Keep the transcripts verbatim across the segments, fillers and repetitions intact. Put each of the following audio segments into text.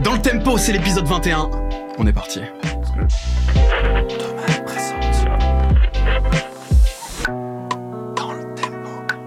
Dans le tempo, c'est l'épisode vingt et un. On est parti. Thomas présente. Dans le tempo.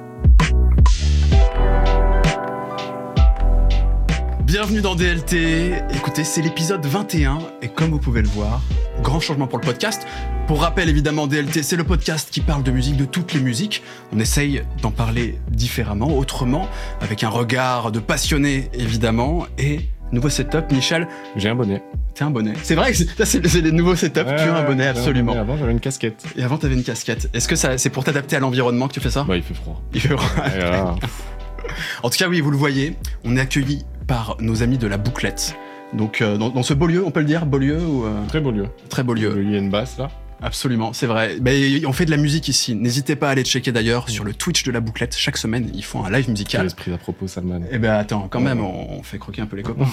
Bienvenue dans D L T. Écoutez, c'est l'épisode vingt et un. Et comme vous pouvez le voir, grand changement pour le podcast. Pour rappel, évidemment, D L T, c'est le podcast qui parle de musique, de toutes les musiques. On essaye d'en parler différemment, autrement, avec un regard de passionné, évidemment. Et nouveau setup, Michel. J'ai un bonnet. T'as un bonnet. C'est vrai que c'est, ça, c'est, c'est les nouveaux setups. Ouais, tu as un bonnet, absolument. Un bonnet. Avant, j'avais une casquette. Et avant, t'avais une casquette. Est-ce que ça, c'est pour t'adapter à l'environnement que tu fais ça ? Bah, il fait froid. Il fait froid. Ouais, voilà. En tout cas, oui, vous le voyez, on est accueillis par nos amis de la Bouclette. Donc, euh, dans, dans ce beau lieu, on peut le dire, beau lieu ou euh... Très beau lieu. Très beau lieu. Il y a une basse, là. Absolument, c'est vrai. Ben, on fait de la musique ici. N'hésitez pas à aller checker d'ailleurs mmh. sur le Twitch de la Bouclette. Chaque semaine, ils font un live musical. Quel esprit à propos, Salman. Eh ben attends, quand même, on, on fait croquer un peu les copains.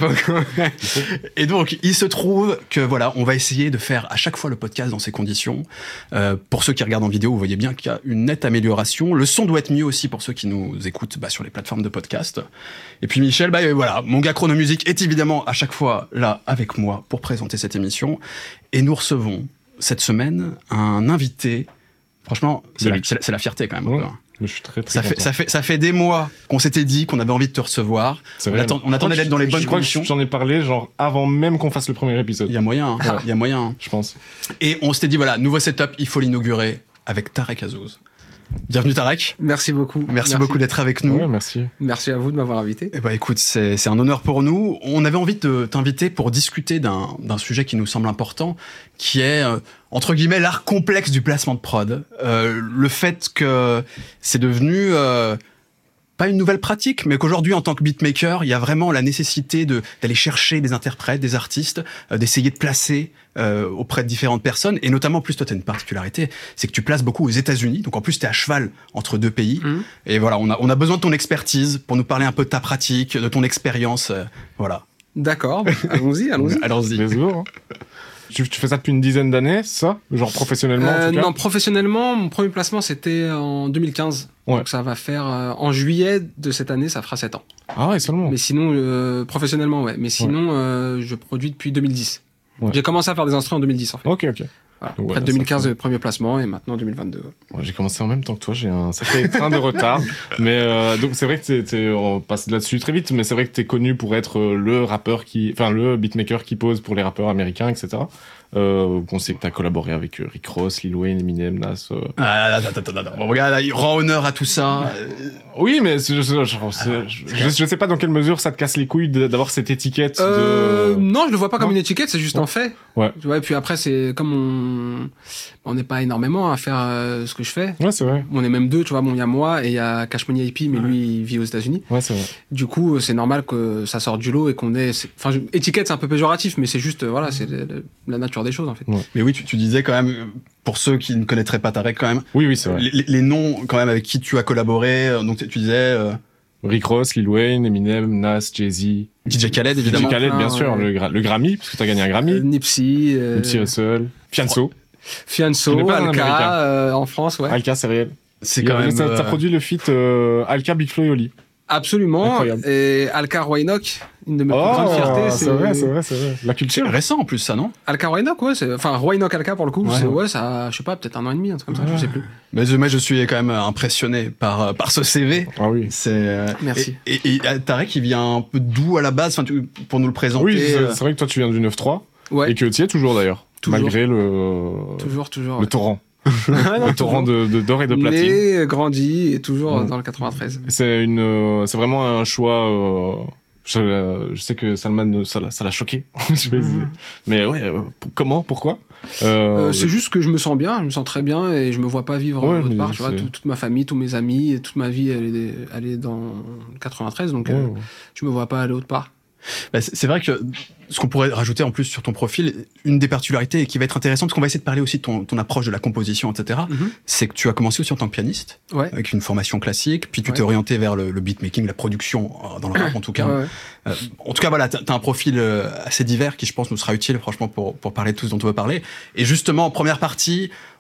Et donc, il se trouve que voilà, on va essayer de faire à chaque fois le podcast dans ces conditions. Euh, pour ceux qui regardent en vidéo, vous voyez bien qu'il y a une nette amélioration. Le son doit être mieux aussi pour ceux qui nous écoutent bah, sur les plateformes de podcast. Et puis Michel, bah voilà, mon gars Chronomusique est évidemment à chaque fois là avec moi pour présenter cette émission. Et nous recevons cette semaine un invité. Franchement, c'est, la, c'est, la, c'est la fierté quand même. Ouais, je suis très, très ça, fait, ça, fait, ça fait des mois qu'on s'était dit qu'on avait envie de te recevoir. C'est on, vrai, attend, on attendait d'être dans les bonnes je crois conditions. Que j'en ai parlé genre avant même qu'on fasse le premier épisode. Il y a moyen, il hein. ouais. y a moyen. Je pense. Et on s'était dit, voilà, nouveau setup, il faut l'inaugurer avec Tarek Azzouz. Bienvenue Tarek. Merci beaucoup. Merci, merci beaucoup d'être avec nous. Ouais, merci. Merci à vous de m'avoir invité. Eh ben, écoute, c'est, c'est un honneur pour nous. On avait envie de t'inviter pour discuter d'un, d'un sujet qui nous semble important, qui est, euh, entre guillemets, l'art complexe du placement de prod. Euh, le fait que c'est devenu... Euh, pas une nouvelle pratique, mais qu'aujourd'hui, en tant que beatmaker, il y a vraiment la nécessité de, d'aller chercher des interprètes, des artistes, euh, d'essayer de placer euh, auprès de différentes personnes. Et notamment, en plus, toi, tu as une particularité, c'est que tu places beaucoup aux États-Unis. Donc, en plus, tu es à cheval entre deux pays. Mmh. Et voilà, on a, on a besoin de ton expertise pour nous parler un peu de ta pratique, de ton expérience. Euh, voilà. D'accord, allons-y, allons-y. allons-y. Désolé, hein. Tu, tu fais ça depuis une dizaine d'années, ça ? Genre professionnellement euh, en tout cas ? Non, professionnellement, mon premier placement, c'était en deux mille quinze. Ouais. Donc ça va faire... Euh, en juillet de cette année, ça fera sept ans. Ah ouais, seulement. Mais sinon, euh, professionnellement, ouais. Mais sinon, ouais. euh, je produis depuis deux mille dix. Ouais. J'ai commencé à faire des instruments en deux mille dix, en fait. Ok, ok. Voilà. Après ouais, deux mille quinze, le premier placement, et maintenant deux mille vingt-deux. Ouais. Ouais, j'ai commencé en même temps que toi, j'ai un sacré train de retard. Mais euh, donc c'est vrai que t'es, t'es, on passe là-dessus très vite, mais c'est vrai que t'es connu pour être le rappeur qui... Enfin, le beatmaker qui pose pour les rappeurs américains, et cetera. Euh, on sait que t'as collaboré avec Rick Ross, Lil Wayne, Eminem, Nas. Euh... Ah, attends, attends, attends. Bon, regarde, il rend honneur à tout ça. Oui, mais je, je, je, je, je, je sais pas dans quelle mesure ça te casse les couilles d'avoir cette étiquette. Euh, de... Non, je le vois pas non. comme une étiquette, c'est juste ouais. un fait. Ouais. Tu vois, et puis après, c'est comme on, on n'est pas énormément à faire euh, ce que je fais. Ouais, c'est vrai. On est même deux, tu vois. Bon, il y a moi et il y a Cash Money I P, mais ouais. lui, il vit aux États-Unis. Ouais, c'est vrai. Du coup, c'est normal que ça sorte du lot et qu'on ait. Enfin, je... étiquette, c'est un peu péjoratif, mais c'est juste, voilà, c'est la nature des choses en fait. Ouais. Mais oui, tu, tu disais quand même, pour ceux qui ne connaîtraient pas Tarek quand même. Oui, oui, c'est vrai. Les, les noms quand même avec qui tu as collaboré. Donc tu disais. Euh... Rick Ross, Lil Wayne, Eminem, Nas, Jay-Z. D J Khaled, évidemment. D J Khaled, bien ah, sûr, ouais. le, le Grammy, parce que t'as gagné un Grammy. Euh, Nipsey. Euh... Nipsey Hussle. Fianso. Fianso, Alka, euh, en France, ouais. Alka, c'est réel. C'est quand même. T'as, t'as produit le feat euh, Alka, Big Flo et Oli. Absolument. Incroyable. Et Alka Roynok, une de mes oh, plus grandes fiertés. C'est... c'est vrai, c'est vrai, c'est vrai. La culture. C'est récent en plus, ça, non? Alka Roynok, ouais. C'est... Enfin, Roynok Alka pour le coup. Ouais, c'est... ouais. ouais, ça, je sais pas, peut-être un an et demi, un truc comme ça, ouais. je sais plus. Mais moi, je suis quand même impressionné par, par ce C V. Ah oui. C'est... Merci. Et, et, et Tarek, il vient un peu d'où à la base, enfin, tu, pour nous le présenter? Oui, c'est, c'est vrai que toi, tu viens du neuf trois. Ouais. Et que tu y es toujours d'ailleurs. Toujours. Malgré le. Toujours, toujours. Le ouais. torrent. Ah non, le torrent de, de d'or et de platine. Né, grandi et toujours mmh. dans le quatre-vingt-treize. C'est une, euh, c'est vraiment un choix. Euh, je, euh, je sais que Salman, ça l'a, ça l'a choqué. je vais mmh. Mais ouais, euh, pour, comment, pourquoi euh, euh, C'est juste que je me sens bien, je me sens très bien et je me vois pas vivre ouais, autre part. Tu vois, tout, toute ma famille, tous mes amis, toute ma vie, elle est, elle est dans le quatre-vingt-treize, donc ouais, euh, ouais. je me vois pas aller autre part. Bah, c'est, c'est vrai que ce qu'on pourrait rajouter en plus sur ton profil, une des particularités qui va être intéressante, parce qu'on va essayer de parler aussi de ton, ton approche de la composition, et cetera, mm-hmm. c'est que tu as commencé aussi en tant que pianiste, ouais. avec une formation classique, puis tu ouais. t'es orienté vers le, le beatmaking, la production, dans le rap en tout cas. Ouais, ouais. Euh, en tout cas, voilà, t'as, t'as un profil assez divers qui, je pense, nous sera utile, franchement, pour, pour parler de tout ce dont on veut parler. Et justement, en première partie,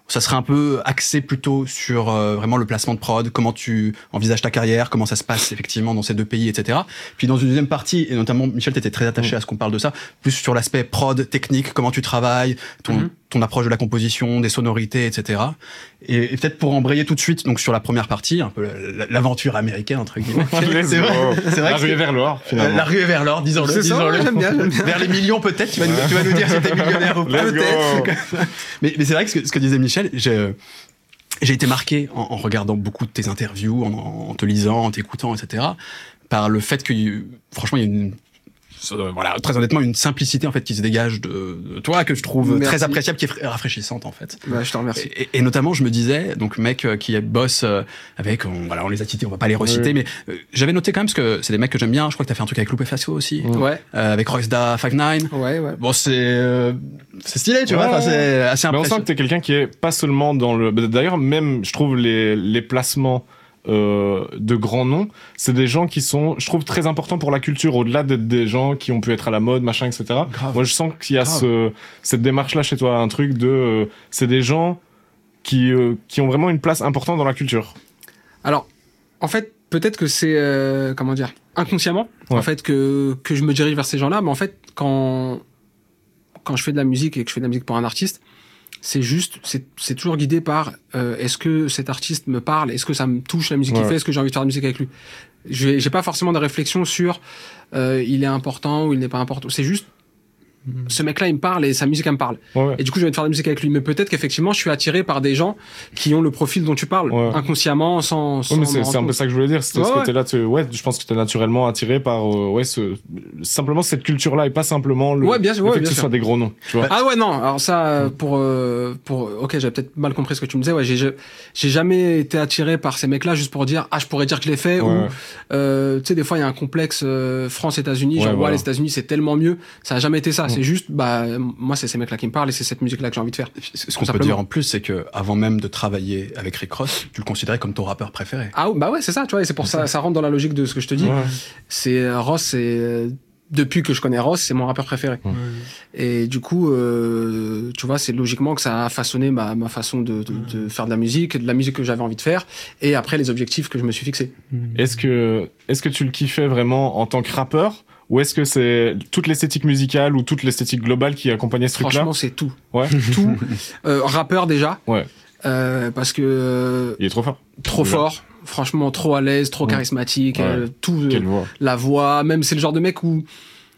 ça serait un peu axé plutôt sur euh, vraiment le placement de prod, comment tu envisages ta carrière, comment ça se passe effectivement dans ces deux pays, et cetera. Puis dans une deuxième partie, et notamment Michel, t'étais très attaché mmh. à ce qu'on parle de ça, plus sur l'aspect prod, technique, comment tu travailles, ton, mmh. ton approche de la composition, des sonorités, et cetera. Et, et peut-être pour embrayer tout de suite donc sur la première partie, un peu l'aventure américaine entre guillemets. c'est vrai, c'est vrai. La ruée vers l'or, finalement. La ruée vers l'or, disons-le, disons-le. J'aime bien, j'aime bien. Vers les millions peut-être. Tu vas nous, tu vas nous dire si t'es millionnaire ou pas. Peut-être. mais, mais c'est vrai que ce que, ce que disait Michel, j'ai, j'ai été marqué en, en regardant beaucoup de tes interviews, en, en te lisant, en t'écoutant, et cetera, par le fait que, franchement, il y a une Euh, voilà, très honnêtement, une simplicité en fait qui se dégage de, de toi que je trouve Merci. très appréciable, qui est rafraîchissante en fait. Bah, je te remercie. Et, et notamment, je me disais, donc mec euh, qui bosse euh, avec, on, voilà, on les a cités, on va pas les reciter, oui. mais euh, j'avais noté quand même parce que c'est des mecs que j'aime bien. Je crois que t'as fait un truc avec Lupe Fiasco aussi, ouais. euh, avec Rockstar Five Nine. Ouais, ouais. Bon, c'est euh, c'est stylé, tu ouais, vois. Enfin, c'est assez impressionnant. Mais on sent que t'es quelqu'un qui est pas seulement dans le. D'ailleurs, même, je trouve les les placements. Euh, de grands noms, c'est des gens qui sont, je trouve, très importants pour la culture, au-delà d'être des gens qui ont pu être à la mode, machin, et cetera. Grave. Moi, je sens qu'il y a ce, cette démarche-là chez toi, un truc de, euh, c'est des gens qui, euh, qui ont vraiment une place importante dans la culture. Alors, en fait, peut-être que c'est, euh, comment dire, inconsciemment, ouais. en fait, que que je me dirige vers ces gens-là, mais en fait, quand quand je fais de la musique et que je fais de la musique pour un artiste, c'est juste, c'est, c'est toujours guidé par euh, est-ce que cet artiste me parle, est-ce que ça me touche la musique ouais. qu'il fait, est-ce que j'ai envie de faire de la musique avec lui. J'ai, j'ai pas forcément de réflexion sur euh, il est important ou il n'est pas important. C'est juste mmh. ce mec-là il me parle et sa musique elle me parle. Ouais, ouais. Et du coup j'ai envie de faire de la musique avec lui. Mais peut-être qu'effectivement je suis attiré par des gens qui ont le profil dont tu parles ouais. inconsciemment, sans. sans ouais, mais c'est, c'est un peu ça que je voulais dire. C'était ouais, ce côté-là. Tu, ouais, je pense que t'es naturellement attiré par euh, ouais ce simplement cette culture-là et pas simplement le, ouais, bien sûr, le ouais, fait bien que ce sûr. soit des gros noms. Tu vois. Ah ouais non. Alors ça pour euh, pour ok j'avais peut-être mal compris ce que tu me disais. Ouais j'ai j'ai jamais été attiré par ces mecs-là juste pour dire ah je pourrais dire que je l'ai fait ouais. ou euh, tu sais des fois il y a un complexe euh, France-États-Unis genre ouais, voilà. ouais les États-Unis c'est tellement mieux. Ça a jamais été ça. Ouais. C'est juste bah moi c'est ces mecs-là qui me parlent et c'est cette musique-là que j'ai envie de faire. Ce qu'on peut dire en plus c'est que avant même de travailler avec Rick Ross, tu le considérais comme ton rappeur préféré. Ah bah ouais c'est ça tu vois et c'est pour ça ça rentre dans la logique de ce que je te dis. Ouais. C'est Ross c'est depuis que je connais Ross, c'est mon rappeur préféré. Ouais. Et du coup, euh, tu vois, c'est logiquement que ça a façonné ma, ma façon de, de, de faire de la musique, de la musique que j'avais envie de faire, et après les objectifs que je me suis fixés. Est-ce que, est-ce que tu le kiffais vraiment en tant que rappeur, ou est-ce que c'est toute l'esthétique musicale ou toute l'esthétique globale qui accompagnait ce truc-là ? Franchement, c'est tout. Ouais. Tout. Euh, rappeur déjà. Ouais. Euh, parce que. Euh, Il est trop fort. Trop fort. Franchement, trop à l'aise, trop charismatique, ouais. euh, tout, euh, voix. La voix, même c'est le genre de mec où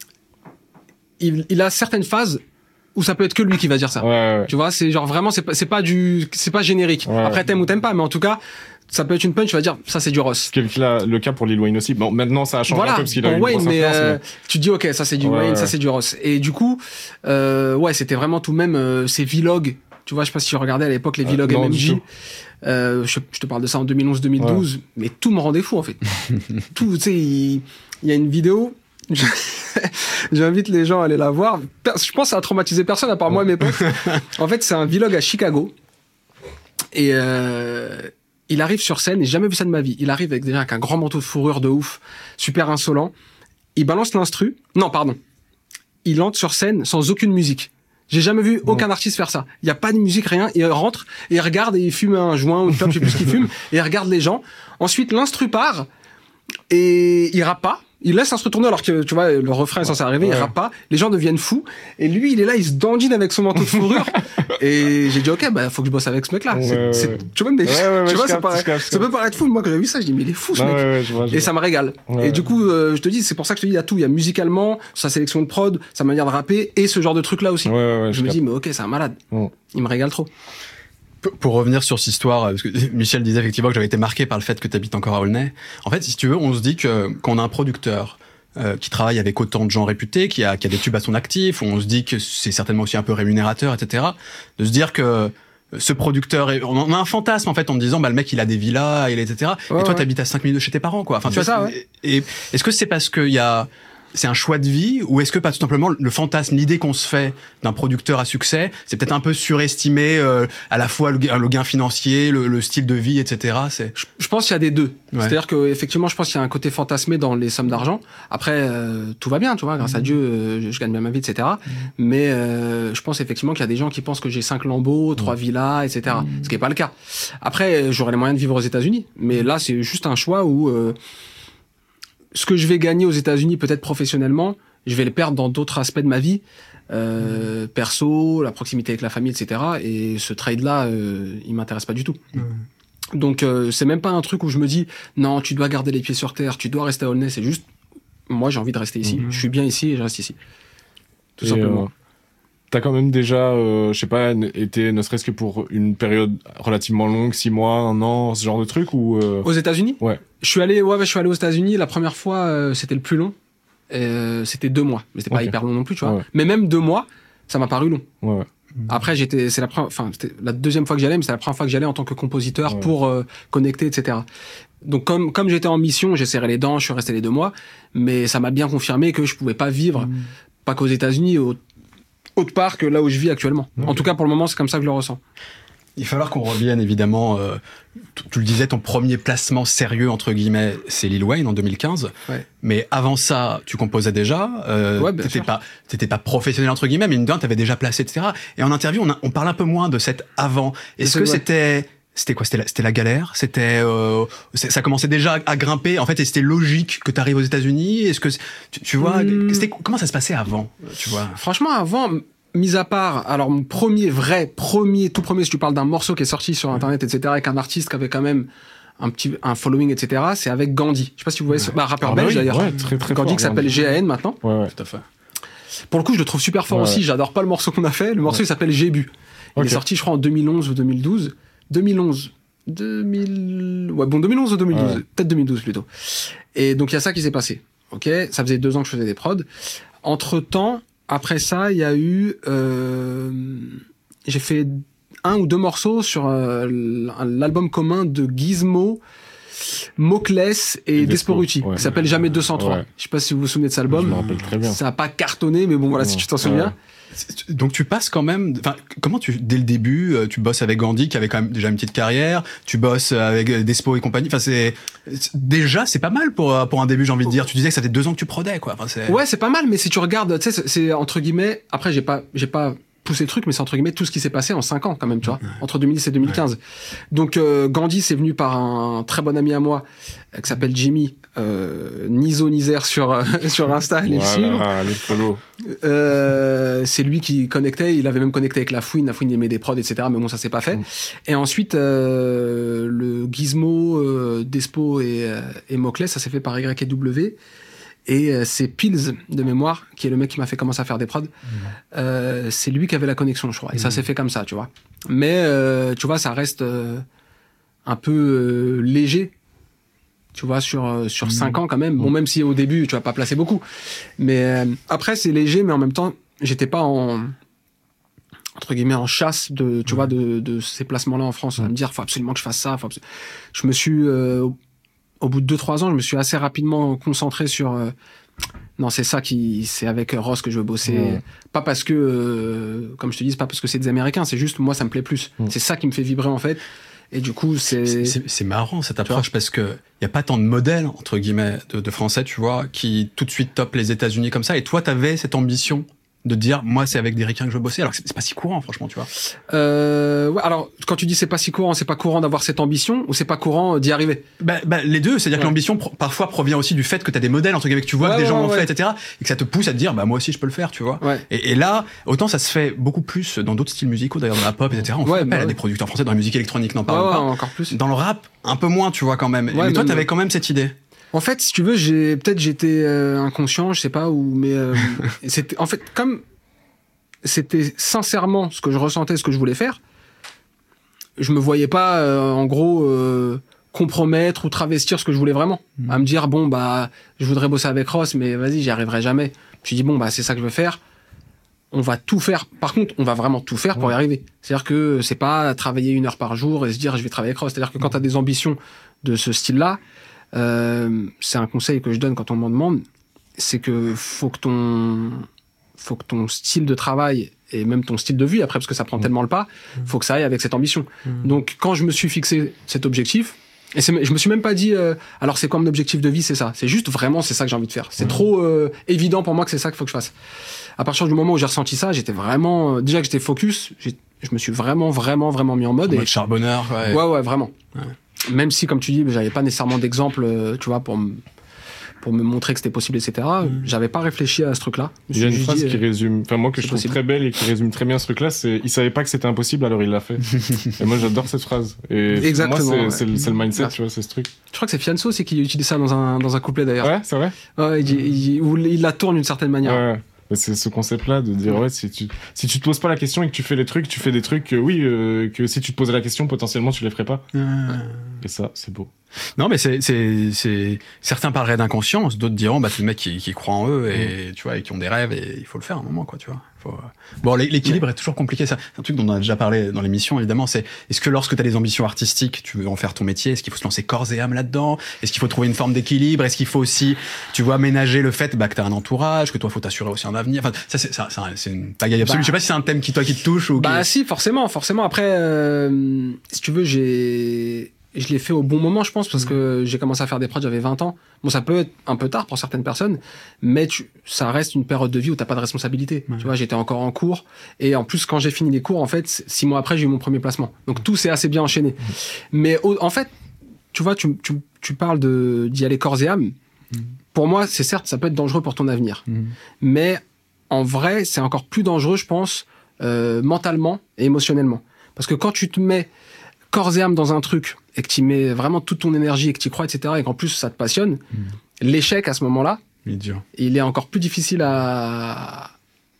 il, il a certaines phases où ça peut être que lui qui va dire ça. Ouais, ouais. Tu vois, c'est genre vraiment, c'est pas, c'est pas du, c'est pas générique. Ouais. Après, t'aimes ou t'aimes pas, mais en tout cas, ça peut être une punch, tu vas dire, ça c'est du Ross. C'est le cas pour Lil Wayne aussi. Bon, maintenant ça a changé voilà, un peu parce qu'il a eu une Wayne, grosse mais, influence, euh, mais tu te dis, ok, ça c'est du ouais, Wayne, ouais. ça c'est du Ross. Et du coup, euh, ouais, c'était vraiment tout même, euh, ces vlogs. Tu vois, je sais pas si tu regardais à l'époque les vlogs euh, M M J. Euh, je, je te parle de ça en deux mille onze deux mille douze, ouais. mais tout me rendait fou en fait. Tout, tu sais, il, il y a une vidéo. J'invite les gens à aller la voir. Je pense que ça a traumatisé personne à part moi et mes potes. En fait, c'est un vlog à Chicago. Et euh, il arrive sur scène, et j'ai jamais vu ça de ma vie. Il arrive avec déjà avec un grand manteau de fourrure de ouf, super insolent. Il balance l'instru. Non, pardon. Il entre sur scène sans aucune musique. J'ai jamais vu aucun artiste faire ça. Il y a pas de musique, rien. Il rentre, et il regarde et il fume un joint ou une clope, je sais plus ce qu'il fume, et il regarde les gens. Ensuite, l'instru part, et il rappe pas. Il laisse l'instru tourner alors que, tu vois, le refrain est censé arriver, ouais. il rappe pas. Les gens deviennent fous. Et lui, il est là, il se dandine avec son manteau de fourrure. Et j'ai dit, ok, bah, faut que je bosse avec ce mec-là. Ouais, c'est, ouais, c'est, ouais. tu vois, mais, ouais, ouais, tu ouais, vois, ça, capte, paraît, capte, ça peut paraître fou. Moi, quand j'ai vu ça, je dis, mais il est fou, ce ouais, mec. Ouais, je vois, je vois. Et ça me régale. Ouais, et du coup, euh, je te dis, c'est pour ça que je te dis, il y a tout. Il y a musicalement, sa sélection de prod, sa manière de rapper, et ce genre de truc-là aussi. Ouais, ouais, ouais, je, je me dis, mais ok, c'est un malade. Ouais. Il me régale trop. Pour revenir sur cette histoire, parce que Michel disait effectivement que j'avais été marqué par le fait que tu habites encore à Aulnay. En fait, si tu veux, on se dit que quand on a un producteur euh, qui travaille avec autant de gens réputés, qui a, qui a des tubes à son actif, on se dit que c'est certainement aussi un peu rémunérateur, et cetera. De se dire que ce producteur, est, on a un fantasme en fait en me disant, bah le mec il a des villas, il et cetera. Ouais, et toi, ouais. t'habites à cinq minutes de chez tes parents, quoi. Enfin, tu vois ça. Ouais. Et, et est-ce que c'est parce qu'il y a c'est un choix de vie ou est-ce que pas tout simplement le fantasme, l'idée qu'on se fait d'un producteur à succès, c'est peut-être un peu surestimé euh, à la fois le, le gain financier, le, le style de vie, et cetera. C'est... Je, je pense qu'il y a des deux. Ouais. C'est-à-dire que effectivement, je pense qu'il y a un côté fantasmé dans les sommes d'argent. Après, euh, tout va bien, tu vois, grâce mmh. à Dieu, euh, je, je gagne bien ma vie, et cetera. Mmh. Mais euh, je pense effectivement qu'il y a des gens qui pensent que j'ai cinq Lambeaux, trois mmh. villas, et cetera. Mmh. Ce qui est pas le cas. Après, j'aurais les moyens de vivre aux États-Unis, mais là, c'est juste un choix où euh, ce que je vais gagner aux États-Unis, peut-être professionnellement, je vais le perdre dans d'autres aspects de ma vie, euh, mmh. perso, la proximité avec la famille, et cetera. Et ce trade-là, euh, il m'intéresse pas du tout. Mmh. Donc euh, c'est même pas un truc où je me dis non, tu dois garder les pieds sur terre, tu dois rester à Aulnay. C'est juste, moi j'ai envie de rester ici. Mmh. Je suis bien ici et je reste ici. Tout et simplement. Euh, t'as quand même déjà, euh, je sais pas, été ne serait-ce que pour une période relativement longue, six mois, un an, ce genre de truc ou euh... Aux États-Unis. Ouais. Je suis allé, ouais, ouais, je suis allé aux États-Unis. La première fois, euh, c'était le plus long. Euh, c'était deux mois, mais c'était pas okay. hyper long non plus, tu vois. Ouais. Mais même deux mois, ça m'a paru long. Ouais. Après, j'étais, c'est la première, enfin, c'était la deuxième fois que j'allais, mais c'est la première fois que j'allais en tant que compositeur ouais. pour euh, connecter, et cetera. Donc, comme comme j'étais en mission, j'ai serré les dents, je suis resté les deux mois, mais ça m'a bien confirmé que je pouvais pas vivre, mmh. pas qu'aux États-Unis, au, autre part que là où je vis actuellement. Okay. En tout cas, pour le moment, c'est comme ça que je le ressens. Il va falloir qu'on revienne, évidemment. Euh, tu, tu le disais, ton premier placement sérieux, entre guillemets, c'est Lil Wayne en deux mille quinze. Ouais. Mais avant ça, tu composais déjà. Euh, ouais, t'étais pas, t'étais pas professionnel, entre guillemets, mais une d'un, t'avais déjà placé, et cetera. Et en interview, on, a, on parle un peu moins de cet avant. Est-ce c'est que vrai. c'était... C'était quoi? C'était la, c'était la galère? C'était, euh, ça commençait déjà à grimper. En fait, et c'était logique que tu arrives aux États-Unis. Est-ce que tu, tu vois, mmh. c'était, comment ça se passait avant? Tu vois? Franchement, avant, mis à part, alors mon premier vrai, premier, tout premier, si tu parles d'un morceau qui est sorti sur Internet, et cetera, avec un artiste qui avait quand même un petit, un following, et cetera, c'est avec Gandhi. Je sais pas si vous voyez, ouais. bah, rappeur ah belge bah oui, d'ailleurs. Ouais, très, très Gandhi fort, qui s'appelle G A N maintenant. Ouais, ouais. Tout à fait. Pour le coup, je le trouve super fort ouais. aussi. J'adore pas le morceau qu'on a fait. Le morceau, ouais. il s'appelle J'ai bu. Il okay. est sorti, je crois, en deux mille onze ou deux mille douze. deux mille onze. deux mille... Ouais, bon, deux mille onze ou deux mille douze. Ouais. Peut-être deux mille douze plutôt. Et donc, il y a ça qui s'est passé. Ok. Ça faisait deux ans que je faisais des prods. Entre temps, après ça, il y a eu, euh, j'ai fait un ou deux morceaux sur euh, l'album commun de Gizmo, Moclès et, et Desporuti, ouais. qui s'appelle Jamais deux cent trois. Ouais. Je sais pas si vous vous souvenez de cet album. Je me rappelle très bien. Ça a pas cartonné, mais bon, voilà, ouais. si tu t'en souviens. Ouais. Donc tu passes quand même, enfin comment tu dès le début tu bosses avec Gandhi qui avait quand même déjà une petite carrière, tu bosses avec Despo et compagnie, enfin c'est déjà c'est pas mal pour pour un début, j'ai envie de dire. Tu disais que ça fait deux ans que tu prodais quoi. Enfin, c'est... Ouais, c'est pas mal, mais si tu regardes, tu sais, c'est, c'est entre guillemets. Après j'ai pas j'ai pas poussé le truc, mais c'est entre guillemets tout ce qui s'est passé en cinq ans quand même, tu vois, ouais. entre deux mille dix et deux mille quinze. Ouais. Donc euh, Gandhi c'est venu par un très bon ami à moi euh, qui s'appelle Jimmy. Euh, Nizo Nizer sur euh, sur Insta, allez voilà, le suivre. Euh, c'est lui qui connectait, il avait même connecté avec La Fouine, La Fouine aimait des prods, et cetera. Mais bon, ça s'est pas fait. Mm. Et ensuite, euh, le Gizmo, euh, Despo et, euh, et Moclès, ça s'est fait par Y et W. Et euh, c'est Pills de mémoire, qui est le mec qui m'a fait commencer à faire des prods. Mm. Euh, c'est lui qui avait la connexion, je crois. Et mm. ça s'est fait comme ça, tu vois. Mais euh, tu vois, ça reste euh, un peu euh, léger. Tu vois, sur euh, sur cinq mmh. ans quand même. Bon, même si au début tu vas pas placer beaucoup, mais euh, après c'est léger, mais en même temps j'étais pas en entre guillemets en chasse de tu mmh. vois de de ces placements là en France. Mmh. À me dire faut absolument que je fasse ça. Faut absolu... Je me suis euh, au, au bout de deux trois ans, je me suis assez rapidement concentré sur euh, non c'est ça qui c'est avec Ross que je veux bosser. Mmh. Pas parce que euh, comme je te dis c'est pas parce que c'est des Américains, c'est juste moi ça me plaît plus. Mmh. C'est ça qui me fait vibrer en fait. Et du coup, c'est... C'est, c'est, c'est marrant, cette approche, parce que il y a pas tant de modèles, entre guillemets, de, de Français, tu vois, qui tout de suite topent les États-Unis comme ça. Et toi, t'avais cette ambition de dire, moi, c'est avec des Ricains que je veux bosser, alors que c'est, c'est pas si courant, franchement, tu vois. Euh, ouais, alors, quand tu dis c'est pas si courant, c'est pas courant d'avoir cette ambition, ou c'est pas courant d'y arriver? Bah, bah, les deux. C'est-à-dire ouais. que l'ambition, pro- parfois, provient aussi du fait que t'as des modèles, entre guillemets, que tu vois ouais, que des ouais, gens ouais, ont ouais. fait, et cetera. Et que ça te pousse à te dire, bah, moi aussi, je peux le faire, tu vois. Ouais. Et, et là, autant ça se fait beaucoup plus dans d'autres styles musicaux, d'ailleurs, dans la pop, et cetera. On ouais, fait appel bah, à ouais. des producteurs français dans la musique électronique, n'en parle ouais, pas. Ouais, encore plus. Dans le rap, un peu moins, tu vois, quand même. Ouais, mais toi, même... t'avais quand même cette idée. En fait, si tu veux, j'ai, peut-être j'étais euh, inconscient, je sais pas, ou, mais, euh, c'était, en fait, comme, c'était sincèrement ce que je ressentais, ce que je voulais faire. Je me voyais pas, euh, en gros, euh, compromettre ou travestir ce que je voulais vraiment. Mmh. À me dire, bon, bah, je voudrais bosser avec Ross, mais vas-y, j'y arriverai jamais. Je me suis dit, bon, bah, c'est ça que je veux faire. On va tout faire. Par contre, on va vraiment tout faire pour y arriver. C'est-à-dire que c'est pas travailler une heure par jour et se dire, je vais travailler avec Ross. C'est-à-dire que quand t'as des ambitions de ce style-là, euh, c'est un conseil que je donne quand on m'en demande. c'est que faut que ton, faut que ton style de travail et même ton style de vie après, parce que ça prend mmh. tellement le pas, faut que ça aille avec cette ambition. Mmh. Donc, quand je me suis fixé cet objectif, et c'est, je me suis même pas dit, euh, alors c'est quoi mon objectif de vie, c'est ça. C'est juste vraiment, c'est ça que j'ai envie de faire. C'est mmh. trop euh, évident pour moi que c'est ça qu'il faut que je fasse. À partir du moment où j'ai ressenti ça, j'étais vraiment, euh, déjà que j'étais focus, j'ai, je me suis vraiment, vraiment, vraiment mis en mode. En et mode charbonneur, ouais. Ouais, ouais, vraiment. Ouais. Même si, comme tu dis, j'avais pas nécessairement d'exemple, euh, tu vois, pour me, pour me montrer que c'était possible, et cetera. Mmh. J'avais pas réfléchi à ce truc-là. Il y a une phrase dit, qui résume, enfin moi que je trouve possible. Très belle et qui résume très bien ce truc-là, c'est il savait pas que c'était impossible, alors il l'a fait. Et moi j'adore cette phrase. Et exactement. Moi c'est, ouais. c'est, le, c'est le mindset, ouais. tu vois, c'est ce truc. Je crois que c'est Fianso aussi qui utilise ça dans un dans un couplet d'ailleurs. Ouais, c'est vrai. Ouais, il, il, où il la tourne d'une certaine manière. Ouais. C'est ce concept-là de dire ouais si tu si tu te poses pas la question et que tu fais les trucs, tu fais des trucs que, oui euh, que si tu te posais la question potentiellement tu les ferais pas. Ouais. Et ça c'est beau. Non mais c'est c'est c'est certains parleraient d'inconscience, d'autres diront bah c'est des mecs qui qui croient en eux et mmh. tu vois et qui ont des rêves et il faut le faire à un moment quoi tu vois. Faut... Bon l'équilibre ouais. est toujours compliqué, ça c'est un truc dont on a déjà parlé dans l'émission évidemment, c'est est-ce que lorsque tu as des ambitions artistiques, tu veux en faire ton métier, est-ce qu'il faut se lancer corps et âme là-dedans, est-ce qu'il faut trouver une forme d'équilibre, est-ce qu'il faut aussi tu vois ménager le fait bah que tu as un entourage, que toi faut t'assurer aussi un avenir, enfin ça c'est ça, ça c'est une pagaille absolue. Bah, je sais pas si c'est un thème qui toi qui te touche ou bah qui... si forcément forcément après euh, si tu veux j'ai je l'ai fait au bon moment, je pense, parce que j'ai commencé à faire des prods, j'avais vingt ans. Bon, ça peut être un peu tard pour certaines personnes, mais tu, ça reste une période de vie où t'as pas de responsabilité. Ouais. Tu vois, j'étais encore en cours. Et en plus, quand j'ai fini les cours, en fait, six mois après, j'ai eu mon premier placement. Donc, tout s'est assez bien enchaîné. Mmh. Mais au, en fait, tu vois, tu, tu, tu parles de, d'y aller corps et âme. Mmh. Pour moi, c'est certes, ça peut être dangereux pour ton avenir. Mmh. Mais en vrai, c'est encore plus dangereux, je pense, euh, mentalement et émotionnellement. Parce que quand tu te mets corps et âme dans un truc et que tu mets vraiment toute ton énergie et que tu y crois, et cetera, et qu'en plus ça te passionne, mmh. l'échec à ce moment-là, il est dur. Il est encore plus difficile à,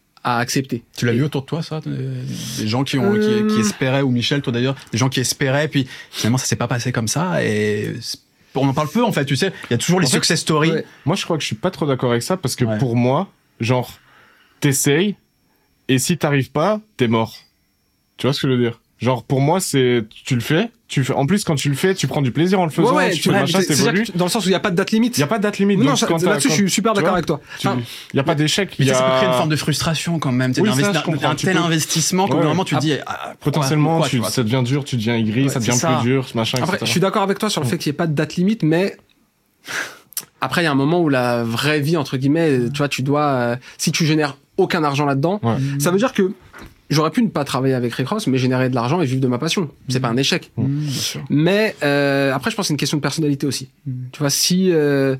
à accepter. Tu l'as et... vu autour de toi, ça, des gens qui ont euh... qui, qui espéraient, ou Michel, toi d'ailleurs, des gens qui espéraient, puis finalement ça s'est pas passé comme ça, et on en parle peu en fait, tu sais, il y a toujours les en success fait, stories. Ouais. Moi je crois que je suis pas trop d'accord avec ça, parce que ouais. pour moi, genre, t'essayes, et si t'arrives pas, t'es mort. Tu vois ce que je veux dire? Genre, pour moi, c'est, tu le fais, tu fais, en plus, quand tu le fais, tu prends du plaisir en le faisant, ouais, ouais, tu tu fais machin, t'évolues. Dans le sens où il n'y a pas de date limite. Il n'y a pas de date limite. Non, donc, ça, là-dessus, je suis super d'accord vois, avec toi. Il enfin, n'y a pas d'échec. Mais y a... ça peut créer une forme de frustration quand même. Oui, un, ça, un, un tel peux... investissement que ouais. vraiment tu te dis, ah, potentiellement, pourquoi, tu, tu ça devient dur, tu deviens aigri, ouais, ça devient ça. plus dur, machin, Après, et cetera. Je suis d'accord avec toi sur le fait qu'il n'y ait pas de date limite, mais après, il y a un moment où la vraie vie, entre guillemets, tu vois, tu dois, euh, si tu génères aucun argent là-dedans, ouais. ça veut dire que j'aurais pu ne pas travailler avec Rick Ross, mais générer de l'argent et vivre de ma passion. C'est mmh. pas un échec. Mmh, mais euh, après, je pense que c'est une question de personnalité aussi. Mmh. Tu vois, si euh,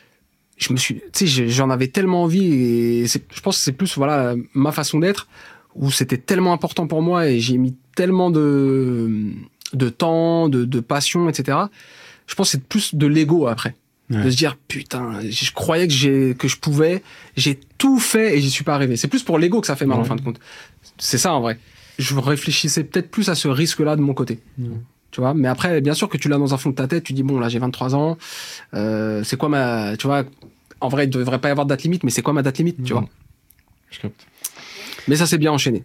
je me suis, tu sais, j'en avais tellement envie et c'est, je pense que c'est plus voilà ma façon d'être où c'était tellement important pour moi et j'ai mis tellement de de temps, de, de passion, et cetera. Je pense que c'est plus de l'ego après. Ouais. De se dire putain, je croyais que j'ai que je pouvais, j'ai tout fait et j'y suis pas arrivé. C'est plus pour l'ego que ça fait mal ouais. en fin de compte. C'est ça en vrai. Je réfléchissais peut-être plus à ce risque-là de mon côté. Ouais. Tu vois, mais après bien sûr que tu l'as dans un fond de ta tête, tu dis bon là j'ai vingt-trois ans, euh, c'est quoi ma, tu vois, en vrai il devrait pas y avoir de date limite, mais c'est quoi ma date limite, tu ouais. vois. Je capte. Mais ça s'est bien enchaîné.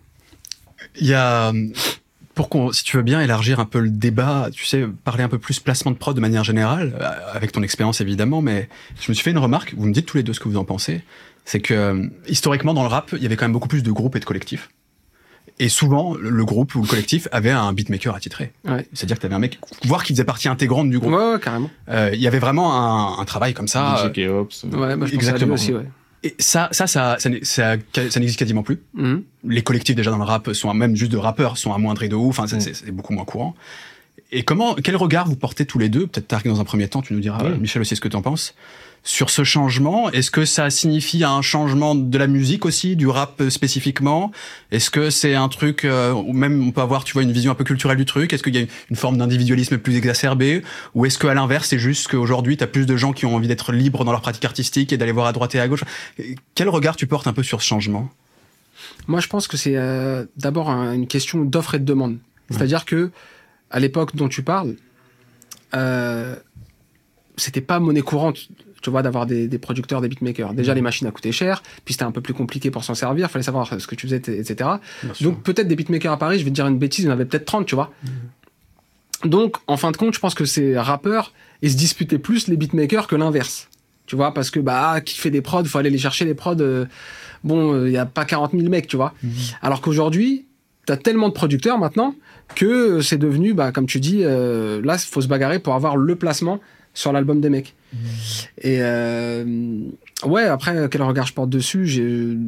Il y a pour qu'on, si tu veux bien élargir un peu le débat, tu sais, parler un peu plus placement de prod de manière générale, avec ton expérience évidemment, mais je me suis fait une remarque, vous me dites tous les deux ce que vous en pensez, c'est que historiquement dans le rap, il y avait quand même beaucoup plus de groupes et de collectifs. Et souvent, le groupe ou le collectif avait un beatmaker attitré. Ouais. C'est-à-dire que t'avais un mec, voire qui faisait partie intégrante du groupe. Ouais, ouais carrément. Euh, il y avait vraiment un, un travail comme ça. D J K-Ops. Ouais, bah, je exactement. Aussi, ouais. Et ça, ça, ça, ça, ça, ça n'existe quasiment plus. Mm-hmm. Les collectifs déjà dans le rap sont même juste de rappeurs sont amoindris de ouf. Enfin, mm. c'est, c'est beaucoup moins courant. Et comment, quel regard vous portez tous les deux? Peut-être Tariq dans un premier temps, tu nous diras, ouais. Michel aussi ce que tu en penses sur ce changement. Est-ce que ça signifie un changement de la musique aussi, du rap spécifiquement? Est-ce que c'est un truc, euh, ou même on peut avoir, tu vois, une vision un peu culturelle du truc? Est-ce qu'il y a une forme d'individualisme plus exacerbé? Ou est-ce qu'à l'inverse, c'est juste qu'aujourd'hui, t'as plus de gens qui ont envie d'être libres dans leur pratique artistique et d'aller voir à droite et à gauche? Quel regard tu portes un peu sur ce changement? Moi, je pense que c'est euh, d'abord un, une question d'offre et de demande. C'est-à-dire que à l'époque dont tu parles, euh, c'était pas monnaie courante, tu vois, d'avoir des, des producteurs, des beatmakers. Déjà, mmh. les machines à coûter cher, puis c'était un peu plus compliqué pour s'en servir, fallait savoir ce que tu faisais, et cetera. Donc, peut-être des beatmakers à Paris, je vais te dire une bêtise, il y en avait peut-être trente, tu vois. Mmh. Donc, en fin de compte, je pense que ces rappeurs, ils se disputaient plus les beatmakers que l'inverse. Tu vois, parce que, bah, qui fait des prods, faut aller les chercher, les prods. Euh, bon, il euh, y a pas quarante mille mecs, tu vois. Mmh. Alors qu'aujourd'hui, t'as tellement de producteurs maintenant que c'est devenu, bah, comme tu dis, euh, là, faut se bagarrer pour avoir le placement sur l'album des mecs. Mmh. Et euh, ouais, après, quel regard je porte dessus, j'ai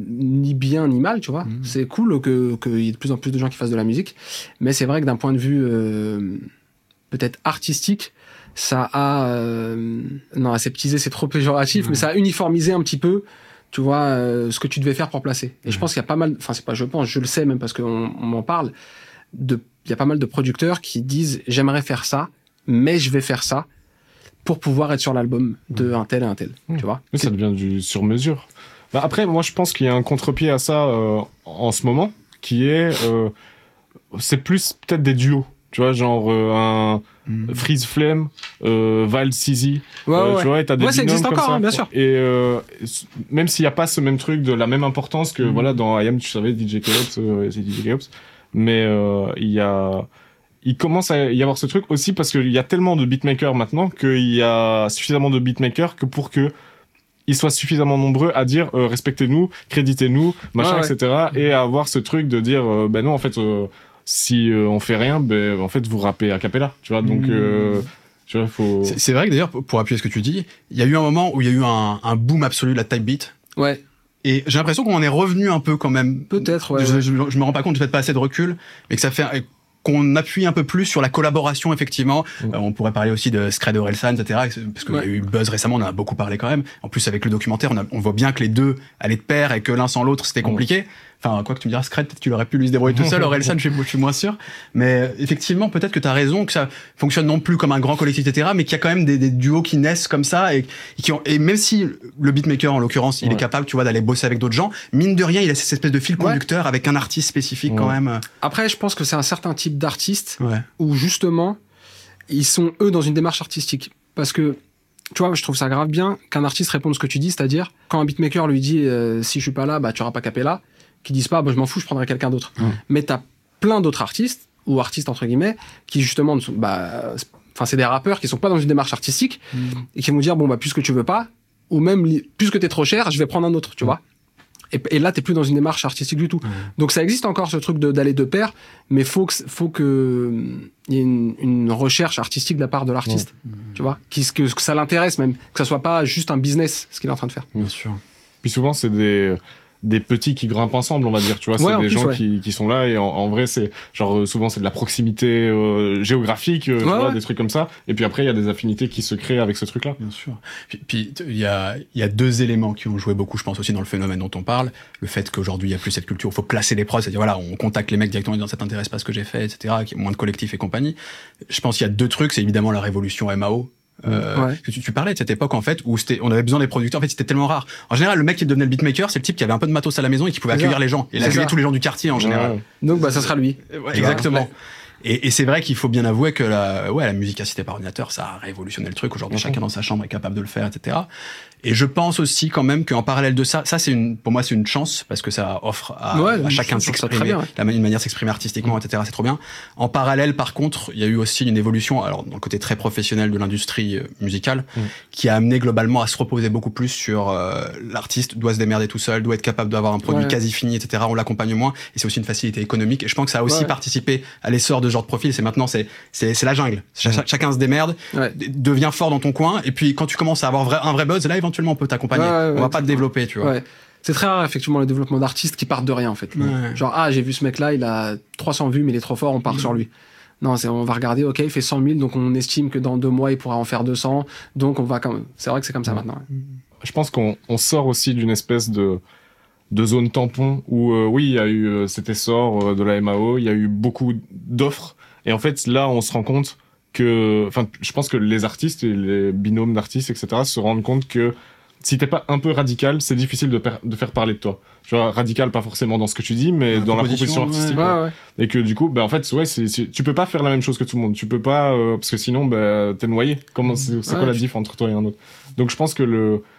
ni bien ni mal, tu vois. Mmh. C'est cool que qu'il y ait de plus en plus de gens qui fassent de la musique, mais c'est vrai que d'un point de vue euh, peut-être artistique, ça a euh, non, aseptisé, c'est trop péjoratif, mmh. mais ça a uniformisé un petit peu, tu vois, euh, ce que tu devais faire pour placer. Et mmh. je pense qu'il y a pas mal, enfin c'est pas je pense, je le sais même parce qu'on on m'en parle, de il y a pas mal de producteurs qui disent j'aimerais faire ça, mais je vais faire ça pour pouvoir être sur l'album de mmh. un tel et un tel, mmh. tu vois. Mais ça devient du sur-mesure. Bah après, moi je pense qu'il y a un contre-pied à ça euh, en ce moment, qui est, euh, c'est plus peut-être des duos, tu vois, genre euh, un mmh. Freeze Flame, euh, Val Sizi, ouais, euh, ouais. tu vois, et t'as des ouais, ça existe encore, ça, hein, bien sûr. Et euh, même s'il n'y a pas ce même truc de la même importance que, mmh. voilà, dans I Am, tu savais, D J Keops, euh, c'est D J Keops, mais euh, il y a... il commence à y avoir ce truc aussi parce qu'il y a tellement de beatmakers maintenant qu'il y a suffisamment de beatmakers que pour que ils soient suffisamment nombreux à dire euh, respectez-nous, créditez-nous, machin, ouais, ouais. et cetera. Et à avoir ce truc de dire euh, ben non, en fait, euh, si euh, on fait rien, ben en fait vous rappez a cappella, tu vois. Donc euh, tu vois, faut. C'est, c'est vrai que d'ailleurs pour appuyer ce que tu dis, il y a eu un moment où il y a eu un, un boom absolu de la type beat. Ouais. Et j'ai l'impression qu'on en est revenu un peu quand même. Peut-être, ouais. Je, ouais. je, je me rends pas compte du fait de pas assez de recul, mais que ça fait qu'on appuie un peu plus sur la collaboration, effectivement. Mmh. Euh, on pourrait parler aussi de Scred Orelsan, et cetera. Parce qu'il ouais. y a eu buzz récemment, on en a beaucoup parlé quand même. En plus, avec le documentaire, on, a, on voit bien que les deux allaient de pair et que l'un sans l'autre, c'était compliqué. Mmh. Enfin, quoi que tu me diras, Scred, peut-être qu'il aurait pu lui se débrouiller tout seul. Orelsan, je, je suis moins sûr. Mais effectivement, peut-être que tu as raison, que ça fonctionne non plus comme un grand collectif, et cetera. Mais qu'il y a quand même des, des duos qui naissent comme ça. Et, et, qui ont, et même si le beatmaker, en l'occurrence, il ouais. est capable, tu vois, d'aller bosser avec d'autres gens, mine de rien, il a cette espèce de fil conducteur ouais. avec un artiste spécifique ouais. quand même. Après, je pense que c'est un certain type d'artiste ouais. où justement, ils sont eux dans une démarche artistique. Parce que, tu vois, je trouve ça grave bien qu'un artiste réponde ce que tu dis, c'est-à-dire, quand un beatmaker lui dit euh, si je suis pas là, bah tu auras pas cappella, qui disent pas bah, je m'en fous, je prendrai quelqu'un d'autre. Mmh. Mais t'as plein d'autres artistes, ou artistes entre guillemets, qui justement, bah, enfin, c'est des rappeurs qui sont pas dans une démarche artistique, mmh. et qui vont dire bon, bah, puisque tu veux pas, ou même puisque t'es trop cher, je vais prendre un autre, tu mmh. vois. Et, et là, t'es plus dans une démarche artistique du tout. Mmh. Donc ça existe encore ce truc de, d'aller de pair, mais faut que, faut que il y ait une, une recherche artistique de la part de l'artiste, mmh. tu vois, qui, que, que ça l'intéresse même, que ça soit pas juste un business ce qu'il est en train de faire. Bien sûr. Puis souvent, c'est des des petits qui grimpent ensemble, on va dire, tu vois, ouais, c'est des plus, gens ouais. qui, qui sont là et en, en vrai, c'est genre souvent c'est de la proximité euh, géographique, euh, ouais, tu vois, ouais. des trucs comme ça. Et puis après, il y a des affinités qui se créent avec ce truc-là. Bien sûr. Puis, puis il y a il y a deux éléments qui ont joué beaucoup, je pense aussi dans le phénomène dont on parle, le fait qu'aujourd'hui il y a plus cette culture, il faut placer les prods, c'est-à-dire voilà, on contacte les mecs directement en disant ça t'intéresse pas ce que j'ai fait, et cetera. Qu'il y a moins de collectifs et compagnie. Je pense qu'il y a deux trucs, c'est évidemment la révolution M A O. Euh, ouais. tu, tu parlais de cette époque en fait où c'était, on avait besoin des producteurs. En fait, c'était tellement rare. En général, le mec qui devenait le beatmaker, c'est le type qui avait un peu de matos à la maison et qui pouvait c'est accueillir ça. Les gens. Et il accueillait tous les gens du quartier en général. Ouais. Donc, bah, ça sera lui. Ouais, exactement. Ouais. Et, et c'est vrai qu'il faut bien avouer que la, ouais, la musique assistée par ordinateur, ça a révolutionné le truc. Aujourd'hui, mm-hmm. chacun dans sa chambre est capable de le faire, et cetera. Et je pense aussi quand même qu'en parallèle de ça, ça c'est une, pour moi c'est une chance parce que ça offre à, ouais, à chacun de s'exprimer, bien, ouais. la, une manière de s'exprimer artistiquement, mmh. et cetera. C'est trop bien. En parallèle, par contre, il y a eu aussi une évolution, alors dans le côté très professionnel de l'industrie musicale, mmh. qui a amené globalement à se reposer beaucoup plus sur euh, l'artiste doit se démerder tout seul, doit être capable d'avoir un produit ouais. quasi fini, et cetera. On l'accompagne moins et c'est aussi une facilité économique. Et je pense que ça a aussi ouais. participé à l'essor de ce genre de profil. C'est maintenant c'est c'est, c'est la jungle. Ch- mmh. Chacun se démerde, ouais. devient fort dans ton coin. Et puis quand tu commences à avoir vrai, un vrai buzz, là éventuellement on peut t'accompagner. Ouais, ouais, on va ouais, pas te développer, tu vois. Ouais. C'est très rare, effectivement, le développement d'artistes qui partent de rien, en fait. Ouais. Genre, ah, j'ai vu ce mec-là, il a trois cents vues, mais il est trop fort, on part mmh. sur lui. Non, c'est, on va regarder, ok, il fait cent mille, donc on estime que dans deux mois, il pourra en faire deux cents, donc on va quand même. C'est vrai que c'est comme ça ouais. maintenant. Ouais. Je pense qu'on on sort aussi d'une espèce de, de zone tampon où, euh, oui, il y a eu euh, cet essor euh, de la M A O, il y a eu beaucoup d'offres, et en fait, là, on se rend compte que, enfin, je pense que les artistes et les binômes d'artistes, et cetera, se rendent compte que si t'es pas un peu radical, c'est difficile de, per- de faire parler de toi. Tu vois, radical, pas forcément dans ce que tu dis, mais la dans la proposition artistique. Ouais, ouais. Et que du coup, ben, en fait, ouais, c'est, c'est, tu peux pas faire la même chose que tout le monde. Tu peux pas, euh, parce que sinon, ben, t'es noyé. Comment, c'est, c'est ouais, quoi la diff entre toi et un autre? Donc, je pense que le,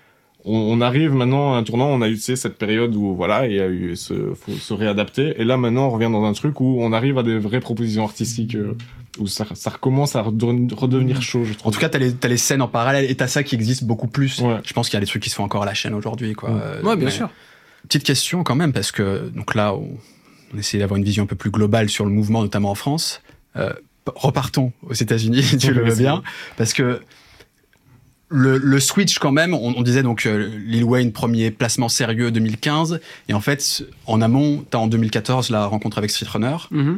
on, on arrive maintenant à un tournant, on a eu, tu sais, cette période où, voilà, il y a eu ce, faut se réadapter. Et là, maintenant, on revient dans un truc où on arrive à des vraies propositions artistiques, euh, où ça, ça recommence à redevenir chaud, je trouve. En tout cas, t'as les, t'as les scènes en parallèle et t'as ça qui existe beaucoup plus. Ouais. Je pense qu'il y a des trucs qui se font encore à la chaîne aujourd'hui, quoi. Ouais, Euh, ouais bien mais... sûr. Petite question quand même, parce que, donc là, on, on essaie d'avoir une vision un peu plus globale sur le mouvement, notamment en France. Euh, repartons aux États-Unis, si tu le veux bien, parce que le, le switch quand même, on, on disait donc euh, Lil Wayne premier placement sérieux deux mille quinze, et en fait en amont, t'as en deux mille quatorze la rencontre avec Street Runner. Mm-hmm.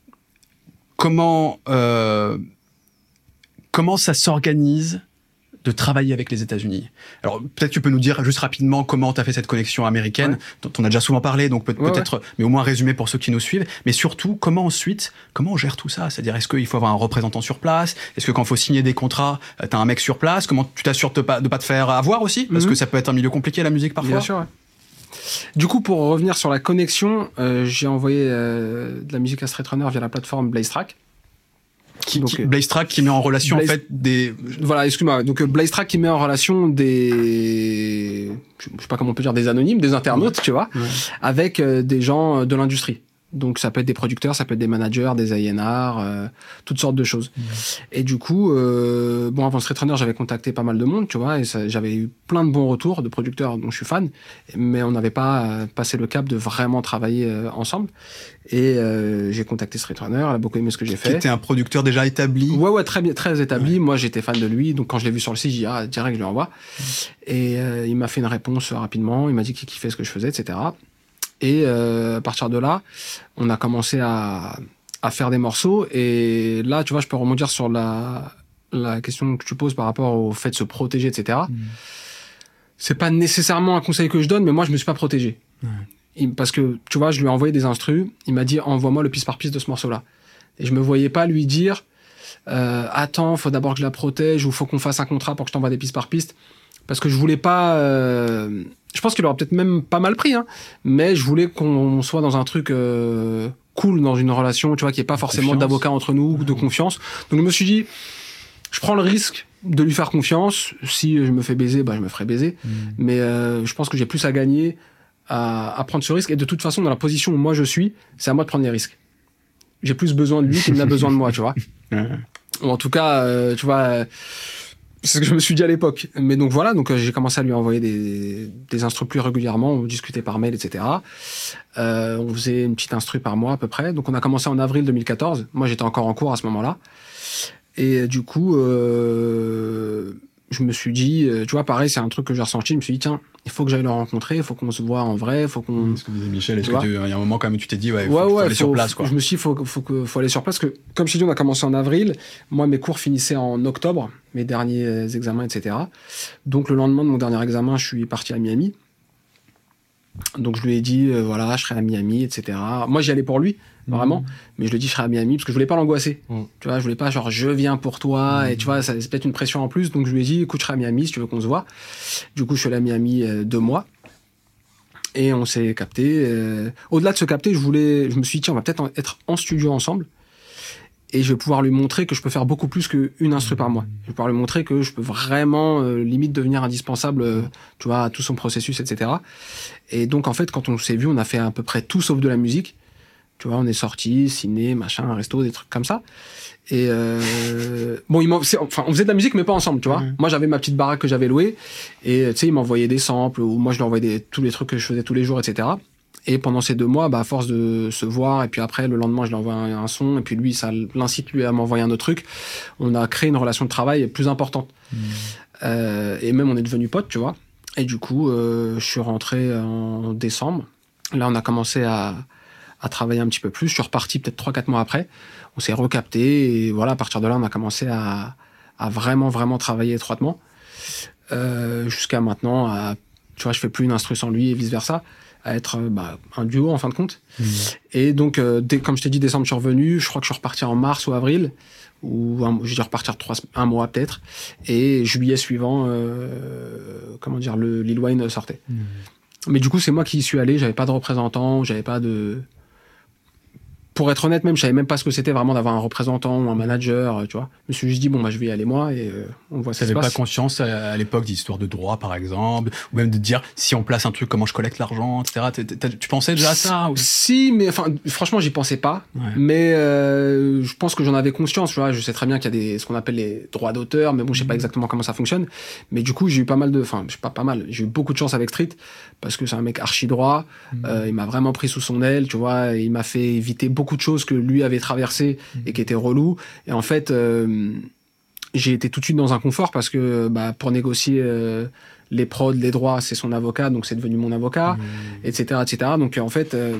Comment euh, comment ça s'organise de travailler avec les États-Unis? Alors peut-être tu peux nous dire juste rapidement comment tu as fait cette connexion américaine, ouais. dont on a déjà souvent parlé, donc peut- ouais, peut-être, ouais. mais au moins résumé pour ceux qui nous suivent. Mais surtout, comment ensuite, comment on gère tout ça? C'est-à-dire, est-ce qu'il faut avoir un représentant sur place? Est-ce que quand il faut signer des contrats, t'as un mec sur place? Comment tu t'assures de pas de pas te faire avoir aussi? Parce mm-hmm. que ça peut être un milieu compliqué la musique parfois. Bien sûr. Ouais. Du coup, pour revenir sur la connexion, euh, j'ai envoyé euh, de la musique à Street Runner via la plateforme Blaze Track. Qui, donc, qui, Blaze Track qui met en relation Blaze, en fait des voilà excuse-moi donc Blaze Track qui met en relation des je sais pas comment on peut dire des anonymes des internautes ouais. tu vois ouais. avec euh, des gens de l'industrie. Donc ça peut être des producteurs, ça peut être des managers, des A and R, euh, toutes sortes de choses. Mmh. Et du coup, euh, bon avant Street Runner, j'avais contacté pas mal de monde, tu vois, et ça, j'avais eu plein de bons retours de producteurs dont je suis fan, mais on n'avait pas euh, passé le cap de vraiment travailler euh, ensemble. Et euh, j'ai contacté Street Runner, elle a beaucoup aimé ce que j'ai fait. Qui était un producteur déjà établi. Ouais, ouais, très bien, très établi. Ouais. Moi, j'étais fan de lui, donc quand je l'ai vu sur le site, j'ai dit ah direct, je lui envoie. Mmh. Et euh, il m'a fait une réponse rapidement, il m'a dit qu'il kiffait ce que je faisais, et cetera. Et euh, à partir de là, on a commencé à, à faire des morceaux. Et là, tu vois, je peux rebondir sur la, la question que tu poses par rapport au fait de se protéger, et cetera. Mmh. C'est pas nécessairement un conseil que je donne, mais moi, je me suis pas protégé. Mmh. Il, parce que, tu vois, je lui ai envoyé des instrus. Il m'a dit, envoie-moi le piste par piste de ce morceau-là. Et je me voyais pas lui dire, euh, attends, faut d'abord que je la protège ou faut qu'on fasse un contrat pour que je t'envoie des pistes par piste. Parce que je voulais pas... Euh, je pense qu'il aurait peut-être même pas mal pris, hein, mais je voulais qu'on soit dans un truc euh, cool, dans une relation, tu vois, qu'il n'y ait pas forcément confiance. D'avocat entre nous, mmh. de confiance. Donc je me suis dit, je prends le risque de lui faire confiance. Si je me fais baiser, bah, je me ferai baiser. Mmh. Mais euh, je pense que j'ai plus à gagner à, à prendre ce risque. Et de toute façon, dans la position où moi je suis, c'est à moi de prendre les risques. J'ai plus besoin de lui qu'il n'a besoin de moi, tu vois. Ou en tout cas, euh, tu vois... Euh, c'est ce que je me suis dit à l'époque. Mais donc voilà, donc euh, j'ai commencé à lui envoyer des, des instrus plus régulièrement, on discutait par mail, et cetera. Euh, on faisait une petite instru par mois à peu près. Donc on a commencé en avril deux mille quatorze. Moi j'étais encore en cours à ce moment-là. Et du coup, euh, je me suis dit, tu vois, pareil, c'est un truc que j'ai ressenti. Je me suis dit, tiens, il faut que j'aille le rencontrer, il faut qu'on se voit en vrai, il faut qu'on... Ce que disait Michel, est-ce qu'il y a un moment quand même où tu t'es dit, ouais, il ouais, faut, ouais, faut aller faut, sur place, quoi. Je me suis dit, faut, faut, faut, faut aller sur place, parce que, comme je t'ai dit, on a commencé en avril. Moi, mes cours finissaient en octobre, mes derniers examens, et cetera. Donc, le lendemain de mon dernier examen, je suis parti à Miami. Donc, je lui ai dit, euh, voilà, je serai à Miami, et cetera. Moi, j'y allais pour lui, vraiment. Mmh. Mais je lui ai dit, je serai à Miami, parce que je voulais pas l'angoisser. Mmh. Tu vois, je voulais pas, genre, je viens pour toi, mmh. et tu vois, ça, c'est peut-être une pression en plus. Donc, je lui ai dit, écoute, je serai à Miami, si tu veux qu'on se voit. Du coup, je suis allé à Miami euh, deux mois. Et on s'est capté. Euh... Au-delà de se capter, je voulais, je me suis dit, tiens, on va peut-être en... être en studio ensemble. Et je vais pouvoir lui montrer que je peux faire beaucoup plus qu'une instru par mois. Je vais pouvoir lui montrer que je peux vraiment, euh, limite, devenir indispensable, euh, tu vois, à tout son processus, et cetera. Et donc, en fait, quand on s'est vu, on a fait à peu près tout sauf de la musique. Tu vois, on est sortis, ciné, machin, un resto, des trucs comme ça. Et euh... bon, il enfin, on faisait de la musique, mais pas ensemble, tu vois. Mmh. Moi, j'avais ma petite baraque que j'avais louée, et tu sais, il m'envoyait des samples, ou moi, je lui envoyais des... tous les trucs que je faisais tous les jours, et cetera. Et pendant ces deux mois, bah, à force de se voir, et puis après, le lendemain, je lui envoie un, un son, et puis lui, ça l'incite lui à m'envoyer un autre truc. On a créé une relation de travail plus importante. Mmh. Euh, et même, on est devenus potes, tu vois. Et du coup, euh, je suis rentré en décembre. Là, on a commencé à, à travailler un petit peu plus. Je suis reparti peut-être trois quatre mois après. On s'est recapté, et voilà, à partir de là, on a commencé à, à vraiment, vraiment travailler étroitement. Euh, jusqu'à maintenant, à, tu vois, je fais plus une instru sans lui et vice-versa, à être bah, un duo, en fin de compte. Mmh. Et donc, euh, dès, comme je t'ai dit, décembre, je suis revenu. Je crois que je suis reparti en mars ou avril, ou un, j'ai dû repartir trois, un mois peut-être. Et juillet suivant, euh, comment dire, le Lil Wayne sortait. Mmh. Mais du coup, c'est moi qui y suis allé. J'avais pas de représentant, j'avais pas de... pour être honnête, même, je savais même pas ce que c'était vraiment d'avoir un représentant ou un manager, tu vois. Je me suis juste dit, bon, bah, je vais y aller moi et euh, on voit ce qui se passe. T'avais pas conscience à, à l'époque d'histoire de droit, par exemple, ou même de dire, si on place un truc, comment je collecte l'argent, et cetera. T'es, t'es, tu pensais déjà à ça ou... Si, mais enfin, franchement, j'y pensais pas. Ouais. Mais euh, je pense que j'en avais conscience, tu vois. Je sais très bien qu'il y a des, ce qu'on appelle les droits d'auteur, mais bon, je sais pas exactement comment ça fonctionne. Mais du coup, j'ai eu pas mal de, enfin, je sais pas pas mal, j'ai eu beaucoup de chance avec Street, parce que c'est un mec archi droit, mmh. euh, il m'a vraiment pris sous son aile, tu vois, il m'a fait éviter beaucoup beaucoup de choses que lui avait traversées et qui étaient reloues. Et en fait, euh, j'ai été tout de suite dans un confort parce que bah, pour négocier euh, les prods, les droits, c'est son avocat, donc c'est devenu mon avocat, mmh. et cetera, et cetera. Donc en fait, euh,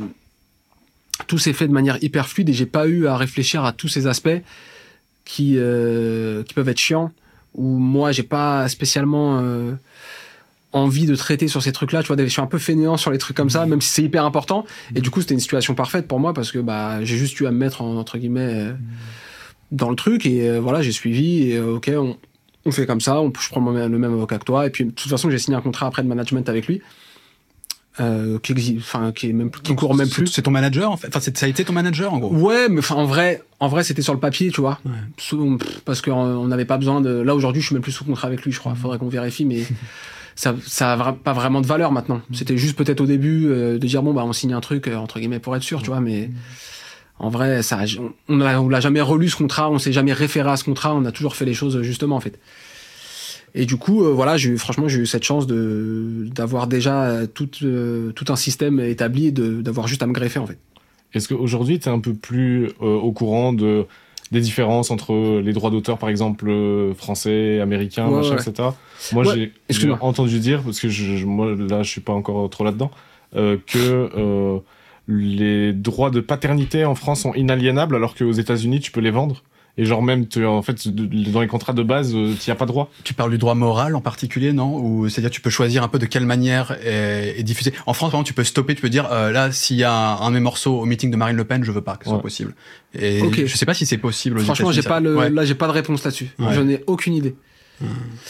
tout s'est fait de manière hyper fluide et j'ai pas eu à réfléchir à tous ces aspects qui euh, qui peuvent être chiants. Où moi, j'ai pas spécialement euh, envie de traiter sur ces trucs-là, tu vois, je suis un peu fainéant sur les trucs comme ça, même si c'est hyper important. Et du coup, c'était une situation parfaite pour moi parce que bah j'ai juste eu à me mettre en, entre guillemets euh, dans le truc et euh, voilà, j'ai suivi et euh, ok, on, on fait comme ça, on, je prends le même avocat que toi et puis de toute façon, j'ai signé un contrat après de management avec lui. Euh, qui existe, enfin, qui est même, qui court même plus. C'est ton manager, en fait. Enfin, c'est, ça a été ton manager, en gros. Ouais, mais enfin, en vrai, en vrai, c'était sur le papier, tu vois. Ouais. Sous, parce qu'on n'avait pas besoin de, là, aujourd'hui, je suis même plus sous contrat avec lui, je crois. Faudrait qu'on vérifie, mais ça, ça a pas vraiment de valeur maintenant. C'était juste peut-être au début, euh, de dire, bon, bah, on signe un truc, euh, entre guillemets, pour être sûr, tu vois, mais en vrai, ça, on l'a, on l'a jamais relu ce contrat, on s'est jamais référé à ce contrat, on a toujours fait les choses justement, en fait. Et du coup, euh, voilà, j'ai eu, franchement, j'ai eu cette chance de d'avoir déjà tout euh, tout un système établi, et de d'avoir juste à me greffer en fait. Est-ce qu'aujourd'hui, tu es un peu plus euh, au courant de des différences entre les droits d'auteur, par exemple euh, français, américains, ouais, machin, ouais. et cetera. Moi, ouais. j'ai, j'ai entendu dire, parce que je, je, moi là, je suis pas encore trop là-dedans, euh, que euh, les droits de paternité en France sont inaliénables, alors qu'aux États-Unis, tu peux les vendre. Et genre même, tu, en fait, dans les contrats de base, tu n'y as pas droit. Tu parles du droit moral en particulier, non? Ou c'est-à-dire tu peux choisir un peu de quelle manière est, est diffusé. En France, par exemple, tu peux stopper, tu peux dire euh, là, s'il y a un, un de mes morceaux au meeting de Marine Le Pen, je veux pas que ce soit ouais. possible. Et okay. je sais pas si c'est possible. Aux Franchement, j'ai ça. pas le, ouais. là, j'ai pas de réponse là-dessus. Ouais. Je n'ai aucune idée. Hum.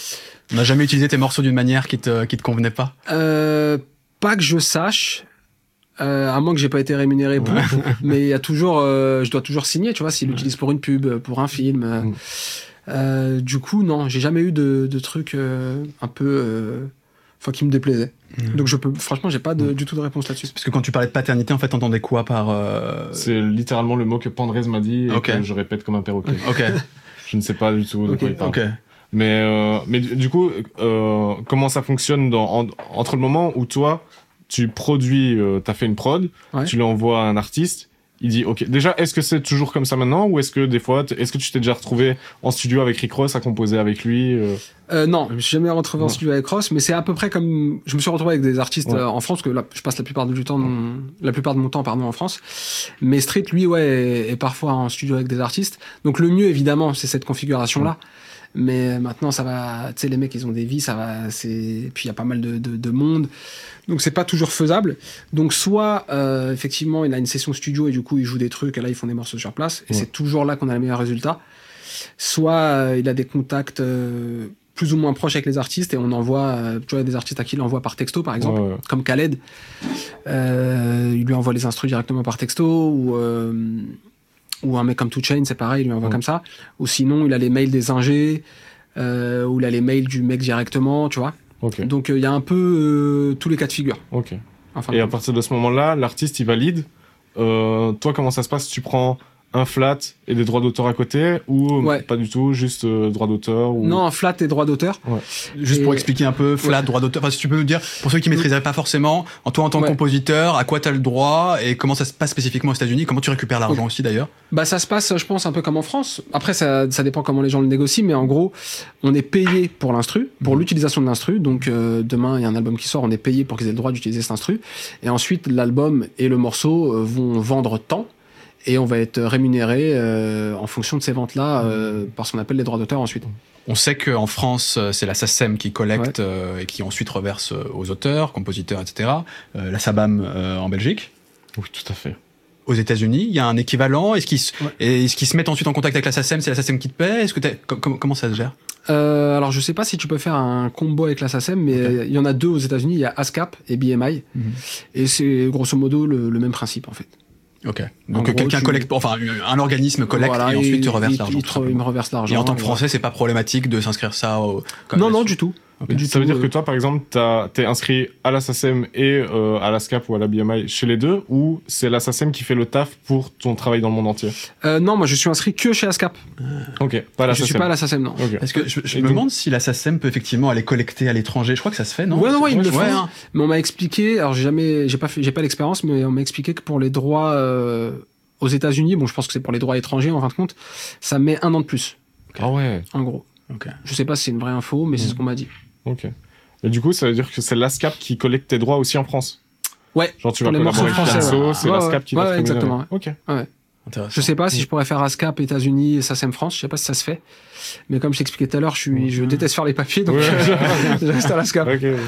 On n'a jamais utilisé tes morceaux d'une manière qui te qui te convenait pas? Euh, pas que je sache. Euh, à moins que j'ai pas été rémunéré pour, ouais. mais il y a toujours, euh, je dois toujours signer, tu vois, s'il l'utilise pour une pub, pour un film. Euh, mm. euh, du coup, non, j'ai jamais eu de, de trucs euh, un peu, enfin, euh, qui me déplaisaient. Mm. Donc je peux, franchement, j'ai pas de, mm. du tout de réponse là-dessus. Parce que quand tu parlais de paternité, en fait, t'entendais quoi par euh... C'est littéralement le mot que Pandrez m'a dit et okay. que je répète comme un perroquet. Ok. Je ne sais pas du tout de okay. quoi il parle. Okay. Mais euh, mais du coup, euh, comment ça fonctionne dans en, entre le moment où toi tu produis, euh, t'as fait une prod, ouais. tu l'envoies à un artiste, il dit ok. Déjà, est-ce que c'est toujours comme ça maintenant ou est-ce que des fois, est-ce que tu t'es déjà retrouvé en studio avec Rick Ross à composer avec lui euh... Euh, non, je me suis jamais retrouvé ouais. en studio avec Ross, mais c'est à peu près comme je me suis retrouvé avec des artistes ouais. euh, en France, parce que là, je passe la plupart du temps, mon... la plupart de mon temps, pardon, en France. Mais Street, lui, ouais, est, est parfois en studio avec des artistes. Donc le mieux, évidemment, c'est cette configuration-là. Ouais. Mais maintenant, ça va, tu sais, les mecs, ils ont des vies, ça va, c'est, puis il y a pas mal de, de, de monde. Donc c'est pas toujours faisable. Donc soit, euh, effectivement, il a une session studio et du coup, il joue des trucs et là, ils font des morceaux sur place. Et ouais. c'est toujours là qu'on a le meilleur résultat. Soit, euh, il a des contacts, euh, plus ou moins proches avec les artistes et on envoie, euh, tu vois, des artistes à qui il envoie par texto, par exemple, ouais, ouais. comme Khaled. Euh, il lui envoie les instrus directement par texto ou, euh, ou un mec comme two chainz, c'est pareil, il lui envoie ouais. comme ça. Ou sinon, il a les mails des ingés, euh, ou il a les mails du mec directement, tu vois. Okay. Donc, il euh, y a un peu euh, tous les cas de figure. Ok. Enfin, et à partir de ce moment-là, l'artiste, il valide. Euh, toi, comment ça se passe? Tu prends un flat et des droits d'auteur à côté ou ouais. pas du tout, juste euh, droits d'auteur ou... Non, un flat et droits d'auteur. Ouais. Juste et... pour expliquer un peu, flat, ouais. droits d'auteur. Enfin, si tu peux nous dire, pour ceux qui ne maîtriseraient pas forcément, en toi en tant que ouais. compositeur, à quoi tu as le droit et comment ça se passe spécifiquement aux États-Unis, comment tu récupères l'argent okay. aussi d'ailleurs? Bah, ça se passe, je pense, un peu comme en France. Après, ça, ça dépend comment les gens le négocient, mais en gros, on est payé pour l'instru, pour mmh. l'utilisation de l'instru. Donc, euh, demain, il y a un album qui sort, on est payé pour qu'ils aient le droit d'utiliser cet instru. Et ensuite, l'album et le morceau euh, vont vendre tant. Et on va être rémunéré euh, en fonction de ces ventes-là euh, par ce qu'on appelle les droits d'auteur ensuite. On sait qu'en France, c'est la SACEM qui collecte ouais. euh, et qui ensuite reverse aux auteurs, compositeurs, et cetera. Euh, la SABAM euh, en Belgique. Oui, tout à fait. Aux États-Unis, il y a un équivalent. Est-ce qu'ils se, ouais. est-ce qu'ils se mettent ensuite en contact avec la SACEM? C'est la SACEM qui te paie? Est-ce que t'as, com- comment ça se gère? Euh, alors je sais pas si tu peux faire un combo avec la SACEM, mais il okay. y en a deux aux États-Unis. Il y a ASCAP et B M I, mm-hmm. et c'est grosso modo le, le même principe en fait. Ok. Donc gros, quelqu'un tu... collecte, enfin un organisme collecte voilà, et ensuite te reverse l'argent. Il, il me reverse l'argent. Et en tant que Français, c'est pas problématique de s'inscrire ça au. Non, non, du tout. Okay. Du ça tout, veut dire euh... que toi, par exemple, t'as, t'es inscrit à la S A C E M et euh, à la S C A P ou à la B M I chez les deux, ou c'est la S A C E M qui fait le taf pour ton travail dans le monde entier? euh, Non, moi je suis inscrit que chez la S C A P. Ah. Ok, pas à la je S A C E M. Je suis pas à la S A C E M, non. Okay. Parce que je, je me donc... demande si la S A C E M peut effectivement aller collecter à l'étranger. Je crois que ça se fait, non? Ouais, non, ouais, ils ouais, me le font. Ouais, hein. Mais on m'a expliqué, alors j'ai jamais, j'ai pas fait, j'ai pas l'expérience, mais on m'a expliqué que pour les droits euh, aux États-Unis, bon, je pense que c'est pour les droits étrangers en fin de compte, ça met un an de plus. Ah ouais. En gros. Ok. Je sais pas si c'est une vraie info, mais mmh. c'est ce qu'on m'a dit. Ok. Et du coup, ça veut dire que c'est l'A S C A P qui collecte tes droits aussi en France? Ouais. Genre, tu vas collaborer avec Picasso, c'est ouais, l'A S C A P qui ouais, va ouais, exactement. Ouais. Ok. Ouais. Je sais pas si je pourrais faire A S C A P États-Unis et S A C E M France, je sais pas si ça se fait. Mais comme je t'expliquais tout à l'heure, je suis, je déteste faire les papiers, donc ouais. je reste à l'A S C A P. Okay.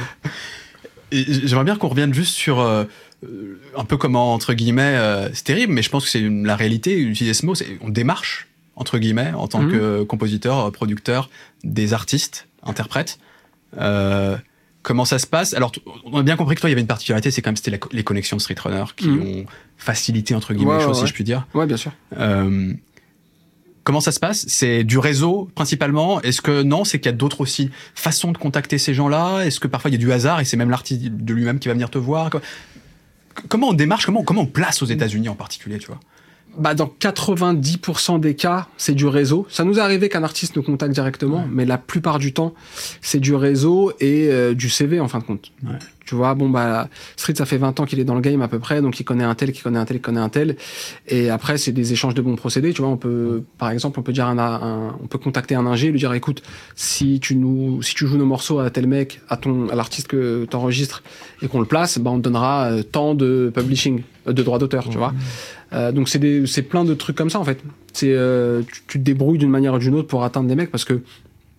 Et j'aimerais bien qu'on revienne juste sur euh, un peu comment, entre guillemets, euh, c'est terrible, mais je pense que c'est une, la réalité, utiliser ce mot, c'est on démarche, entre guillemets, en tant mmh. que compositeur, producteur, des artistes, interprètes. Euh, comment ça se passe? Alors, on a bien compris que toi, il y avait une particularité, c'est quand même c'était la, les connexions de street runner qui mmh. ont facilité, entre guillemets, ouais, les choses, ouais. si je puis dire. Ouais, bien sûr. Euh, comment ça se passe? C'est du réseau, principalement? Est-ce que non, c'est qu'il y a d'autres aussi façons de contacter ces gens-là? Est-ce que parfois il y a du hasard et c'est même l'artiste de lui-même qui va venir te voir? Comment on démarche? Comment, comment on place aux États-Unis en particulier, tu vois? Bah, dans quatre-vingt-dix pour cent des cas, c'est du réseau. Ça nous est arrivé qu'un artiste nous contacte directement, ouais. mais la plupart du temps, c'est du réseau et euh, du C V en fin de compte. Ouais. Tu vois, bon, bah, Street, ça fait vingt ans qu'il est dans le game à peu près, donc il connaît un tel, qui connaît un tel, qui connaît un tel. Et après, c'est des échanges de bons procédés. Tu vois, on peut, par exemple, on peut dire un, un on peut contacter un ingé, lui dire, écoute, si tu nous, si tu joues nos morceaux à tel mec, à ton, à l'artiste que t'enregistres et qu'on le place, bah, on te donnera euh, tant de publishing, euh, de droits d'auteur, mmh. tu vois. Euh, donc c'est des, c'est plein de trucs comme ça en fait. C'est, euh, tu, tu te débrouilles d'une manière ou d'une autre pour atteindre des mecs parce que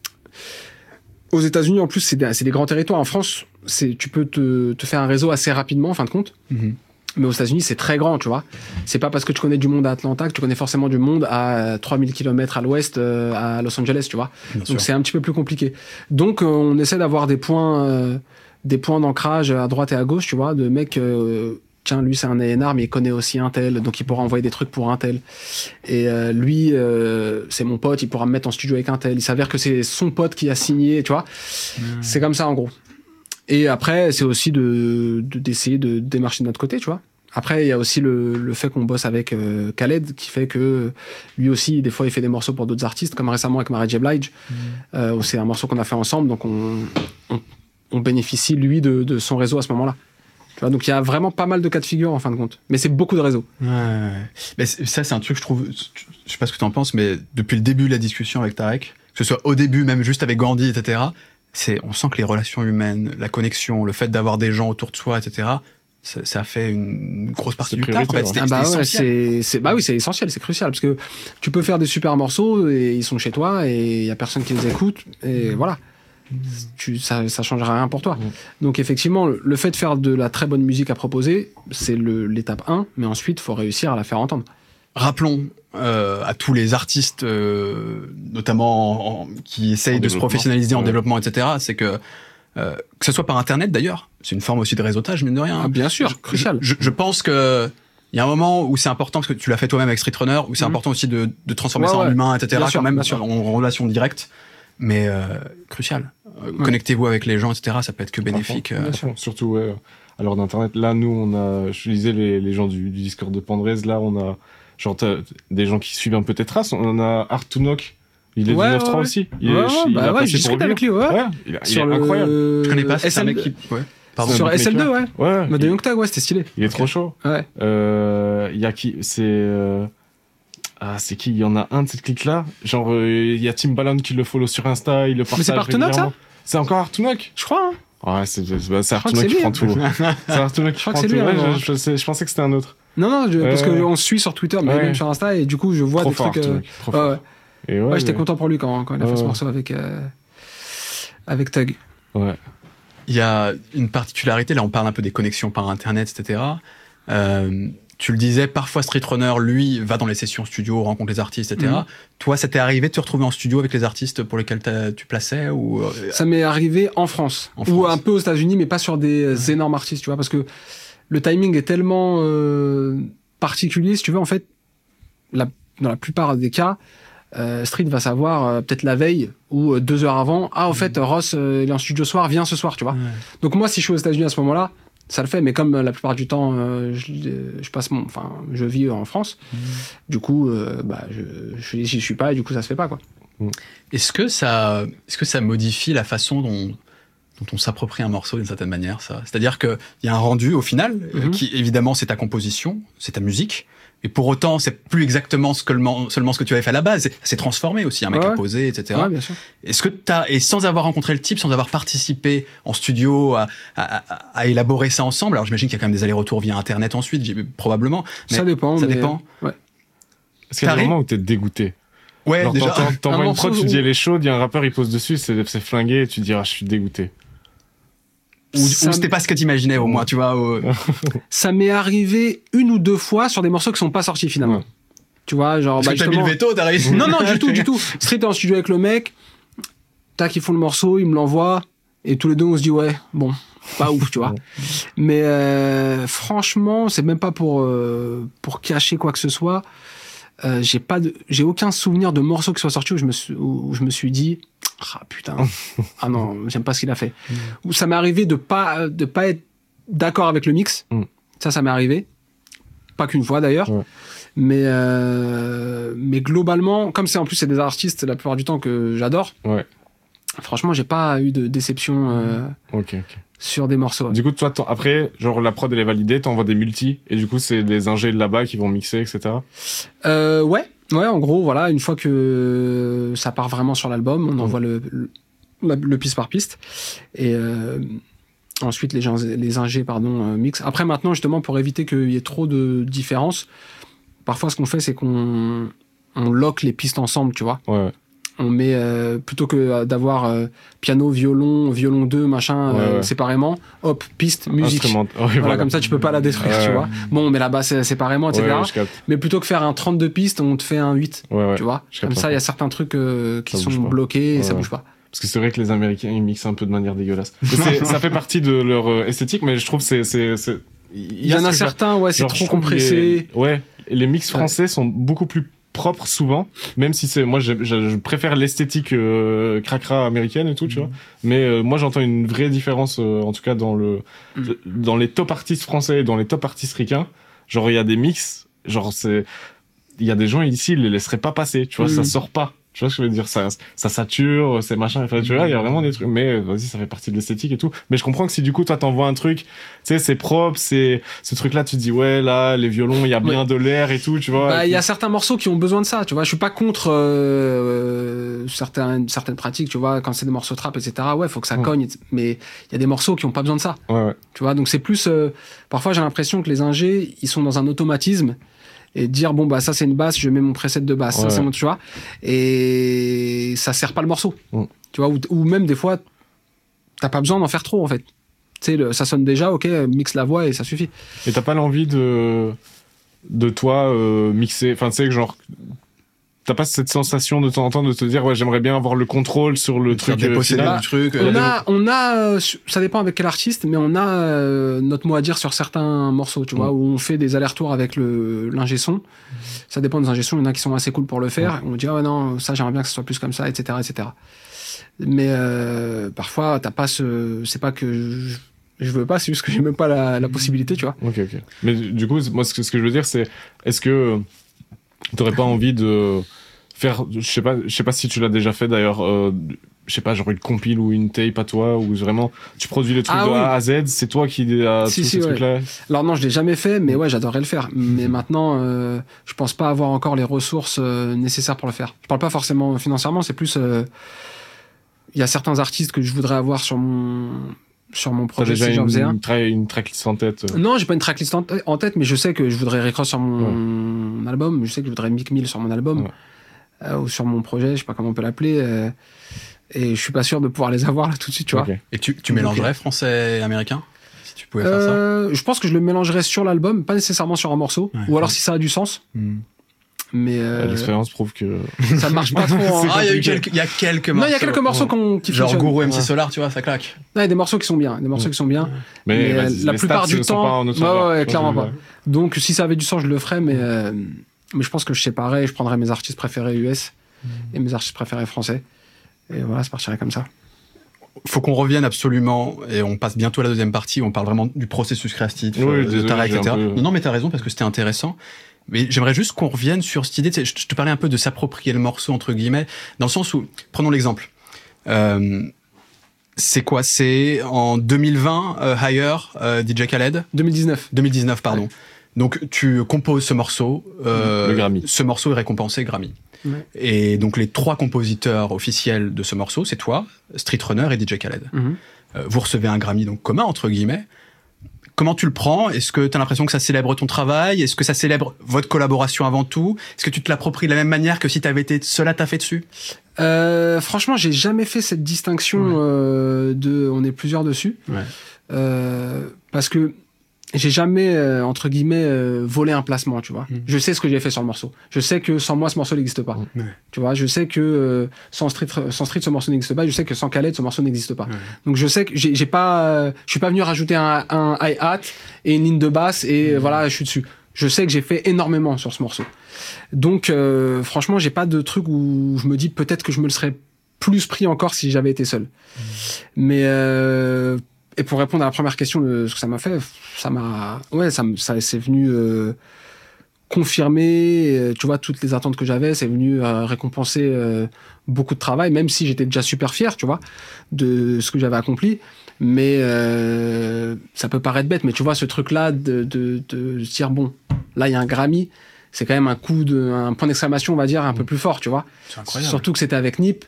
aux États-Unis en plus c'est des, c'est des grands territoires. En France, c'est, tu peux te, te faire un réseau assez rapidement en fin de compte. Mm-hmm. Mais aux États-Unis c'est très grand, tu vois. C'est pas parce que tu connais du monde à Atlanta que tu connais forcément du monde à trois mille kilomètres à l'ouest, euh, à Los Angeles, tu vois. Bien Donc sûr. C'est un petit peu plus compliqué. Donc euh, on essaie d'avoir des points, euh, des points d'ancrage à droite et à gauche, tu vois, de mecs. Euh, Tiens, lui c'est un A and R mais il connaît aussi un tel, donc il pourra envoyer des trucs pour un tel. Et euh, lui euh, c'est mon pote, il pourra me mettre en studio avec un tel. Il s'avère que c'est son pote qui a signé, tu vois. Mmh. C'est comme ça en gros. Et après c'est aussi de, de d'essayer de démarcher de notre côté, tu vois. Après il y a aussi le, le fait qu'on bosse avec euh, Khaled qui fait que lui aussi des fois il fait des morceaux pour d'autres artistes, comme récemment avec Mary J. Blige. Mmh. Euh, c'est un morceau qu'on a fait ensemble, donc on, on, on bénéficie lui de, de son réseau à ce moment-là. Tu vois, donc il y a vraiment pas mal de cas de figure en fin de compte, mais c'est beaucoup de réseaux. Ouais, ouais. Mais ça c'est un truc que je trouve, je sais pas ce que tu en penses, mais depuis le début de la discussion avec Tarek, que ce soit au début même juste avec Gandhi, et cetera, c'est, on sent que les relations humaines, la connexion, le fait d'avoir des gens autour de soi, et cetera, ça, ça fait une grosse partie c'est du taf. En fait, c'était, ah bah ouais, c'est, c'est, bah oui, c'est essentiel, c'est crucial, parce que tu peux faire des super morceaux et ils sont chez toi et il y a personne qui les écoute et mmh. voilà. Tu, ça, ça changera rien pour toi. Mmh. Donc effectivement, le, le fait de faire de la très bonne musique à proposer, c'est le, l'étape un, mais ensuite, il faut réussir à la faire entendre. Rappelons euh, à tous les artistes, euh, notamment en, en, qui essayent en de se professionnaliser en ouais. développement, et cetera, c'est que, euh, que ce soit par Internet d'ailleurs, c'est une forme aussi de réseautage, mine de rien. Ah, bien sûr, je, crucial. Je, je pense que il y a un moment où c'est important, parce que tu l'as fait toi-même avec Street Runner, où c'est mmh. important aussi de, de transformer ouais, ça en ouais. humain, et cetera, bien quand sûr, même en, en relation directe. Mais euh, crucial. Euh, ouais. Connectez-vous avec les gens, et cetera. Ça peut être que bénéfique. Euh... Surtout, ouais. Alors d'internet, là, nous, on a. Je disais les, les gens du, du Discord de Pandrez. Là, on a genre des gens qui suivent un peu tes traces. On a Art to Knock. Il est ouais, du neuf trois ouais. aussi. Il ouais, est, ouais, il bah a ouais, passé j'ai discuté avec lui. Ouais. ouais il, a, il sur est le... incroyable. Je connais pas. C'est S L... un mec qui. Ouais. Pardon, sur S L deux, ouais. Ouais. Bah, de Young Tag, ouais, c'était stylé. Il est okay. trop chaud. Ouais. Euh, il y a qui? C'est. Euh... Ah, c'est qui? Il y en a un de cette clique-là. Genre, il euh, y a Timbaland qui le follow sur Insta, il le partage. Mais c'est par Artunoc, ça? C'est encore Artunoc? Je crois, hein. Ouais, c'est, c'est, c'est Artunoc qui prend tout. C'est Artunoc qui prend tout. Lui, ouais, hein, je, je, je, je pensais que c'était un autre. Non, non, je, euh... parce qu'on se suit sur Twitter, mais ouais. même sur Insta, et du coup, je vois trop des fort, trucs. Euh... Trop fort. Ouais, et ouais, ouais j'étais mais... content pour lui quand, quand il a fait ouais. ce morceau avec, euh... avec Tug. Ouais. Il y a une particularité, là, on parle un peu des connexions par Internet, et cetera. Euh, Tu le disais, parfois Street Runner, lui, va dans les sessions studio, rencontre les artistes, et cetera. Mmh. Toi, ça t'est arrivé de te retrouver en studio avec les artistes pour lesquels tu plaçais ou... Ça m'est arrivé en France, en France, ou un peu aux États-Unis, mais pas sur des ouais. énormes artistes, tu vois, parce que le timing est tellement... Euh, particulier, si tu veux, en fait, la, dans la plupart des cas, euh, Street va savoir euh, peut-être la veille ou euh, deux heures avant, ah, au fait, Ross, euh, il est en studio ce soir, viens ce soir, tu vois. Ouais. Donc moi, si je suis aux États-Unis à ce moment-là, ça le fait, mais comme euh, la plupart du temps, euh, je, je passe mon, enfin, je vis en France, mmh. du coup, euh, bah, je, je, j'y suis pas et du coup, ça se fait pas, quoi. Mmh. Est-ce que ça, est-ce que ça modifie la façon dont dont on s'approprie un morceau d'une certaine manière, ça. C'est-à-dire qu'il y a un rendu au final, mm-hmm. qui évidemment c'est ta composition, c'est ta musique, et pour autant c'est plus exactement ce que le, seulement ce que tu avais fait à la base, c'est, c'est transformé aussi, un mec ouais. a posé, et cetera. Ouais, bien sûr. Est-ce que t'as, et sans avoir rencontré le type, sans avoir participé en studio à, à, à, à élaborer ça ensemble, alors j'imagine qu'il y a quand même des allers-retours via internet ensuite, probablement. Mais ça dépend. Ça mais... dépend. Ouais. Est-ce qu'il y a des moments où t'es dégoûté? Ouais, alors, déjà. T'en, t'envoies une prod, où... tu dis elle est chaude, il y a un rappeur, il pose dessus, c'est, c'est flingué, et tu dis ah je suis dégoûté. Ou, ou c'était pas ce que t'imaginais au moins, tu vois. Au... Ça m'est arrivé une ou deux fois sur des morceaux qui sont pas sortis finalement. Ouais. Tu vois, genre. Parce bah, que t'as mis le veto, t'as réussi. Non, non, du tout, du tout. Street est en studio avec le mec, tac, ils font le morceau, ils me l'envoient, et tous les deux on se dit ouais, bon, pas ouf, tu vois. Mais euh, franchement, c'est même pas pour euh, pour cacher quoi que ce soit. Euh, j'ai pas de, j'ai aucun souvenir de morceaux qui soient sortis où je me suis, où je me suis dit, ah putain, ah non, j'aime pas ce qu'il a fait. Mm. Ou ça m'est arrivé de pas, de pas être d'accord avec le mix. Mm. Ça, ça m'est arrivé. Pas qu'une fois d'ailleurs. Ouais. Mais, euh, mais globalement, comme c'est en plus c'est des artistes la plupart du temps que j'adore. Ouais. Franchement, j'ai pas eu de déception euh, okay, okay. sur des morceaux. Du coup, toi, après, genre la prod elle est validée, t'envoies des multis et du coup c'est les ingés de là-bas qui vont mixer, et cetera. Euh, ouais, ouais. En gros, voilà, une fois que ça part vraiment sur l'album, on mmh. envoie le, le le piste par piste et euh, ensuite les gens, les ingés pardon euh, mixent. Après maintenant, justement, pour éviter qu'il y ait trop de différences, parfois ce qu'on fait, c'est qu'on on lock les pistes ensemble, tu vois. Ouais. On met, euh, plutôt que d'avoir euh, piano, violon, violon deux, machin, ouais, euh, ouais. séparément, hop, piste, musique. Oui, voilà, voilà, comme ça, tu peux pas la détruire, ouais, tu ouais. vois. Bon, on met la basse séparément, et cetera. Ouais, ouais, mais plutôt que faire un trente-deux pistes, on te fait un huit, ouais, ouais. tu vois. Comme ça, il y a certains trucs euh, qui ça sont bloqués et ouais, ça ouais. bouge pas. Parce que c'est vrai que les Américains, ils mixent un peu de manière dégueulasse. C'est, ça fait partie de leur euh, esthétique, mais je trouve que c'est, c'est, c'est... Il y, y en a certains, ouais, c'est trop compressé. Les... Ouais, les mix français ouais. sont beaucoup plus propre souvent, même si c'est moi je, je, je préfère l'esthétique euh, cracra américaine et tout, tu mmh. vois, mais euh, moi j'entends une vraie différence euh, en tout cas dans le mmh. dans les top artistes français et dans les top artistes ricains, genre il y a des mix, genre c'est il y a des gens ici ils les laisseraient pas passer, tu vois, mmh. ça sort pas. Tu vois ce que je veux dire, ça, ça sature, c'est machin, enfin, tu vois, il y a vraiment des trucs, mais vas-y, ça fait partie de l'esthétique et tout. Mais je comprends que si du coup, toi, t'envoies un truc, tu sais, c'est propre, c'est, ce truc-là, tu te dis, ouais, là, les violons, il y a bien ouais. de l'air et tout, tu vois. Bah, il puis... y a certains morceaux qui ont besoin de ça, tu vois. Je suis pas contre, euh, certaines, certaines pratiques, tu vois, quand c'est des morceaux trap, et cetera. Ouais, faut que ça ouais. cogne, mais il y a des morceaux qui ont pas besoin de ça. Ouais, ouais. Tu vois, donc c'est plus, euh, parfois, j'ai l'impression que les ingés, ils sont dans un automatisme. Et dire bon bah ça c'est une basse, je mets mon preset de basse, ouais. ça c'est mon, tu vois, et ça sert pas le morceau, mm. tu vois, ou, ou même des fois t'as pas besoin d'en faire trop en fait, tu sais, ça sonne déjà, ok, mixe la voix et ça suffit. Et t'as pas l'envie de de toi euh, mixer, enfin tu sais que genre t'as pas cette sensation de temps en temps de te dire ouais j'aimerais bien avoir le contrôle sur le truc euh, final, le truc on euh, a on a euh, ça dépend avec quel artiste, mais on a euh, notre mot à dire sur certains morceaux, tu vois, mmh. où on fait des allers-retours avec le l'ingé son. Mmh. Ça dépend des ingé son, il y en a qui sont assez cool pour le faire, mmh. on dit ah ouais non ça j'aimerais bien que ce soit plus comme ça, etc etc mais euh, parfois t'as pas ce c'est pas que je, je veux pas, c'est juste que j'ai même pas la, la possibilité, tu vois. Ok ok, mais du coup moi ce que, ce que je veux dire c'est est-ce que t'aurais pas envie de faire, je sais pas, je sais pas si tu l'as déjà fait d'ailleurs, euh, je sais pas, genre une compile ou une tape à toi, où vraiment tu produis les trucs ah, de oui. A à Z, c'est toi qui as si, tous si, ces ouais. trucs-là. Alors non, je l'ai jamais fait, mais ouais, j'adorerais le faire. Mais maintenant, euh, je pense pas avoir encore les ressources euh, nécessaires pour le faire. Je parle pas forcément financièrement, c'est plus, il euh, y a certains artistes que je voudrais avoir sur mon sur mon projet. T'as déjà si j'en faisais une, un. Tra- une tracklist en tête euh... Non, j'ai pas une tracklist en, t- en tête, mais je sais que je voudrais Rick Ross sur mon ouais. album, je sais que je voudrais Mick Mill sur mon album. Ouais. Euh, ou sur mon projet, je sais pas comment on peut l'appeler, euh, et je suis pas sûr de pouvoir les avoir là tout de suite, tu okay. vois. Et tu, tu mélangerais okay. français et américain, si tu pouvais faire euh, ça? Je pense que je le mélangerais sur l'album, pas nécessairement sur un morceau, ouais, ou alors ouais. si ça a du sens. Mm. Mais euh, l'expérience prouve que ça marche pas trop. Hein. Ah, il y a eu quelques, il y a quelques morceaux. Non, il y a quelques morceaux qu'on, qui genre fonctionnent. Guru M C ouais. Solar, tu vois, ça claque. Non, il y a des morceaux qui sont bien, des morceaux qui sont bien. Mais, mais mais la plupart du temps, pas ouais, ouais, clairement pas. Donc si ça avait du sens, je le ferais, mais euh, mais je pense que je séparais, je prendrais mes artistes préférés U S mmh. et mes artistes préférés français. Et voilà, ça partirait comme ça. Faut qu'on revienne absolument, et on passe bientôt à la deuxième partie, où on parle vraiment du processus créatif, oui, euh, désolé, de Tara, et cetera. Peu... Non, non, mais t'as raison, parce que c'était intéressant. Mais j'aimerais juste qu'on revienne sur cette idée, je te parlais un peu de s'approprier le morceau, entre guillemets, dans le sens où, prenons l'exemple. Euh, c'est quoi? C'est en deux mille vingt, euh, Higher, euh, D J Khaled? deux mille dix-neuf. deux mille dix-neuf, pardon. Ouais. Donc, tu composes ce morceau. Euh, le Grammy. Ce morceau est récompensé Grammy. Ouais. Et donc, les trois compositeurs officiels de ce morceau, c'est toi, Street Runner et D J Khaled. Mm-hmm. Euh, vous recevez un Grammy donc commun, entre guillemets. Comment tu le prends? Est-ce que tu as l'impression que ça célèbre ton travail? Est-ce que ça célèbre votre collaboration avant tout? Est-ce que tu te l'appropries de la même manière que si tu avais été seul à taffer dessus? euh, Franchement, j'ai jamais fait cette distinction ouais. euh, de on est plusieurs dessus. Ouais. Euh, parce que j'ai jamais, euh, entre guillemets, euh, volé un placement, tu vois. Mmh. Je sais ce que j'ai fait sur le morceau. Je sais que sans moi, ce morceau n'existe pas. Mmh. Tu vois, je sais que euh, sans Street, sans Street, ce morceau n'existe pas. Je sais que sans Khaled, ce morceau n'existe pas. Mmh. Donc je sais que j'ai, j'ai pas, euh, je suis pas venu rajouter un, un hi-hat et une ligne de basse et mmh. voilà, je suis dessus. Je sais que j'ai fait énormément sur ce morceau. Donc euh, franchement, j'ai pas de truc où je me dis peut-être que je me le serais plus pris encore si j'avais été seul. Mmh. Mais euh, et pour répondre à la première question de ce que ça m'a fait, ça m'a, ouais, ça, ça c'est venu euh, confirmer, euh, tu vois, toutes les attentes que j'avais, c'est venu euh, récompenser euh, beaucoup de travail, même si j'étais déjà super fier, tu vois, de ce que j'avais accompli. Mais euh, ça peut paraître bête, mais tu vois, ce truc-là de, de, de se dire bon, là il y a un Grammy, c'est quand même un coup de, un point d'exclamation, on va dire, un peu plus fort, tu vois. C'est incroyable. Surtout que c'était avec Nip.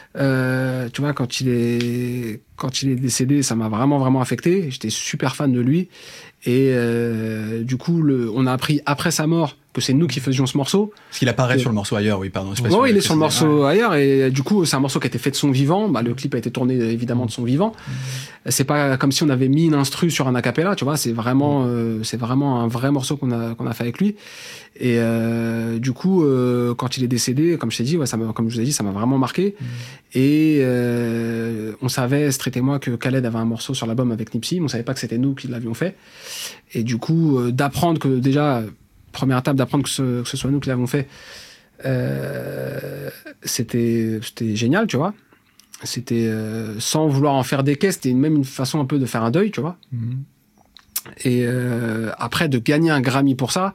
Euh, tu vois, quand il est quand il est décédé, ça m'a vraiment vraiment affecté. J'étais super fan de lui et euh, du coup, le, on a appris après sa mort que c'est nous qui faisions ce morceau. Parce qu'il apparaît que... sur le morceau Ailleurs, oui, pardon. Non, il est sur le morceau ouais. Ailleurs et du coup, c'est un morceau qui a été fait de son vivant. Bah, le clip a été tourné évidemment de son vivant. Mmh. C'est pas comme si on avait mis une instru sur un acapella, tu vois. C'est vraiment, mmh. euh, c'est vraiment un vrai morceau qu'on a qu'on a fait avec lui. Et euh, du coup, euh, quand il est décédé, comme je t'ai dit, ouais, ça m'a, comme je vous ai dit, ça m'a vraiment marqué. Mmh. Et euh, on savait, Street et moi, que Khaled avait un morceau sur l'album avec Nipsey, mais on savait pas que c'était nous qui l'avions fait. Et du coup, euh, d'apprendre que déjà, première étape, d'apprendre que ce, que ce soit nous qui l'avons fait, euh, c'était, c'était génial, tu vois. C'était euh, sans vouloir en faire des caisses, c'était même une façon un peu de faire un deuil, tu vois. Mmh. Et euh, après, de gagner un Grammy pour ça,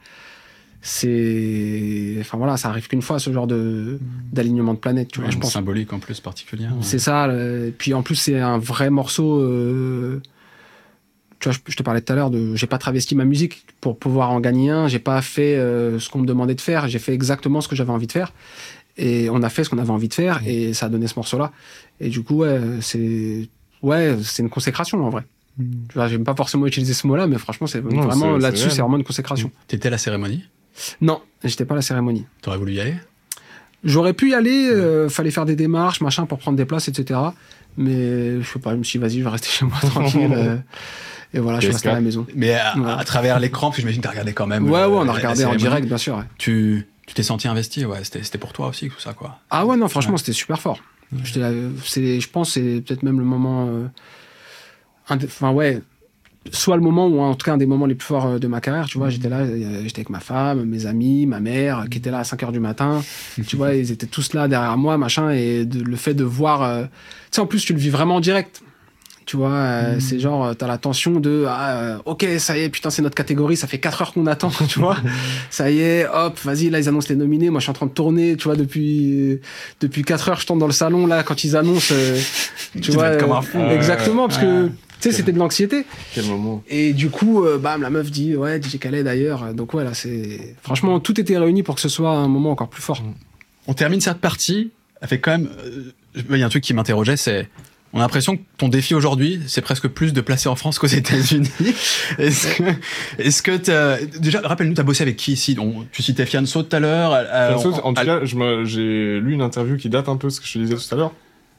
c'est, enfin voilà, ça arrive qu'une fois ce genre de d'alignement de planète, tu ouais, vois. Je pense symbolique en plus particulier. C'est ouais. ça. Le... Puis en plus c'est un vrai morceau. Euh... Tu vois, je te parlais tout à l'heure de, j'ai pas travesti ma musique pour pouvoir en gagner un. J'ai pas fait euh, ce qu'on me demandait de faire. J'ai fait exactement ce que j'avais envie de faire. Et on a fait ce qu'on avait envie de faire, mmh. et ça a donné ce morceau-là. Et du coup, ouais, c'est, ouais, c'est une consécration en vrai. Mmh. Tu vois, j'aime pas forcément utiliser ce mot-là, mais franchement, c'est non, vraiment c'est, là-dessus, c'est, c'est vraiment une consécration. T'étais à la cérémonie? Non, j'étais pas à la cérémonie. T'aurais voulu y aller? J'aurais pu y aller, ouais. euh, fallait faire des démarches, machin, pour prendre des places, et cetera. Mais je sais pas, je me suis dit, vas-y, je vais rester chez moi tranquille. euh, et voilà, je suis resté à la maison. Mais à, ouais. à travers l'écran, parce que j'imagine que t'as regardé quand même. Ouais, euh, ouais, on a regardé en direct, bien sûr. Ouais. Tu, tu t'es senti investi, ouais, c'était, c'était pour toi aussi, tout ça, quoi. Ah ouais, non, franchement, ouais. c'était super fort. Ouais. J'étais là, c'est, je pense, c'est peut-être même le moment, euh, un des, enfin ouais, soit le moment ou en tout cas un des moments les plus forts de ma carrière, tu vois. Mmh. J'étais là, j'étais avec ma femme, mes amis, ma mère, qui était là à cinq heures du matin, tu vois, ils étaient tous là derrière moi, machin, et de, le fait de voir, euh, tu sais, en plus tu le vis vraiment en direct, tu vois, euh, mmh. c'est genre, t'as la tension de, ah, euh, ok, ça y est, putain, c'est notre catégorie, ça fait quatre heures qu'on attend, tu vois, ça y est, hop, vas-y, là, ils annoncent les nominés, moi, je suis en train de tourner, tu vois, depuis, depuis quatre heures, je tourne dans le salon, là, quand ils annoncent, euh, tu vois, euh, comme un fou, exactement, euh, parce que, tu sais, c'était de l'anxiété. Quel moment. Et du coup, euh, bam, la meuf dit, ouais, D J Khaled d'ailleurs. Donc ouais, là, c'est... Franchement, tout était réuni pour que ce soit un moment encore plus fort. On termine cette partie avec quand même... Il euh, y a un truc qui m'interrogeait, c'est... On a l'impression que ton défi aujourd'hui, c'est presque plus de placer en France qu'aux États-Unis. Est-ce que, est-ce que t'as, déjà, rappelle-nous, t'as bossé avec qui ici? On, tu citais Fianso tout à l'heure. Fianso, en tout à, cas, je me, j'ai lu une interview qui date un peu de ce que je te disais tout à l'heure,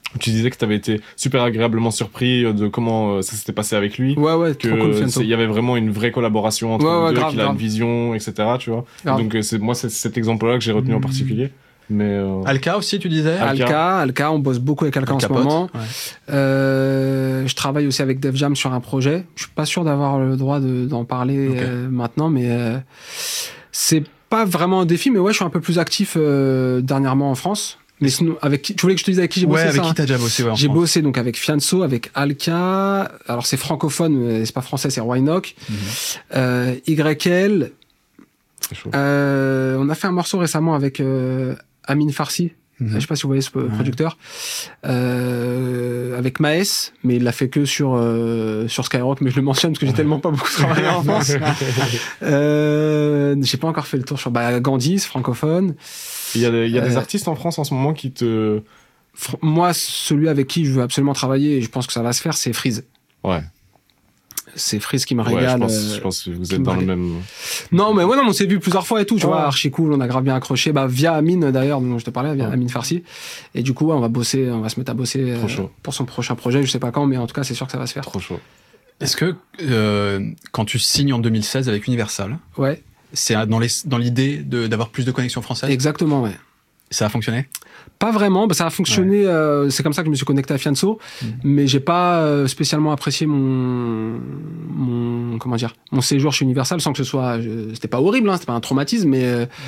Tu disais que tu avais été super agréablement surpris de comment ça s'était passé avec lui. Ouais, ouais, que trop cool, il y avait vraiment une vraie collaboration entre ouais, les ouais, deux, grave, qu'il a grave. une vision, et cetera. Tu vois. Grave. Donc c'est moi c'est cet exemple-là que j'ai retenu mmh. en particulier. Mais euh... Alka aussi, tu disais. Alka, Alka, Alka, on bosse beaucoup avec Alka, Alka en ce moment. Ouais. Euh, je travaille aussi avec Def Jam sur un projet. Je suis pas sûr d'avoir le droit de, d'en parler okay. euh, maintenant, mais euh, c'est pas vraiment un défi. Mais ouais, je suis un peu plus actif euh, dernièrement en France. Mais sinon, avec qui, tu voulais que je te dise avec qui j'ai bossé? Ouais, avec ça, qui t'as déjà bossé, ouais, J'ai France. bossé donc avec Fianso, avec Alka. Alors c'est francophone, mais c'est pas français, c'est Roynock. Mm-hmm. Euh, Y L. Euh, on a fait un morceau récemment avec euh, Amin Farsi. Mm-hmm. Je sais pas si vous voyez ce ouais. producteur. Euh, avec Maes, mais il l'a fait que sur euh, sur Skyrock, mais je le mentionne parce que j'ai tellement pas beaucoup travaillé en France. euh, j'ai pas encore fait le tour sur bah, Gandhi, c'est francophone. Il y a, il y a des euh, artistes en France en ce moment qui te... Moi, celui avec qui je veux absolument travailler, et je pense que ça va se faire, c'est Freeze. Ouais. C'est Freeze qui me régale. Ouais, je, pense, euh, je pense que vous êtes dans le même... Non, mais ouais, non, on s'est vu plusieurs fois et tout, tu oh. vois, archi cool, on a grave bien accroché, bah, via Amine d'ailleurs, dont je te parlais, via oh. Amine Farsi. Et du coup, ouais, on va bosser, on va se mettre à bosser euh, pour son prochain projet, je sais pas quand, mais en tout cas, c'est sûr que ça va se faire. Trop chaud. Est-ce que, euh, quand tu signes en deux mille seize avec Universal, ouais. c'est dans, les, dans l'idée de, d'avoir plus de connexions françaises? Exactement, ouais. Ça a fonctionné? Pas vraiment, bah ça a fonctionné, ouais. euh, c'est comme ça que je me suis connecté à Fianso, mmh. mais j'ai pas euh, spécialement apprécié mon, mon, comment dire, mon séjour chez Universal sans que ce soit, je, c'était pas horrible, hein, c'était pas un traumatisme, mais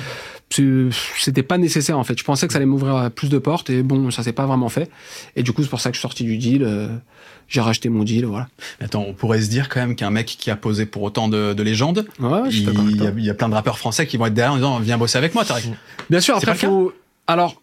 euh, c'était pas nécessaire en fait. Je pensais que ça allait m'ouvrir plus de portes et bon, ça s'est pas vraiment fait. Et du coup, c'est pour ça que je suis sorti du deal. Euh, j'ai racheté mon deal, voilà. Attends, on pourrait se dire quand même qu'un mec qui a posé pour autant de, de légendes, ouais, il, il, y a, il y a plein de rappeurs français qui vont être derrière en disant viens bosser avec moi, Tariq. Bien sûr, après faut. Alors,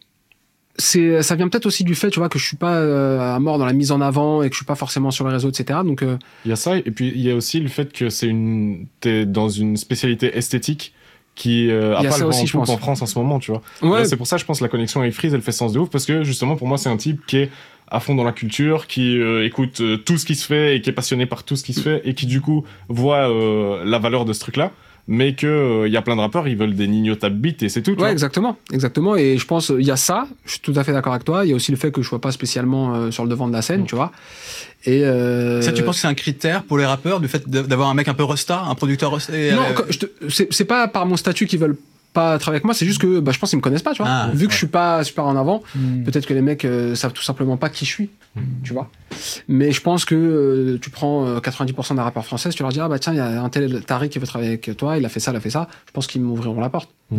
c'est, ça vient peut-être aussi du fait, tu vois, que je suis pas euh, à mort dans la mise en avant et que je suis pas forcément sur les réseaux, et cetera. Donc, euh... il y a ça, et puis il y a aussi le fait que c'est une, t'es dans une spécialité esthétique qui euh, a pas le vent en poupe en France en ce moment, tu vois. Ouais. Là, c'est pour ça, je pense, la connexion avec Freeze, elle fait sens de ouf, parce que justement, pour moi, c'est un type qui est à fond dans la culture, qui euh, écoute euh, tout ce qui se fait et qui est passionné par tout ce qui se fait et qui du coup voit euh, la valeur de ce truc-là. Mais que il euh, y a plein de rappeurs, ils veulent des nignotables beats et c'est tout. Ouais, exactement, exactement. Et je pense il y a ça. Je suis tout à fait d'accord avec toi. Il y a aussi le fait que je sois pas spécialement euh, sur le devant de la scène, mmh. tu vois. Et euh... ça, tu penses que c'est un critère pour les rappeurs, du fait d'avoir un mec un peu rosta, un producteur rosta? Non, euh... je te... c'est, c'est pas par mon statut qu'ils veulent pas travailler avec moi, c'est juste que bah, je pense qu'ils me connaissent pas, tu vois. Ah, Vu ouais. que je suis pas super en avant, mmh. peut-être que les mecs euh, savent tout simplement pas qui je suis, mmh. tu vois. Mais je pense que euh, tu prends euh, quatre-vingt-dix pour cent des rappeurs français, tu leur dis ah bah tiens, il y a un tel Tariq qui veut travailler avec toi, il a fait ça, il a fait ça, je pense qu'ils m'ouvriront la porte. Mmh.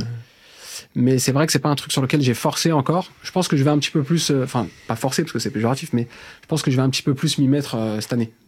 Mais c'est vrai que c'est pas un truc sur lequel j'ai forcé encore. Je pense que je vais un petit peu plus, enfin euh, pas forcer parce que c'est péjoratif, mais je pense que je vais un petit peu plus m'y mettre euh, cette année,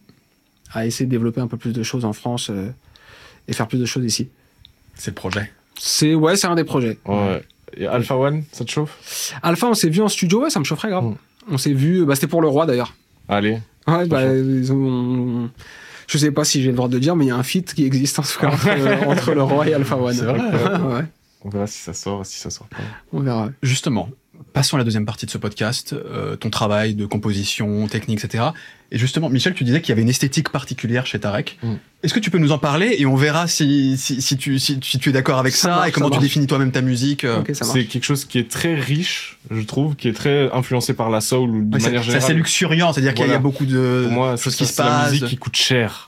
à essayer de développer un peu plus de choses en France euh, et faire plus de choses ici. C'est le projet. C'est ouais, c'est un des projets. Ouais. Et Alpha One, ça te chauffe? Alpha, on s'est vu en studio, ouais, ça me chaufferait grave. Mmh. On s'est vu, bah c'était pour le Roi d'ailleurs. Allez. Ouais, bah ils ont... je sais pas si j'ai le droit de le dire, mais il y a un feat qui existe en tout cas entre, entre le Roi et Alpha One. C'est vrai. Ouais. On verra si ça sort, si ça sort pas. On verra. Justement, passons à la deuxième partie de ce podcast, euh, ton travail de composition, technique, et cetera. Et justement, Michel, tu disais qu'il y avait une esthétique particulière chez Tarek. Mm. Est-ce que tu peux nous en parler et on verra si, si, si, tu, si, si tu es d'accord avec ça, ça marche, et comment tu définis toi-même ta musique euh... okay, C'est quelque chose qui est très riche, je trouve, qui est très influencé par la soul ou de ouais, manière c'est, générale. C'est assez luxuriant, c'est-à-dire voilà. qu'il y a beaucoup de Pour moi, choses ça, qui se passent. C'est la musique qui coûte cher.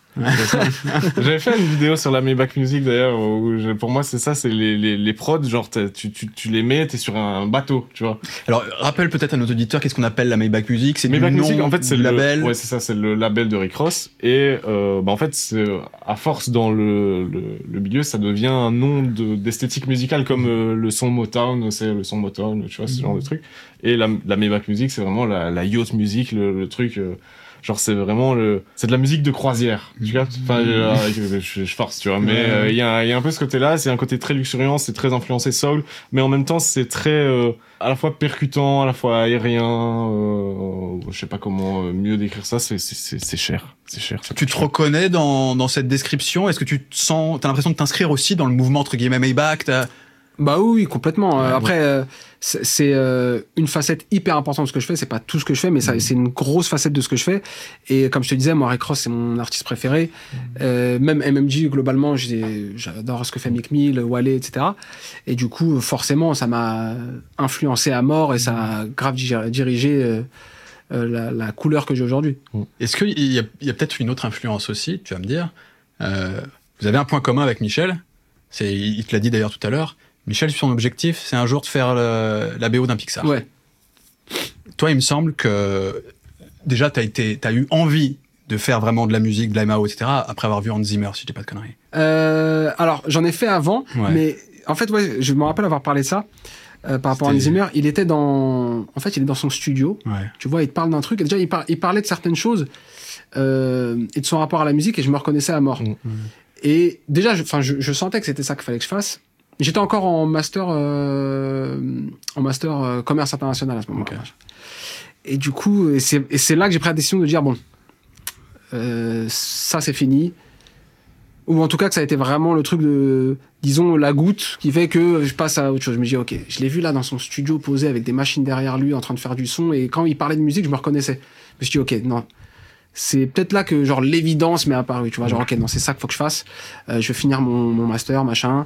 J'avais fait une vidéo sur la Maybach Music d'ailleurs où je, pour moi c'est ça, c'est les les les prods, genre tu tu tu les mets, t'es sur un bateau, tu vois. Alors rappelle peut-être à nos auditeurs qu'est-ce qu'on appelle la Maybach Music. C'est Maybach du Music, nom en fait c'est du le label. Ouais, c'est ça, c'est le label de Rick Ross et euh, bah en fait c'est, à force dans le, le le milieu ça devient un nom de d'esthétique musicale comme euh, le son Motown, c'est le son Motown, tu vois, ce genre de truc. Et la la Maybach Music c'est vraiment la la yacht music, le, le truc. Euh, Genre c'est vraiment le, c'est de la musique de croisière, tu vois. Enfin, euh, je, je force, tu vois. Mais il euh, y a, il y a un peu ce côté-là. C'est un côté très luxuriant, c'est très influencé soul, mais en même temps c'est très euh, à la fois percutant, à la fois aérien. Euh, je sais pas comment mieux décrire ça. C'est c'est c'est, c'est cher, c'est cher. C'est tu te cher. reconnais dans dans cette description? Est-ce que tu te sens, t'as l'impression de t'inscrire aussi dans le mouvement entre guillemets Maybach? T'as... Bah oui, complètement. Ouais, Après, euh, c'est, c'est euh, une facette hyper importante de ce que je fais. C'est pas tout ce que je fais, mais ça, mmh. c'est une grosse facette de ce que je fais. Et comme je te disais, moi, Rick Ross, c'est mon artiste préféré. Mmh. Euh, même M M G, globalement, j'ai, j'adore ce que fait Meek Mill, Wale, et cetera. Et du coup, forcément, ça m'a influencé à mort et ça a grave dirigé euh, euh, la, la couleur que j'ai aujourd'hui. Est-ce qu'il y a, il y a peut-être une autre influence aussi, tu vas me dire. Euh, vous avez un point commun avec Michel. C'est, il te l'a dit d'ailleurs tout à l'heure. Michel, son objectif, c'est un jour de faire le, la B O d'un Pixar. Ouais. Toi, il me semble que déjà, t'as été, t'as eu envie de faire vraiment de la musique, de la M A O, et cetera, après avoir vu Hans Zimmer, si je dis pas de conneries. Euh, alors, j'en ai fait avant, Ouais. mais en fait, ouais, je me rappelle avoir parlé de ça euh, par rapport à Hans C'était- Zimmer. Il était dans, en fait, il est dans son studio. Ouais. Tu vois, il te parle d'un truc. Et déjà, il, par- il parlait de certaines choses euh, et de son rapport à la musique, et je me reconnaissais à mort. Mm. Et déjà, je, enfin, je, je sentais que c'était ça qu'il fallait que je fasse. J'étais encore en master, euh, en master euh, commerce international à ce moment-là. Ok. Et du coup, et c'est, et c'est là que j'ai pris la décision de dire bon, euh, ça c'est fini. Ou en tout cas que ça a été vraiment le truc de, disons, la goutte qui fait que je passe à autre chose. Je me dis, ok, je l'ai vu là dans son studio posé avec des machines derrière lui en train de faire du son, et quand il parlait de musique, je me reconnaissais. Je me suis dit, ok, non. C'est peut-être là que, genre, l'évidence m'est apparue, tu vois. Genre, ok, non, c'est ça qu'il faut que je fasse. Euh, je vais finir mon, mon master, machin.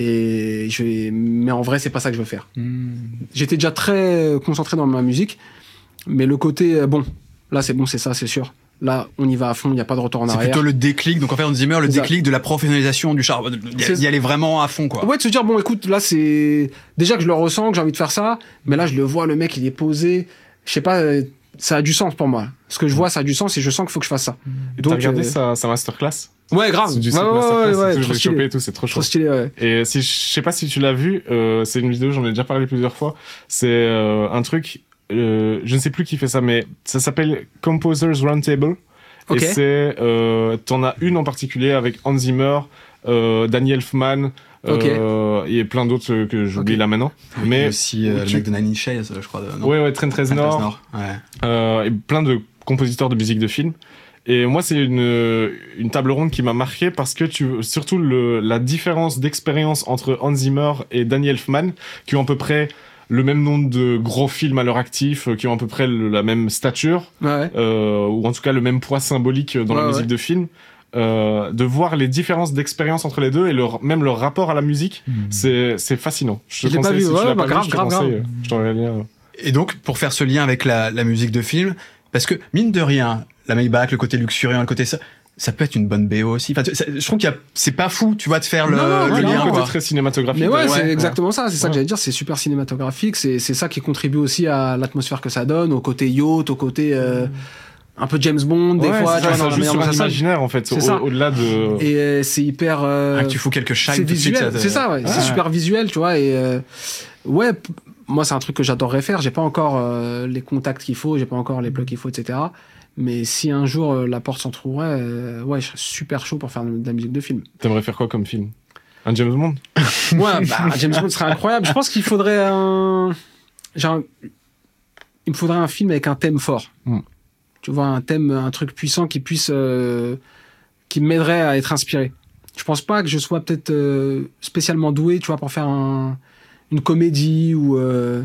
Et je vais, mais en vrai, c'est pas ça que je veux faire. Mmh. J'étais déjà très concentré dans ma musique. Mais le côté, euh, bon, là, c'est bon, c'est ça, c'est sûr. Là, on y va à fond, il n'y a pas de retour en C'est arrière. plutôt le déclic, donc en fait, Hans Zimmer, le C'est ça. déclic de la professionnalisation du char, C'est- d'y aller vraiment à fond, quoi. Ouais, de se dire, bon, écoute, là, c'est. Déjà que je le ressens, que j'ai envie de faire ça, mais là, je le vois, le mec, il est posé. Je sais pas, euh, ça a du sens pour moi. Ce que je vois, ça a du sens et je sens qu'il faut que je fasse ça. Et T'as regardé euh, sa, sa masterclass? Ouais, grave. C'est du Ouais, site ouais, masterclass ouais, et ouais, tout, trop je l'ai chopé stylé. et tout, c'est trop Trop chaud. stylé, ouais. Et si, je sais pas si tu l'as vu, euh, c'est une vidéo, j'en ai déjà parlé plusieurs fois. C'est euh, un truc, euh, je ne sais plus qui fait ça, mais ça s'appelle Composers Roundtable. Ok. Et c'est, euh, t'en as une en particulier avec Hans Zimmer, euh, Danny Elfman, euh, et plein d'autres euh, que j'oublie Ok. là maintenant. Mais Mais aussi euh, le tu- mec de Nine Inch Nails, je crois. De, non ouais, ouais, Trent Trent Reznor, Reznor, ouais. euh, et plein de compositeurs de musique de film. Et moi, c'est une, une table ronde qui m'a marqué parce que tu, surtout le, la différence d'expérience entre Hans Zimmer et Danny Elfman, qui ont à peu près le même nombre de gros films à leur actif, qui ont à peu près le- la même stature, Ouais. euh, ou en tout cas le même poids symbolique dans Ouais, la ouais. musique de film. Euh, de voir les différences d'expérience entre les deux et leur, même leur rapport à la musique, c'est, c'est fascinant. Je te Je l'ai pas conseille, vu, si tu ouais, l'as bah, pas grave, vu, je te grave, conseille, grave. euh, je t'enverrai le lien. Et donc, pour faire ce lien avec la, la musique de film, parce que, mine de rien, la Maybach, le côté luxuriant, le côté ça, ça peut être une bonne B O aussi. Enfin, tu- ça- je trouve qu'il y a, c'est pas fou, tu vois, de faire le, Non, non, le ouais, Il y a lien, un côté quoi. très cinématographique. Mais ouais, de- c'est ouais. exactement ça. C'est ça Ouais. que j'allais dire. C'est super cinématographique. C'est, c'est ça qui contribue aussi à l'atmosphère que ça donne, au côté yacht, au côté euh, un peu James Bond, des Ouais, fois. c'est tu ça, vois, ça dans la joue manière sur dont un ça sonne. imaginaire en fait, C'est au- ça. au-delà de. Et euh, c'est hyper. euh, Ah, que tu fous quelques shines c'est tout de suite. visuel. ça te- C'est ça, ouais. C'est Ouais. super visuel, tu vois. Et euh, ouais, p- moi, c'est un truc que j'adorerais faire. J'ai pas encore euh, les contacts qu'il faut, j'ai pas encore les plugs qu'il faut, et cetera. Mais si un jour euh, la porte s'entrouvrait, euh, ouais, je serais super chaud pour faire de la musique de film. T'aimerais faire quoi comme film? Un James Bond? Ouais, bah, James Bond serait incroyable. Je pense qu'il faudrait un. Genre, il me faudrait un film avec un thème fort. Mm. Tu vois, un thème, un truc puissant qui puisse. euh, qui m'aiderait à être inspiré. Je pense pas que je sois peut-être euh, spécialement doué, tu vois, pour faire un, une comédie ou. euh,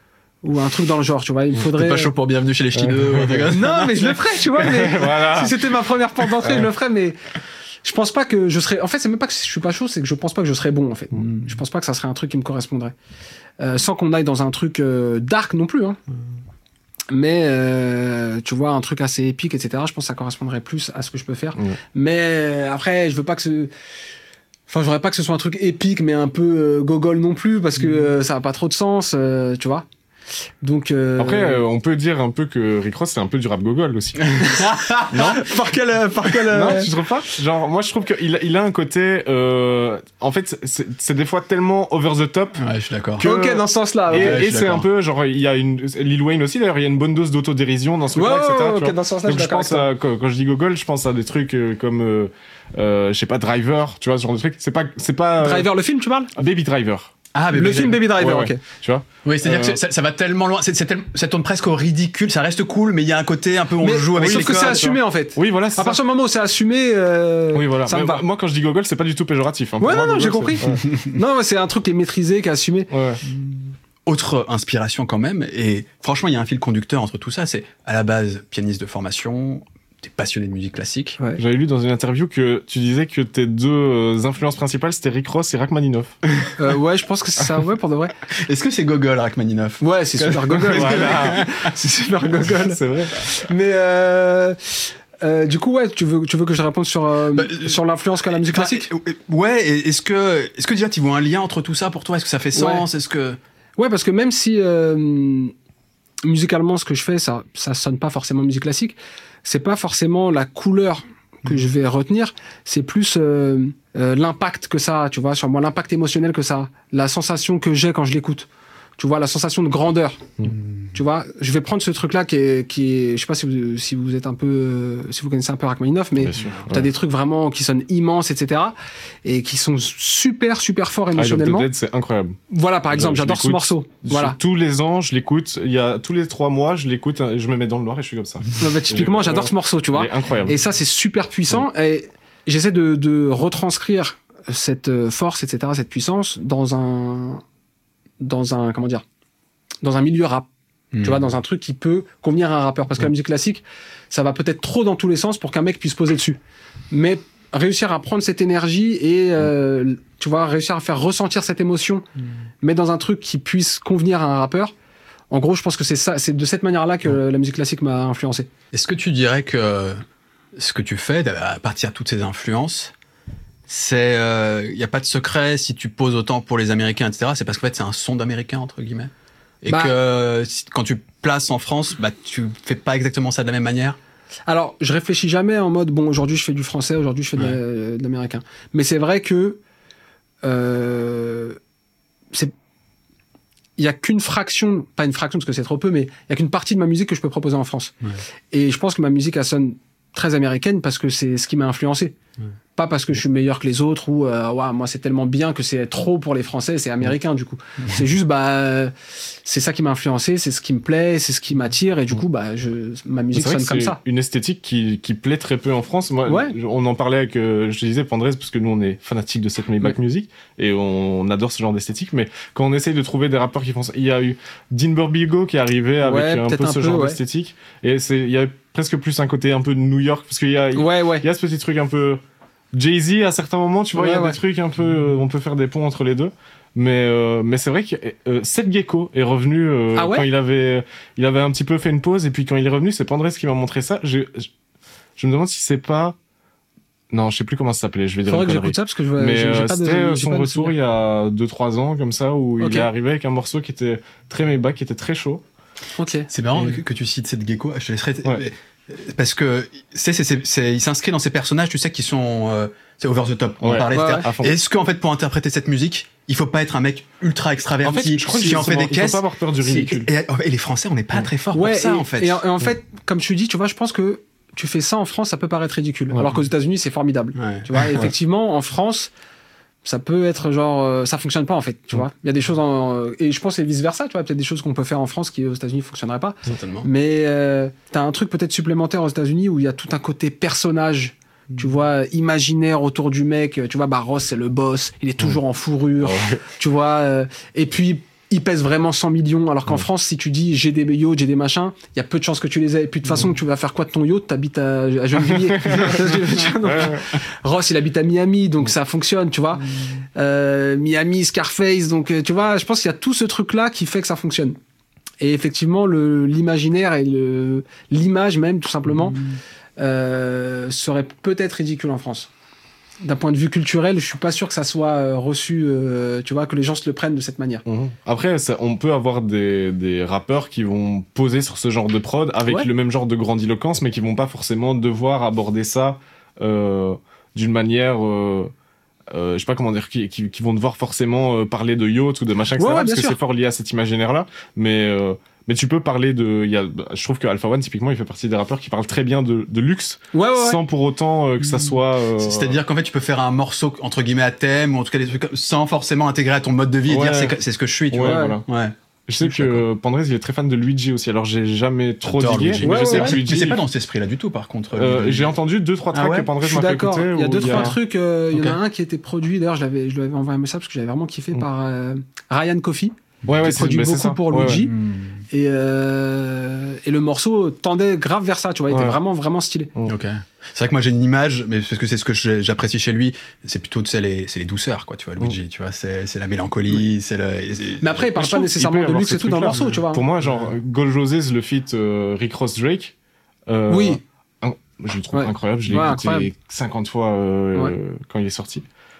ou un truc dans le genre, tu vois. Il me faudrait. T'es pas chaud pour Bienvenue chez les Ch'tineux. ou un truc comme ça. Non, mais je le ferais, tu vois. Mais Voilà. si c'était ma première porte d'entrée, je le ferais, mais je pense pas que je serais. En fait, c'est même pas que je suis pas chaud, c'est que je pense pas que je serais bon, en fait. Mm. Je pense pas que ça serait un truc qui me correspondrait. Euh, sans qu'on aille dans un truc euh, dark non plus, hein. Mais euh, tu vois, un truc assez épique, et cetera. Je pense que ça correspondrait plus à ce que je peux faire. Ouais. Mais euh, après, je veux pas que ce. Enfin, je voudrais pas que ce soit un truc épique, mais un peu euh, gogol non plus, parce que euh, ça a pas trop de sens, euh, tu vois. Donc. Euh... Après, euh, on peut dire un peu que Rick Ross c'est un peu du rap gogol aussi. Non? par quel, euh, par quel. euh, Non, tu trouves pas? Genre, moi je trouve qu'il a, il a un côté. Euh, en fait, c'est, c'est des fois tellement over the top. Ouais, je suis d'accord. Que- Ok, dans ce sens-là. Et, Ouais, ouais, je et suis c'est d'accord. un peu genre il y a une Lil Wayne aussi d'ailleurs il y a une bonne dose d'autodérision dans ce ouais, truc-là, et cetera. ouais, tu ok, vois. dans ce sens-là, je Donc suis je d'accord pense avec toi. à, quand, quand je dis gogol, je pense à des trucs euh, comme euh, euh, je sais pas Driver, tu vois ce genre de truc. C'est pas c'est pas euh, Driver, le film, tu parles Baby Driver, Ah, mais Le film Baby Driver, Ouais, ouais. ok. tu vois. Oui, c'est-à-dire Euh, que ça, ça va tellement loin. C'est, c'est tel- ça tourne presque au ridicule. Ça reste cool, mais il y a un côté un peu on Mais joue avec sauf les que codes. c'est tu assumé vois. en fait. Oui voilà. C'est À ça. partir du moment où c'est assumé, euh, Oui voilà. ça me Mais va. moi quand je dis gogol, c'est pas du tout péjoratif. Hein. Pour Ouais, moi, non, non, gogol, j'ai compris. c'est- ouais. Non, ouais, c'est un truc qui est maîtrisé, qui est assumé. Ouais. Autre inspiration quand même. Et franchement, il y a un fil conducteur entre tout ça. C'est à la base pianiste de formation. t'es passionné de musique classique. Ouais. J'avais lu dans une interview que tu disais que tes deux euh, influences principales, c'était Rick Ross et Rachmaninoff. euh, ouais, je pense que c'est ça, ouais, pour de vrai. Est-ce que c'est Gogol, Rachmaninoff? Ouais, c'est super Gogol. Voilà. C'est super Gogol. C'est vrai. Mais euh, euh, du coup, ouais, tu veux, tu veux que je réponde sur, euh, bah, sur l'influence qu'a la musique classique? Ouais, est-ce que, est-ce que déjà tu vois un lien entre tout ça pour toi? Est-ce que ça fait sens? Ouais. Est-ce que... Ouais, parce que même si euh, musicalement, ce que je fais, ça, ça sonne pas forcément musique classique, c'est pas forcément la couleur que mmh. je vais retenir, c'est plus euh, euh, l'impact que ça a, tu vois, sur moi, l'impact émotionnel que ça a, la sensation que j'ai quand je l'écoute. Tu vois, la sensation de grandeur. Mmh. Tu vois, je vais prendre ce truc-là qui est, qui est, je sais pas si vous, si vous êtes un peu, euh, si vous connaissez un peu Rachmaninoff, mais sûr, ouais. t'as des trucs vraiment qui sonnent immenses, et cetera, et qui sont super, super forts émotionnellement. Eye of the Dead, c'est incroyable. Voilà, par exemple, je j'adore ce morceau. Voilà. Tous les ans, je l'écoute. Il y a tous les trois mois, je l'écoute, je me mets dans le noir et je suis comme ça. Non, bah, typiquement, j'adore ouais. ce morceau, tu vois. Incroyable. Et ça, c'est super puissant. Ouais. Et j'essaie de, de retranscrire cette force, et cetera, cette puissance dans un, dans un, comment dire, dans un milieu rap. Mmh. Tu vois, dans un truc qui peut convenir à un rappeur. Parce que mmh. la musique classique, ça va peut-être trop dans tous les sens pour qu'un mec puisse poser dessus. Mais réussir à prendre cette énergie et, euh, mmh. tu vois, réussir à faire ressentir cette émotion, mmh. mais dans un truc qui puisse convenir à un rappeur. En gros, je pense que c'est ça, c'est de cette manière-là que mmh. la musique classique m'a influencé. Est-ce que tu dirais que ce que tu fais, à partir de toutes ces influences, c'est, il euh, y a pas de secret si tu poses autant pour les Américains, et cetera. C'est parce qu'en fait, c'est un son d'Américain, entre guillemets. Et bah, que euh, quand tu places en France, bah, tu fais pas exactement ça de la même manière. Alors, je réfléchis jamais en mode, bon, aujourd'hui je fais du français, aujourd'hui je fais ouais. de, de l'américain. Mais c'est vrai que euh, c'est, il y a qu'une fraction, pas une fraction parce que c'est trop peu, mais il y a qu'une partie de ma musique que je peux proposer en France. Ouais. Et je pense que ma musique, elle sonne très américaine parce que c'est ce qui m'a influencé. Ouais. Pas parce que je suis meilleur que les autres ou euh, ouais, moi c'est tellement bien que c'est trop pour les Français, c'est américain du coup. C'est juste bah c'est ça qui m'a influencé, c'est ce qui me plaît, c'est ce qui m'attire et du coup bah je ma musique sonne comme ça. Une esthétique qui qui plaît très peu en France. Moi, ouais. on en parlait avec euh, je te disais Pandrez parce que nous on est fanatiques de cette Maybach ouais. music et on, on adore ce genre d'esthétique. Mais quand on essaye de trouver des rappeurs qui font ça, il y a eu Dean Burbigo qui est arrivé avec ouais, un peu un ce peu, genre ouais. d'esthétique et c'est il y a presque plus un côté un peu de New York parce qu'il y a ouais, ouais. il y a ce petit truc un peu Jay-Z à certains moments, tu vois, il ouais, y a ouais. des trucs un peu, euh, on peut faire des ponts entre les deux. Mais euh, mais c'est vrai que euh, Seth Gecko est revenu euh, ah ouais quand il avait il avait un petit peu fait une pause et puis quand il est revenu, c'est Pandrez qui m'a montré ça. Je, je je me demande si c'est pas non, je sais plus comment ça s'appelait. Je vais dire. Faudrait que j'écoute ça parce que je vois. Mais j'ai, j'ai euh, pas c'était de, son pas retour il y a deux trois ans comme ça où okay. il est arrivé avec un morceau qui était très Maybach, qui était très chaud. Ok. C'est marrant et... que, que tu cites Seth Gecko. Je te laisserai. T- ouais. Parce que c'est, c'est, c'est, c'est, il s'inscrit dans ces personnages, tu sais, qui sont euh, c'est over the top. On ouais, en parlait. ouais, ouais. Et est-ce qu'en fait, pour interpréter cette musique, il faut pas être un mec ultra extraverti, en fait, je crois qui en fait des caisses. Il faut pas avoir peur du ridicule. Et, et, et les Français, on n'est pas ouais. très forts ouais, pour ça, et, en fait. Et en, et en fait, comme tu dis, tu vois, je pense que tu fais ça en France, ça peut paraître ridicule, ouais. alors qu'aux États-Unis, c'est formidable. Ouais. Tu vois, et effectivement, en France. Ça peut être genre euh, ça fonctionne pas en fait, tu mmh. vois. Il y a des choses en, euh, et je pense que c'est vice versa, tu vois, peut-être des choses qu'on peut faire en France qui aux États-Unis fonctionneraient pas. Certainement. Mais euh, t'as un truc peut-être supplémentaire aux États-Unis où il y a tout un côté personnage, mmh. tu vois, imaginaire autour du mec, tu vois, bah Ross c'est le boss, il est toujours mmh. en fourrure, oh. tu vois, euh, et puis il pèse vraiment cent millions, alors qu'en mmh. France, si tu dis j'ai des yachts, j'ai des machins, il y a peu de chances que tu les aies. Et puis de toute façon, mmh. tu vas faire quoi de ton yacht? T'habites à, à Gennevilliers. donc, Ross, il habite à Miami, donc mmh. ça fonctionne, tu vois. Mmh. Euh, Miami, Scarface, donc tu vois, je pense qu'il y a tout ce truc-là qui fait que ça fonctionne. Et effectivement, le, l'imaginaire et le, l'image même, tout simplement, mmh. euh, serait peut-être ridicule en France. D'un point de vue culturel, je suis pas sûr que ça soit euh, reçu, euh, tu vois, que les gens se le prennent de cette manière. Mmh. Après, ça, on peut avoir des, des rappeurs qui vont poser sur ce genre de prod avec ouais. le même genre de grandiloquence, mais qui vont pas forcément devoir aborder ça euh, d'une manière, euh, euh, je sais pas comment dire, qui, qui, qui vont devoir forcément euh, parler de yacht ou de machin, et cetera. Ouais, ouais, parce que sûr. C'est fort lié à cet imaginaire-là, mais euh, mais tu peux parler de, il y a, je trouve que Alpha One typiquement il fait partie des rappeurs qui parlent très bien de, de luxe, ouais, ouais, sans pour autant euh, que ça soit. Euh... C'est-à-dire qu'en fait tu peux faire un morceau entre guillemets à thème ou en tout cas des trucs sans forcément intégrer à ton mode de vie et ouais. dire c'est, c'est ce que je suis, tu ouais, vois. Voilà. Ouais. Je sais je que Pandrez il est très fan de Luigi aussi, alors j'ai jamais trop digué, mais ouais, je sais ouais, que Luigi. Mais c'est pas dans cet esprit-là du tout par contre. Euh, j'ai entendu deux trois tracks ah ouais que Pandrez m'a fait écouter. Il y a deux trois a... trucs, euh, il y okay. en a un qui était produit, d'ailleurs je l'avais, je l'avais envoyé un message parce que j'avais vraiment kiffé mm. par euh, Ryan Coffey. ouais, ouais, qui produit beaucoup ça. pour Luigi. Ouais, ouais. Et, euh, et le morceau tendait grave vers ça, tu vois, il ouais. était vraiment, vraiment stylé. Ok. C'est vrai que moi j'ai une image, mais parce que c'est ce que j'apprécie chez lui, c'est plutôt, tu sais, les, c'est les douceurs, quoi, tu vois, Luigi, mm. tu vois, c'est, c'est la mélancolie, mm. c'est le. C'est... Mais après, il parle pas nécessairement de luxe et tout dans le morceau, tu vois. Pour moi, genre, Gold Roses, le feat euh, Rick Ross Drake. Euh, oui. Un, je le trouve ouais. incroyable, je l'ai ouais, écouté incroyable. cinquante fois euh, ouais. quand il est sorti.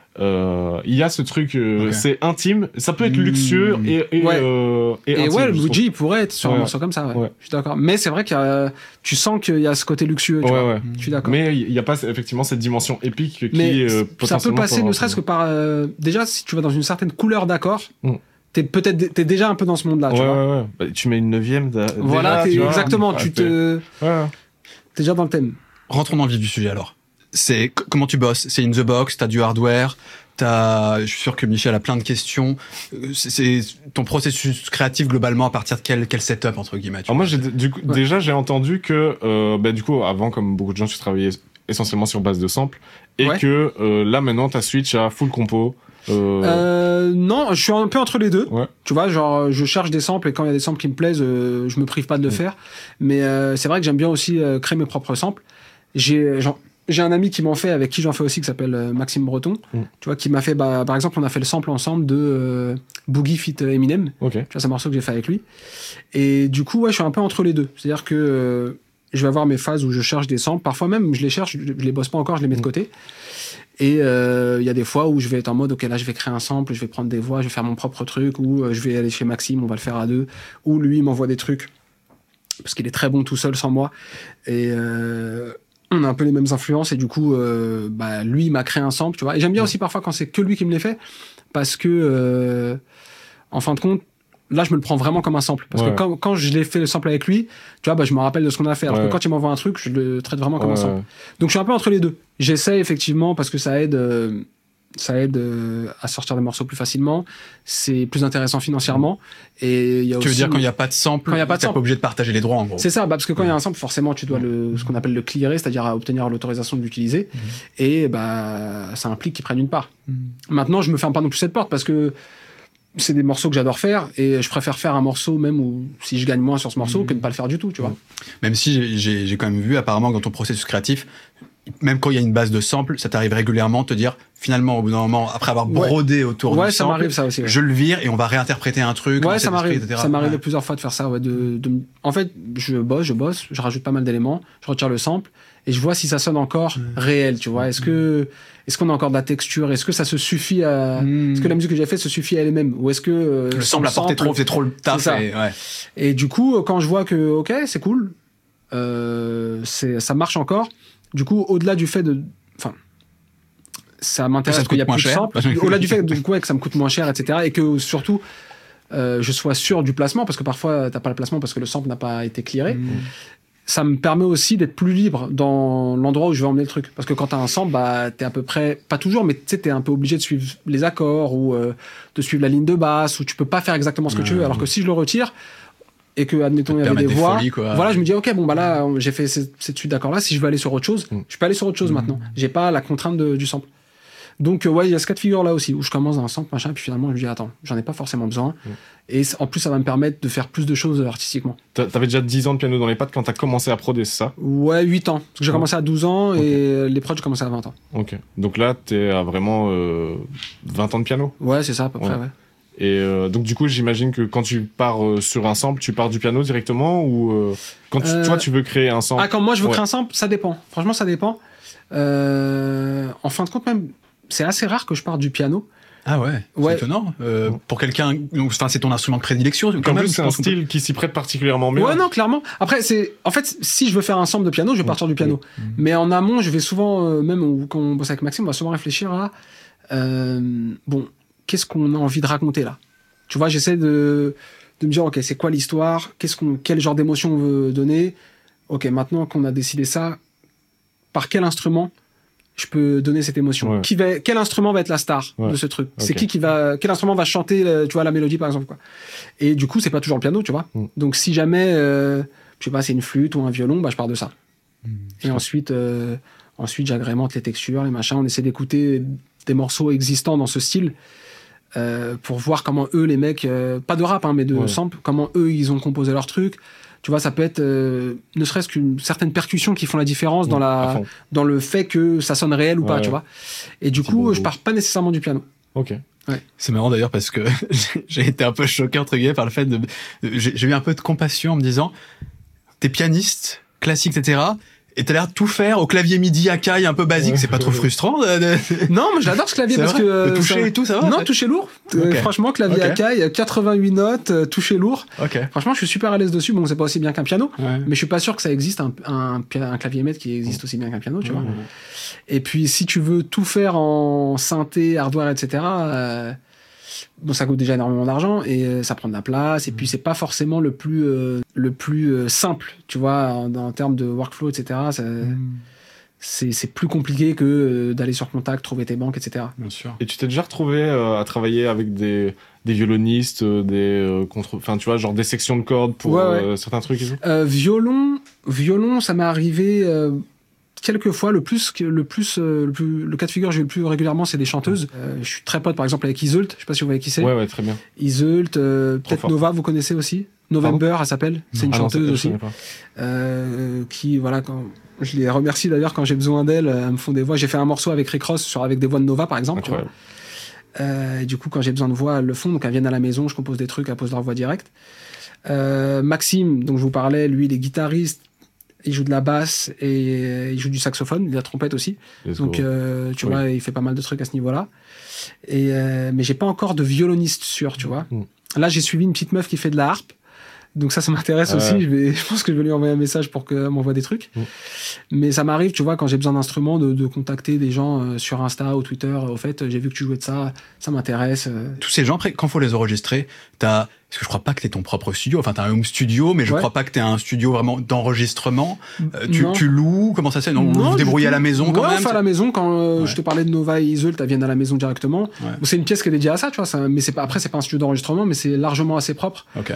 Euh, il y a ce truc, euh, okay. c'est intime, ça peut être luxueux mmh. et et, ouais. euh, et, et intime, ouais, le Luigi il pourrait être sur ouais. un morceau comme ça. Ouais. Ouais. Je suis d'accord. Mais c'est vrai qu'il y a, tu sens qu'il y a ce côté luxueux. Tu ouais, vois. Ouais. Je suis d'accord. Mais il y a pas effectivement cette dimension épique qui mais euh, ça peut passer, ne serait-ce que par euh, déjà si tu vas dans une certaine couleur d'accord. Mmh. T'es peut-être t'es déjà un peu dans ce monde-là. Ouais, tu vois. ouais, ouais. Bah, tu mets une neuvième. Voilà, déjà, tu exactement. vois, tu te. Ouais. T'es déjà dans le thème. Rentrons dans le vif du sujet alors. C'est comment tu bosses. C'est in the box. T'as du hardware. T'as, je suis sûr que Michel a plein de questions. C'est, c'est ton processus créatif globalement à partir de quel, quel setup entre guillemets. Alors moi, j'ai, du coup, ouais. déjà, j'ai entendu que, euh, bah, du coup, avant, comme beaucoup de gens, tu travaillais essentiellement sur base de samples, et ouais. que euh, là maintenant, t'as switch à full compo. Euh... Euh, non, je suis un peu entre les deux. Ouais. Tu vois, genre, je cherche des samples et quand il y a des samples qui me plaisent, euh, je me prive pas de le ouais. faire. Mais euh, c'est vrai que j'aime bien aussi euh, créer mes propres samples. J'ai, genre, J'ai un ami qui m'en fait, avec qui j'en fais aussi, qui s'appelle euh, Maxime Breton. Mm. Tu vois, qui m'a fait, bah, par exemple, on a fait le sample ensemble de euh, Boogie feat Eminem. Okay. Tu vois, c'est un morceau que j'ai fait avec lui. Et du coup, ouais, je suis un peu entre les deux. C'est-à-dire que euh, je vais avoir mes phases où je cherche des samples. Parfois même, je les cherche, je, je les bosse pas encore, je les mets mm. de côté. Et il euh, y a des fois où je vais être en mode, ok, là, je vais créer un sample, je vais prendre des voix, je vais faire mon propre truc, ou euh, je vais aller chez Maxime, on va le faire à deux, ou lui, il m'envoie des trucs, parce qu'il est très bon tout seul sans moi. Et euh, on a un peu les mêmes influences, et du coup, euh, bah, lui, il m'a créé un sample, tu vois. Et j'aime bien aussi parfois quand c'est que lui qui me les fait, parce que, euh, en fin de compte, là, je me le prends vraiment comme un sample. Parce ouais. que quand, quand je l'ai fait le sample avec lui, tu vois, bah, je me rappelle de ce qu'on a fait. Alors ouais. que quand il m'envoie un truc, je le traite vraiment comme ouais. un sample. Donc, je suis un peu entre les deux. J'essaie, effectivement, parce que ça aide, euh, ça aide euh, à sortir des morceaux plus facilement. C'est plus intéressant financièrement. Et il y a tu aussi, veux dire, quand il n'y a pas de sample, quand il y a pas de t'es sample, pas obligé de partager les droits, en gros. C'est ça, bah, parce que quand il ouais. y a un sample, forcément, tu dois le, ce qu'on appelle le clearer, c'est-à-dire à obtenir l'autorisation de l'utiliser. Mmh. Et, bah, ça implique qu'ils prennent une part. Mmh. Maintenant, je me ferme pas non plus cette porte parce que c'est des morceaux que j'adore faire et je préfère faire un morceau même où si je gagne moins sur ce morceau mmh. que de pas le faire du tout, tu vois. Même si j'ai, j'ai, j'ai quand même vu apparemment que dans ton processus créatif, même quand il y a une base de samples, ça t'arrive régulièrement de te dire finalement au bout d'un moment après avoir brodé ouais. autour ouais, du ça sample, m'arrive ça aussi. Ouais. Je le vire et on va réinterpréter un truc. Ouais, ça m'arrive. Esprit, ça m'arrive ouais. plusieurs fois de faire ça. Ouais, de, de, en fait, je bosse, je bosse, je rajoute pas mal d'éléments, je retire le sample et je vois si ça sonne encore mmh. réel. Tu vois, est-ce que est-ce qu'on a encore de la texture? Est-ce que ça se suffit à mmh. est-ce que la musique que j'ai faite se suffit à elle-même? Ou est-ce que euh, le sample apportait trop, c'est trop le taf. Et, ouais. et du coup, quand je vois que ok, c'est cool, euh, c'est ça marche encore. Du coup, au-delà du fait de, enfin, ça m'intéresse parce qu'il y a plus de samples. Au-delà du fait de, ouais, que ça me coûte moins cher, et cetera, et que surtout, euh, je sois sûr du placement, parce que parfois t'as pas le placement parce que le sample n'a pas été clearé. Mmh. Ça me permet aussi d'être plus libre dans l'endroit où je vais emmener le truc. Parce que quand t'as un sample, bah, t'es à peu près, pas toujours, mais tu sais, t'es un peu obligé de suivre les accords ou euh, de suivre la ligne de basse, ou tu peux pas faire exactement ce que mmh. tu veux. Alors que si je le retire, et que, admettons, il y avait des, des voix, folies, voilà, je me dis, ok, bon, bah là, j'ai fait cette, cette suite d'accords là, si je veux aller sur autre chose, mmh. je peux aller sur autre chose mmh. maintenant. J'ai pas la contrainte de, du sample. Donc, euh, ouais, il y a ce cas de figure là aussi, où je commence dans un sample, machin, et puis finalement, je me dis, attends, j'en ai pas forcément besoin. Mmh. Et en plus, ça va me permettre de faire plus de choses artistiquement. T'avais déjà dix ans de piano dans les pattes quand t'as commencé à proder, c'est ça? Ouais, huit ans. Parce que j'ai mmh. commencé à douze ans, okay. et les prods, j'ai commencé à vingt ans. Ok. Donc là, t'es à vraiment euh, vingt ans de piano? Ouais, c'est ça, à peu ouais. près, ouais. Et euh, donc du coup, j'imagine que quand tu pars euh, sur un sample, tu pars du piano directement ou euh, quand tu, euh... toi tu veux créer un sample? Ah, quand moi je veux ouais. créer un sample, ça dépend. Franchement, ça dépend. Euh... En fin de compte, même, c'est assez rare que je parte du piano. Ah ouais, c'est ouais. étonnant. Euh, pour quelqu'un, enfin c'est ton instrument de prédilection. Quand en même, plus, c'est un style peut... qui s'y prête particulièrement bien. Ouais, non, clairement. Après, c'est, en fait, si je veux faire un sample de piano, je vais partir du piano. Mmh. Mais en amont, je vais souvent, euh, même quand on bosse avec Maxime, on va souvent réfléchir à, euh, bon, qu'est-ce qu'on a envie de raconter là? Tu vois, j'essaie de, de me dire, ok, c'est quoi l'histoire? Qu'est-ce qu'on, quel genre d'émotion on veut donner? Ok, maintenant qu'on a décidé ça, par quel instrument je peux donner cette émotion? Ouais. Qui va, quel instrument va être la star ouais. de ce truc? Okay. C'est qui qui va, quel instrument va chanter, tu vois, la mélodie par exemple, quoi. Et du coup, c'est pas toujours le piano, tu vois. Mm. Donc si jamais, euh, je sais pas, c'est une flûte ou un violon, bah je pars de ça. Mm. Et ensuite, euh, ensuite j'agrémente les textures, les machins. On essaie d'écouter des morceaux existants dans ce style. euh, pour voir comment eux, les mecs, euh, pas de rap, hein, mais de ouais. sample, comment eux, ils ont composé leur truc. Tu vois, ça peut être euh, ne serait-ce qu'une certaine percussion qui font la différence ouais, dans, la, dans le fait que ça sonne réel ou ouais, pas, ouais. tu vois. Et du coup, beau, je pars pas nécessairement du piano. Ok. Ouais. C'est marrant d'ailleurs parce que j'ai été un peu choqué entre guillemets par le fait de... J'ai, j'ai eu un peu de compassion en me disant t'es pianiste, classique, et cetera. Et t'as l'air de tout faire au clavier MIDI Akai un peu basique, ouais. c'est pas trop frustrant de, de... Non, mais j'adore ce clavier c'est parce vrai que de toucher ça... et tout, ça va. Non, toucher lourd. Okay. Euh, franchement, clavier okay. Akai, quatre-vingt-huit notes, euh, toucher lourd. Okay. Franchement, je suis super à l'aise dessus. Bon, c'est pas aussi bien qu'un piano, ouais. mais je suis pas sûr que ça existe un, un, un clavier maître qui existe aussi bien qu'un piano, tu ouais. vois. Et puis, si tu veux tout faire en synthé, hardware, et cetera. Euh... Bon, ça coûte déjà énormément d'argent et euh, ça prend de la place. Et puis, c'est pas forcément le plus, euh, le plus euh, simple, tu vois, en, en termes de workflow, et cetera. Ça, mm. c'est, c'est plus compliqué que euh, d'aller sur Contact, trouver tes banques, et cetera. Bien sûr. Et tu t'es déjà retrouvé euh, à travailler avec des, des violonistes, euh, des euh, contre, enfin, tu vois, genre des sections de cordes pour ouais, ouais. Euh, certains trucs et tout euh, Violon, violon, ça m'est arrivé. Euh, Quelques fois, le plus, le plus, euh, le plus, le cas de figure que j'ai eu le plus régulièrement, c'est des chanteuses. Euh, je suis très pote, par exemple, avec Iseult. Je sais pas si vous voyez qui c'est. Ouais, ouais, très bien. Iseult, euh, peut-être fort. Nova, vous connaissez aussi. November, Pardon elle s'appelle. C'est une ah chanteuse non, aussi. Euh, qui, voilà, quand, je les remercie d'ailleurs quand j'ai besoin d'elles, elles me font des voix. J'ai fait un morceau avec Rick Ross sur, avec des voix de Nova, par exemple. Incroyable. Tu vois. Euh, et du coup, quand j'ai besoin de voix, elles le font. Donc, elles viennent à la maison, je compose des trucs, elles posent leur voix directe. Euh, Maxime, dont je vous parlais, lui, il est guitariste. Il joue de la basse et il joue du saxophone, de la trompette aussi. Let's Donc, euh, tu oui. vois, il fait pas mal de trucs à ce niveau-là. Et, euh, mais j'ai pas encore de violoniste sûr, tu vois. Mm. Là, j'ai suivi une petite meuf qui fait de la harpe. Donc ça, ça m'intéresse ah, aussi. Ouais. Je, vais, je pense que je vais lui envoyer un message pour qu'elle m'envoie des trucs. Mm. Mais ça m'arrive, tu vois, quand j'ai besoin d'instruments, de, de contacter des gens euh, sur Insta ou Twitter. Au fait, j'ai vu que tu jouais de ça, ça m'intéresse. Euh. Tous ces gens, après, quand faut les enregistrer, t'as... Parce que je crois pas que t'aies ton propre studio. Enfin, t'as un home studio, mais je ouais. crois pas que t'aies un studio vraiment d'enregistrement. Euh, tu, tu loues? Comment ça se fait? Non, vous vous débrouillez à la maison quand ouais, même? Enfin, à la maison, quand euh, ouais. je te parlais de Nova et Iseult, elles viennent à la maison directement. Ouais. Bon, c'est une pièce qui est dédiée à ça, tu vois. Ça, mais c'est pas, après, c'est pas un studio d'enregistrement, mais c'est largement assez propre. Okay.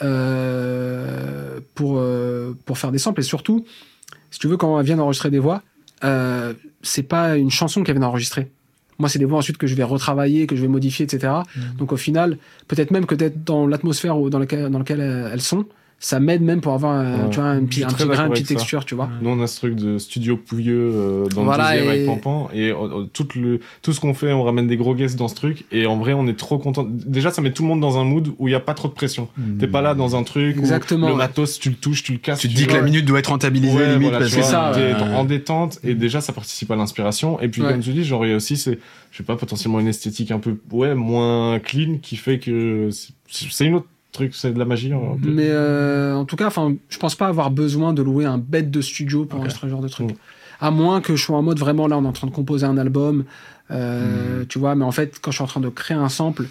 Euh, pour, euh, pour faire des samples. Et surtout, si tu veux, quand elles viennent enregistrer des voix, euh, c'est pas une chanson qu'elles viennent enregistrer. Moi, c'est des voix ensuite que je vais retravailler, que je vais modifier, et cetera. Mmh. Donc, au final, peut-être même que d'être dans l'atmosphère dans laquelle, dans laquelle elles sont, ça m'aide même pour avoir un, ouais. tu vois, un petit, un petit grain, une petite texture, tu vois. Nous, on a ce truc de studio pouilleux euh, dans voilà, le deuxième et... avec Pampan, et euh, tout, le, tout ce qu'on fait, on ramène des gros guests dans ce truc, et en vrai, on est trop content. Déjà, ça met tout le monde dans un mood où il n'y a pas trop de pression. Mmh. T'es pas là dans un truc Exactement, où le ouais. matos, tu le touches, tu le casses. Tu te dis que la minute doit être rentabilisée, ouais, limite, voilà, parce que ça, t'es ouais. en détente, et déjà, ça participe à l'inspiration. Et puis, ouais. comme tu dis, genre, il y a aussi, c'est, je sais pas, potentiellement une esthétique un peu, ouais, moins clean, qui fait que c'est, c'est une autre truc, c'est de la magie. Hein, mais euh, en tout cas, enfin, je pense pas avoir besoin de louer un bête de studio pour okay. enregistrer ce genre de truc. Mmh. À moins que je sois en mode vraiment là, on est en train de composer un album, euh, mmh. tu vois. Mais en fait, quand je suis en train de créer un sample,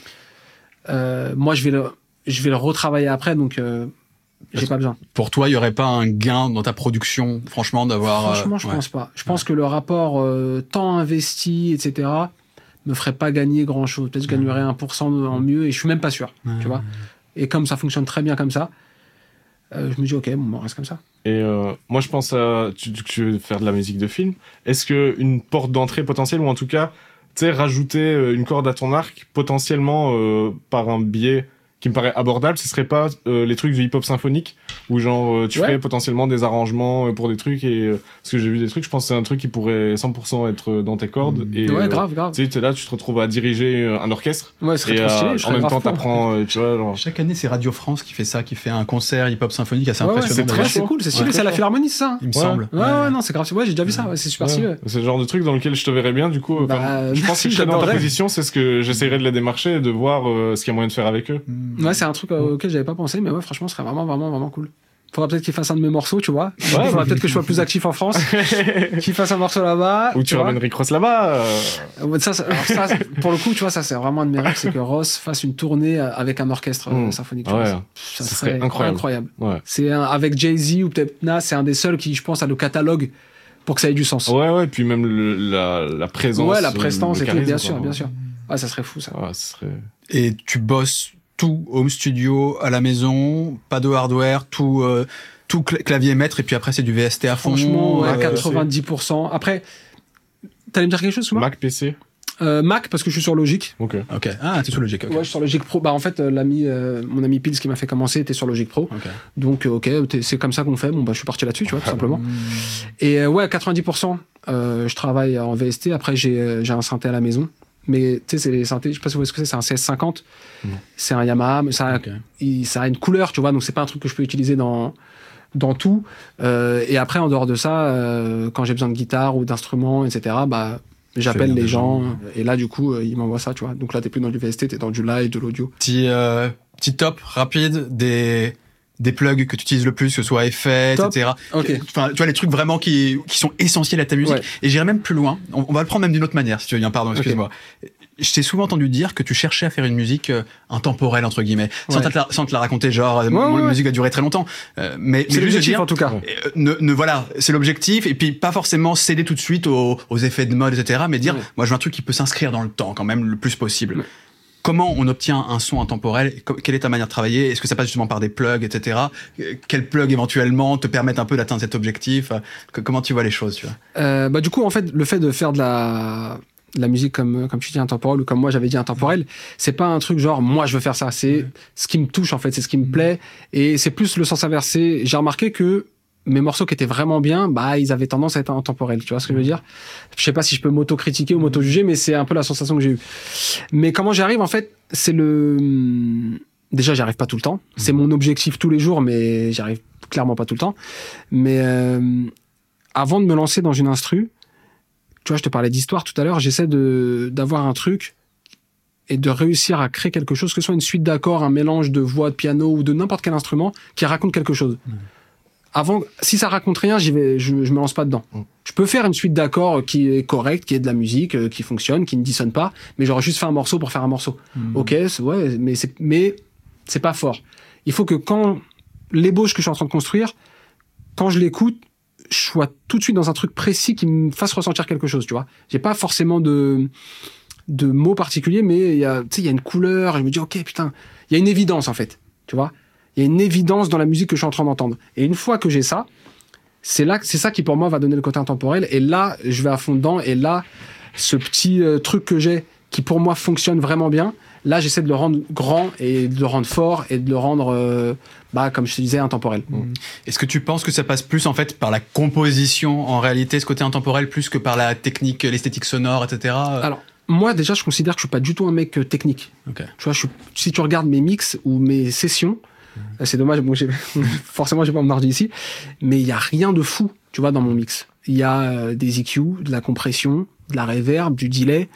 euh, moi, je vais le, je vais le retravailler après, donc euh, j'ai pas besoin. Pour toi, il y aurait pas un gain dans ta production, franchement, d'avoir. Franchement, je euh, pense ouais. pas. Je pense ouais. que le rapport euh, temps investi, et cetera, me ferait pas gagner grand chose. Peut-être que je gagnerais un pour cent en mieux, et je suis même pas sûr, mmh. tu vois. Et comme ça fonctionne très bien comme ça, euh, je me dis, ok, bon, on reste comme ça. Et euh, moi, je pense à... Tu, tu veux faire de la musique de film. Est-ce qu'une porte d'entrée potentielle, ou en tout cas, tu sais, rajouter une corde à ton arc, potentiellement euh, par un biais qui me paraît abordable, ce serait pas euh, les trucs du hip-hop symphonique, où genre euh, tu ouais. ferais potentiellement des arrangements pour des trucs, et euh, parce que j'ai vu des trucs, je pense que c'est un truc qui pourrait cent pour cent être dans tes cordes. Mmh. Et, ouais, euh, grave, grave. Tu sais, t'es là, tu te retrouves à diriger un orchestre. Ouais, ce serait et trop stylé, euh, je en même temps, fort. t'apprends, euh, tu vois, genre... Chaque année, c'est Radio France qui fait ça, qui fait un concert hip-hop symphonique assez ouais, impressionnant. Ouais, c'est très, c'est cool, c'est stylé, ouais. c'est à la Philharmonie, c'est ça. Il me ouais. semble. Ouais, ouais, ouais, non, c'est grave. Ouais, j'ai déjà vu ça, ouais, c'est super stylé. Ouais. C'est le genre de truc dans lequel je te verrais bien, du coup. Bah, je pense que si je serais dans ta position, c'est ce que j'essaierais de les démarcher et de voir euh, ce qu'il y a moyen de faire avec eux. Ouais, c'est un truc auquel j'avais pas pensé, mais ouais, franchement, ce serait vraiment, vraiment, vraiment cool. Faudra peut-être qu'il fasse un de mes morceaux, tu vois. Il ouais, faudra peut-être que je sois plus actif en France. Qu'il fasse un morceau là-bas. Ou tu, tu ramènes Rick Ross là-bas. Euh... Ça, ça, alors ça, pour le coup, tu vois, ça, c'est vraiment un de mes rêves, c'est que Ross fasse une tournée avec un orchestre mmh. symphonique. Ouais. Ça, ça serait, serait incroyable. incroyable. Ouais. C'est un, avec Jay-Z ou peut-être Nas, c'est un des seuls qui, je pense, a le catalogue pour que ça ait du sens. Ouais, ouais, et puis même le, la, la présence. Ouais, la prestance et tout, bien sûr, quoi. bien sûr. Ah, ça serait fou, ça. Ouais, ça serait... Et tu bosses tout home studio à la maison, pas de hardware, tout euh, tout cl- clavier maître, et puis après c'est du V S T à fond. Franchement, ouais, euh, à quatre-vingt-dix pour cent. Après, t'allais me dire quelque chose, Souma ? Mac, P C. Euh, Mac parce que je suis sur Logic. Ok. Ok. Ah, t'es sur Logic. Okay. Ouais, je suis sur Logic Pro. Bah en fait, euh, l'ami, euh, mon ami Pils qui m'a fait commencer était sur Logic Pro. Okay. Donc euh, ok, c'est comme ça qu'on fait. Bon bah je suis parti là-dessus, tu vois, tout simplement. Mmh. Et euh, ouais, quatre-vingt-dix pour cent, euh, je travaille en V S T. Après j'ai euh, j'ai un synthé à la maison. Mais tu sais, c'est les synthés. Je sais pas si vous voyez ce que c'est. C'est un C S cinquante. Mmh. C'est un Yamaha, mais ça, okay. il, ça a une couleur, tu vois. Donc c'est pas un truc que je peux utiliser dans dans tout. Euh, et après, en dehors de ça, euh, quand j'ai besoin de guitare ou d'instruments, et cetera, bah, j'appelle les gens. gens. Et là, du coup, euh, ils m'envoient ça, tu vois. Donc là, t'es plus dans du V S T, t'es dans du live, de l'audio. Petit, euh, petit top rapide des, des plugs que tu utilises le plus, que ce soit effets, top. et cetera. Okay. Enfin, tu vois, les trucs vraiment qui, qui sont essentiels à ta musique. Ouais. Et j'irai même plus loin. On, on va le prendre même d'une autre manière, si tu veux bien, pardon, excuse-moi. Okay. Je t'ai souvent entendu dire que tu cherchais à faire une musique euh, intemporelle, entre guillemets, sans, ouais. te la, sans te la raconter, genre, ouais, mon ouais, musique ouais. a duré très longtemps. Euh, mais c'est l'objectif, en tout cas. Euh, ne, ne, voilà, c'est l'objectif, et puis pas forcément céder tout de suite aux, aux effets de mode, et cetera, mais dire, ouais. moi, je veux un truc qui peut s'inscrire dans le temps, quand même, le plus possible. Ouais. Comment on obtient un son intemporel? Quelle est ta manière de travailler? Est-ce que ça passe justement par des plugs, et cetera? Quels plugs éventuellement te permettent un peu d'atteindre cet objectif? Comment tu vois les choses, tu vois? Euh, bah, du coup, en fait, le fait de faire de la... la musique comme comme tu dis intemporelle ou comme moi j'avais dit intemporelle, c'est pas un truc genre moi je veux faire ça, c'est mmh. ce qui me touche en fait, c'est ce qui me plaît, et c'est plus le sens inversé. J'ai remarqué que mes morceaux qui étaient vraiment bien, bah ils avaient tendance à être intemporels, tu vois ce que je veux dire? Je sais pas si je peux m'auto-critiquer ou m'auto-juger, mais c'est un peu la sensation que j'ai eue. Mais comment j'y arrive en fait, c'est le déjà j'y arrive pas tout le temps, c'est mon objectif tous les jours, mais j'y arrive clairement pas tout le temps. Mais euh, avant de me lancer dans une instru, tu vois, je te parlais d'histoire tout à l'heure, j'essaie de d'avoir un truc et de réussir à créer quelque chose, que ce soit une suite d'accords, un mélange de voix, de piano ou de n'importe quel instrument qui raconte quelque chose. Mmh. Avant, si ça raconte rien, j'y vais, je, je me lance pas dedans. Mmh. Je peux faire une suite d'accords qui est correcte, qui est de la musique, euh, qui fonctionne, qui ne dissonne pas, mais j'aurais juste fait un morceau pour faire un morceau. Mmh. Ok, c'est, ouais, mais c'est, mais c'est pas fort. Il faut que quand l'ébauche que je suis en train de construire, quand je l'écoute, je sois tout de suite dans un truc précis qui me fasse ressentir quelque chose, tu vois. J'ai pas forcément de de mots particuliers, mais il y a, tu sais, il y a une couleur, et je me dis, ok, putain, il y a une évidence, en fait, tu vois. Il y a une évidence dans la musique que je suis en train d'entendre. Et une fois que j'ai ça, c'est là, c'est ça qui, pour moi, va donner le côté intemporel. Et là, je vais à fond dedans. Et là, ce petit euh, truc que j'ai, qui, pour moi, fonctionne vraiment bien, là, j'essaie de le rendre grand et de le rendre fort et de le rendre, euh, bah, comme je te disais, intemporel. Mmh. Est-ce que tu penses que ça passe plus, en fait, par la composition, en réalité, ce côté intemporel, plus que par la technique, l'esthétique sonore, et cetera? Alors, moi, déjà, je considère que je suis pas du tout un mec technique. Okay. Tu vois, je suis, si tu regardes mes mix ou mes sessions, mmh. c'est dommage, bon, j'ai, forcément, j'ai pas mon ordi ici, mais il y a rien de fou, tu vois, dans mon mix. Il y a euh, des E Q, de la compression, de la reverb, du delay.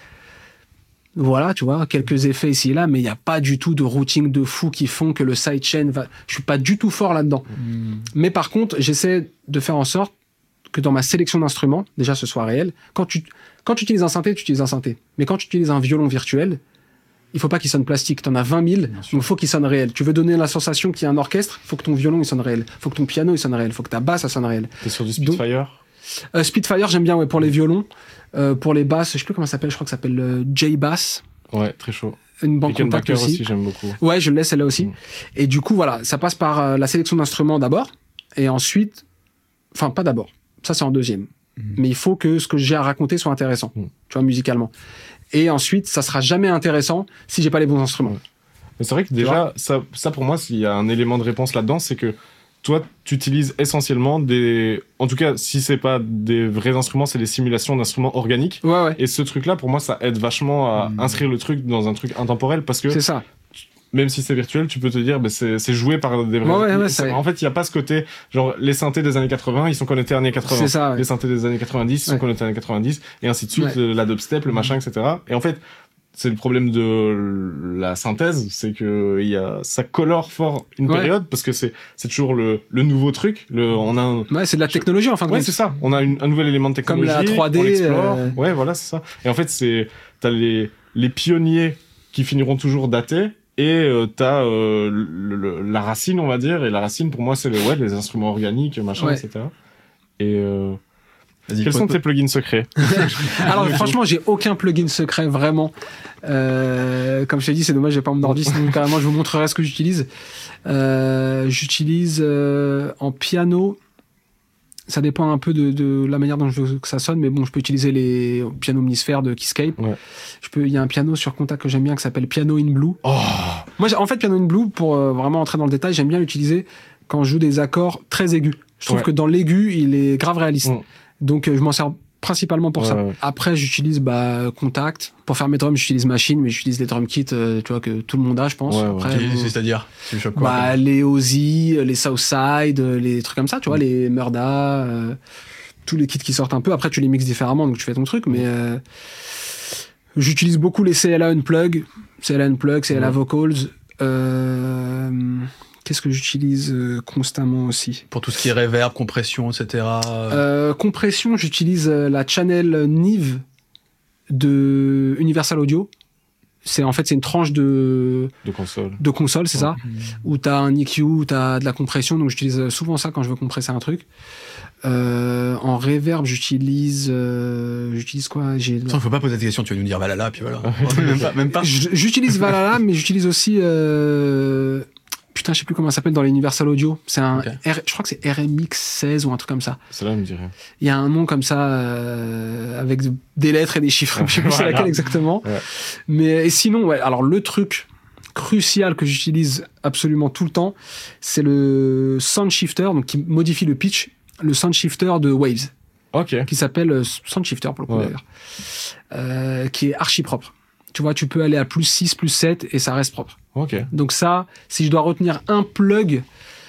Voilà, tu vois, quelques effets ici et là, mais il n'y a pas du tout de routing de fou qui font que le sidechain va... Je suis pas du tout fort là-dedans. Mmh. Mais par contre, j'essaie de faire en sorte que dans ma sélection d'instruments, déjà, ce soit réel. Quand tu, quand tu utilises un synthé, tu utilises un synthé. Mais quand tu utilises un violon virtuel, il faut pas qu'il sonne plastique. T'en as vingt mille, donc il faut qu'il sonne réel. Tu veux donner la sensation qu'il y a un orchestre, il faut que ton violon, il sonne réel. Il faut que ton piano, il sonne réel. Il faut que ta basse, ça sonne réel. T'es sur du Spitfire? Donc, euh, Spitfire, j'aime bien, ouais, pour les violons. Euh, pour les basses, je sais plus comment ça s'appelle, je crois que ça s'appelle euh, J-Bass. Ouais, très chaud. Une banque contact aussi. aussi, j'aime beaucoup. Ouais, je le laisse celle-là aussi. Mmh. Et du coup, voilà, ça passe par euh, la sélection d'instruments d'abord, et ensuite, enfin, pas d'abord. Ça, c'est en deuxième. Mmh. Mais il faut que ce que j'ai à raconter soit intéressant, mmh. tu vois, musicalement. Et ensuite, ça sera jamais intéressant si j'ai pas les bons instruments. Ouais. Mais c'est vrai que déjà, ça, ça pour moi, s'il y a un élément de réponse là-dedans, c'est que toi, tu utilises essentiellement des... En tout cas, si c'est pas des vrais instruments, c'est des simulations d'instruments organiques. Ouais, ouais. Et ce truc-là, pour moi, ça aide vachement à mmh. inscrire le truc dans un truc intemporel, parce que... C'est ça. Même si c'est virtuel, tu peux te dire, bah, c'est, c'est joué par des vrais... Ouais, ouais, ouais, en fait, il n'y a pas ce côté... Genre, les synthés des années quatre-vingts, ils sont connectés aux années quatre-vingts. C'est ça, ouais. Les synthés des années quatre-vingt-dix, ils ouais. sont connectés aux années quatre-vingt-dix. Et ainsi de suite, ouais. la dubstep, le machin, et cetera. Et en fait... C'est le problème de la synthèse, c'est que il y a, ça colore fort une ouais. période, parce que c'est, c'est toujours le, le nouveau truc. Le, on a un, ouais, c'est de la technologie, en fin de compte. Ouais, c'est ça. On a une, un nouvel élément de technologie. Comme la trois D. On l'explore. Euh... Ouais, voilà, c'est ça. Et en fait, c'est, t'as les, les pionniers qui finiront toujours datés, et euh, t'as euh, le, le, la racine, on va dire. Et la racine, pour moi, c'est le, ouais, les instruments organiques, machin, ouais. et cetera. Et, euh, Vas-y, quels sont tes plugins secrets? Alors franchement, j'ai aucun plugin secret vraiment. Euh, comme je t'ai dit, c'est dommage, j'ai pas mon ordi, sinon carrément je vous montrerai ce que j'utilise. Euh, j'utilise euh, en piano. Ça dépend un peu de, de la manière dont je veux que ça sonne, mais bon, je peux utiliser les pianos omnisphères de Keyscape. Ouais. Je peux, il y a un piano sur Contact que j'aime bien qui s'appelle Piano in Blue. Oh. Moi, en fait, Piano in Blue, pour euh, vraiment entrer dans le détail, j'aime bien l'utiliser quand je joue des accords très aigus. Je trouve ouais. que dans l'aigu, il est grave réaliste. Mm. Donc, euh, je m'en sers principalement pour ouais, ça. Ouais. Après, j'utilise bah, Contact. Pour faire mes drums, j'utilise Machine, mais j'utilise les drum kits, euh, tu vois, que tout le monde a, je pense. Ouais, Après, ouais. Vous... C'est-à-dire tu quoi, bah, les Ozzy, les Southside, les trucs comme ça, tu vois, mm. les Murda, euh, tous les kits qui sortent un peu. Après, tu les mixes différemment, donc tu fais ton truc, mais euh, j'utilise beaucoup les C L A Unplug, C L A Unplug, C L A ouais. Vocals. Euh, Qu'est-ce que j'utilise euh, constamment aussi? Pour tout ce qui est reverb, compression, et cetera. Euh, compression, j'utilise euh, la channel Neve de Universal Audio. C'est en fait c'est une tranche de de console. De console, c'est ouais. ça. Où t'as un E Q, où t'as de la compression. Donc j'utilise souvent ça quand je veux compresser un truc. Euh, en reverb, j'utilise euh, j'utilise quoi? J'ai. Il faut pas poser des questions. Tu vas nous dire Valhalla, puis voilà. même pas. Même pas. J'utilise Valhalla, mais j'utilise aussi. Euh... Putain, je sais plus comment ça s'appelle dans l'Universal Audio. C'est un, okay. R, je crois que c'est R M X seize ou un truc comme ça. Cela me dirait. Il y a un nom comme ça, euh, avec des lettres et des chiffres. Je sais plus voilà. c'est laquelle exactement. Ouais. Mais, et sinon, ouais, alors le truc crucial que j'utilise absolument tout le temps, c'est le sound shifter, donc qui modifie le pitch, le sound shifter de Waves. Ok. Qui s'appelle sound shifter pour le coup ouais. d'ailleurs. Euh, qui est archi propre. Tu vois, tu peux aller à plus six, plus sept et ça reste propre. Ok. Donc ça, si je dois retenir un plug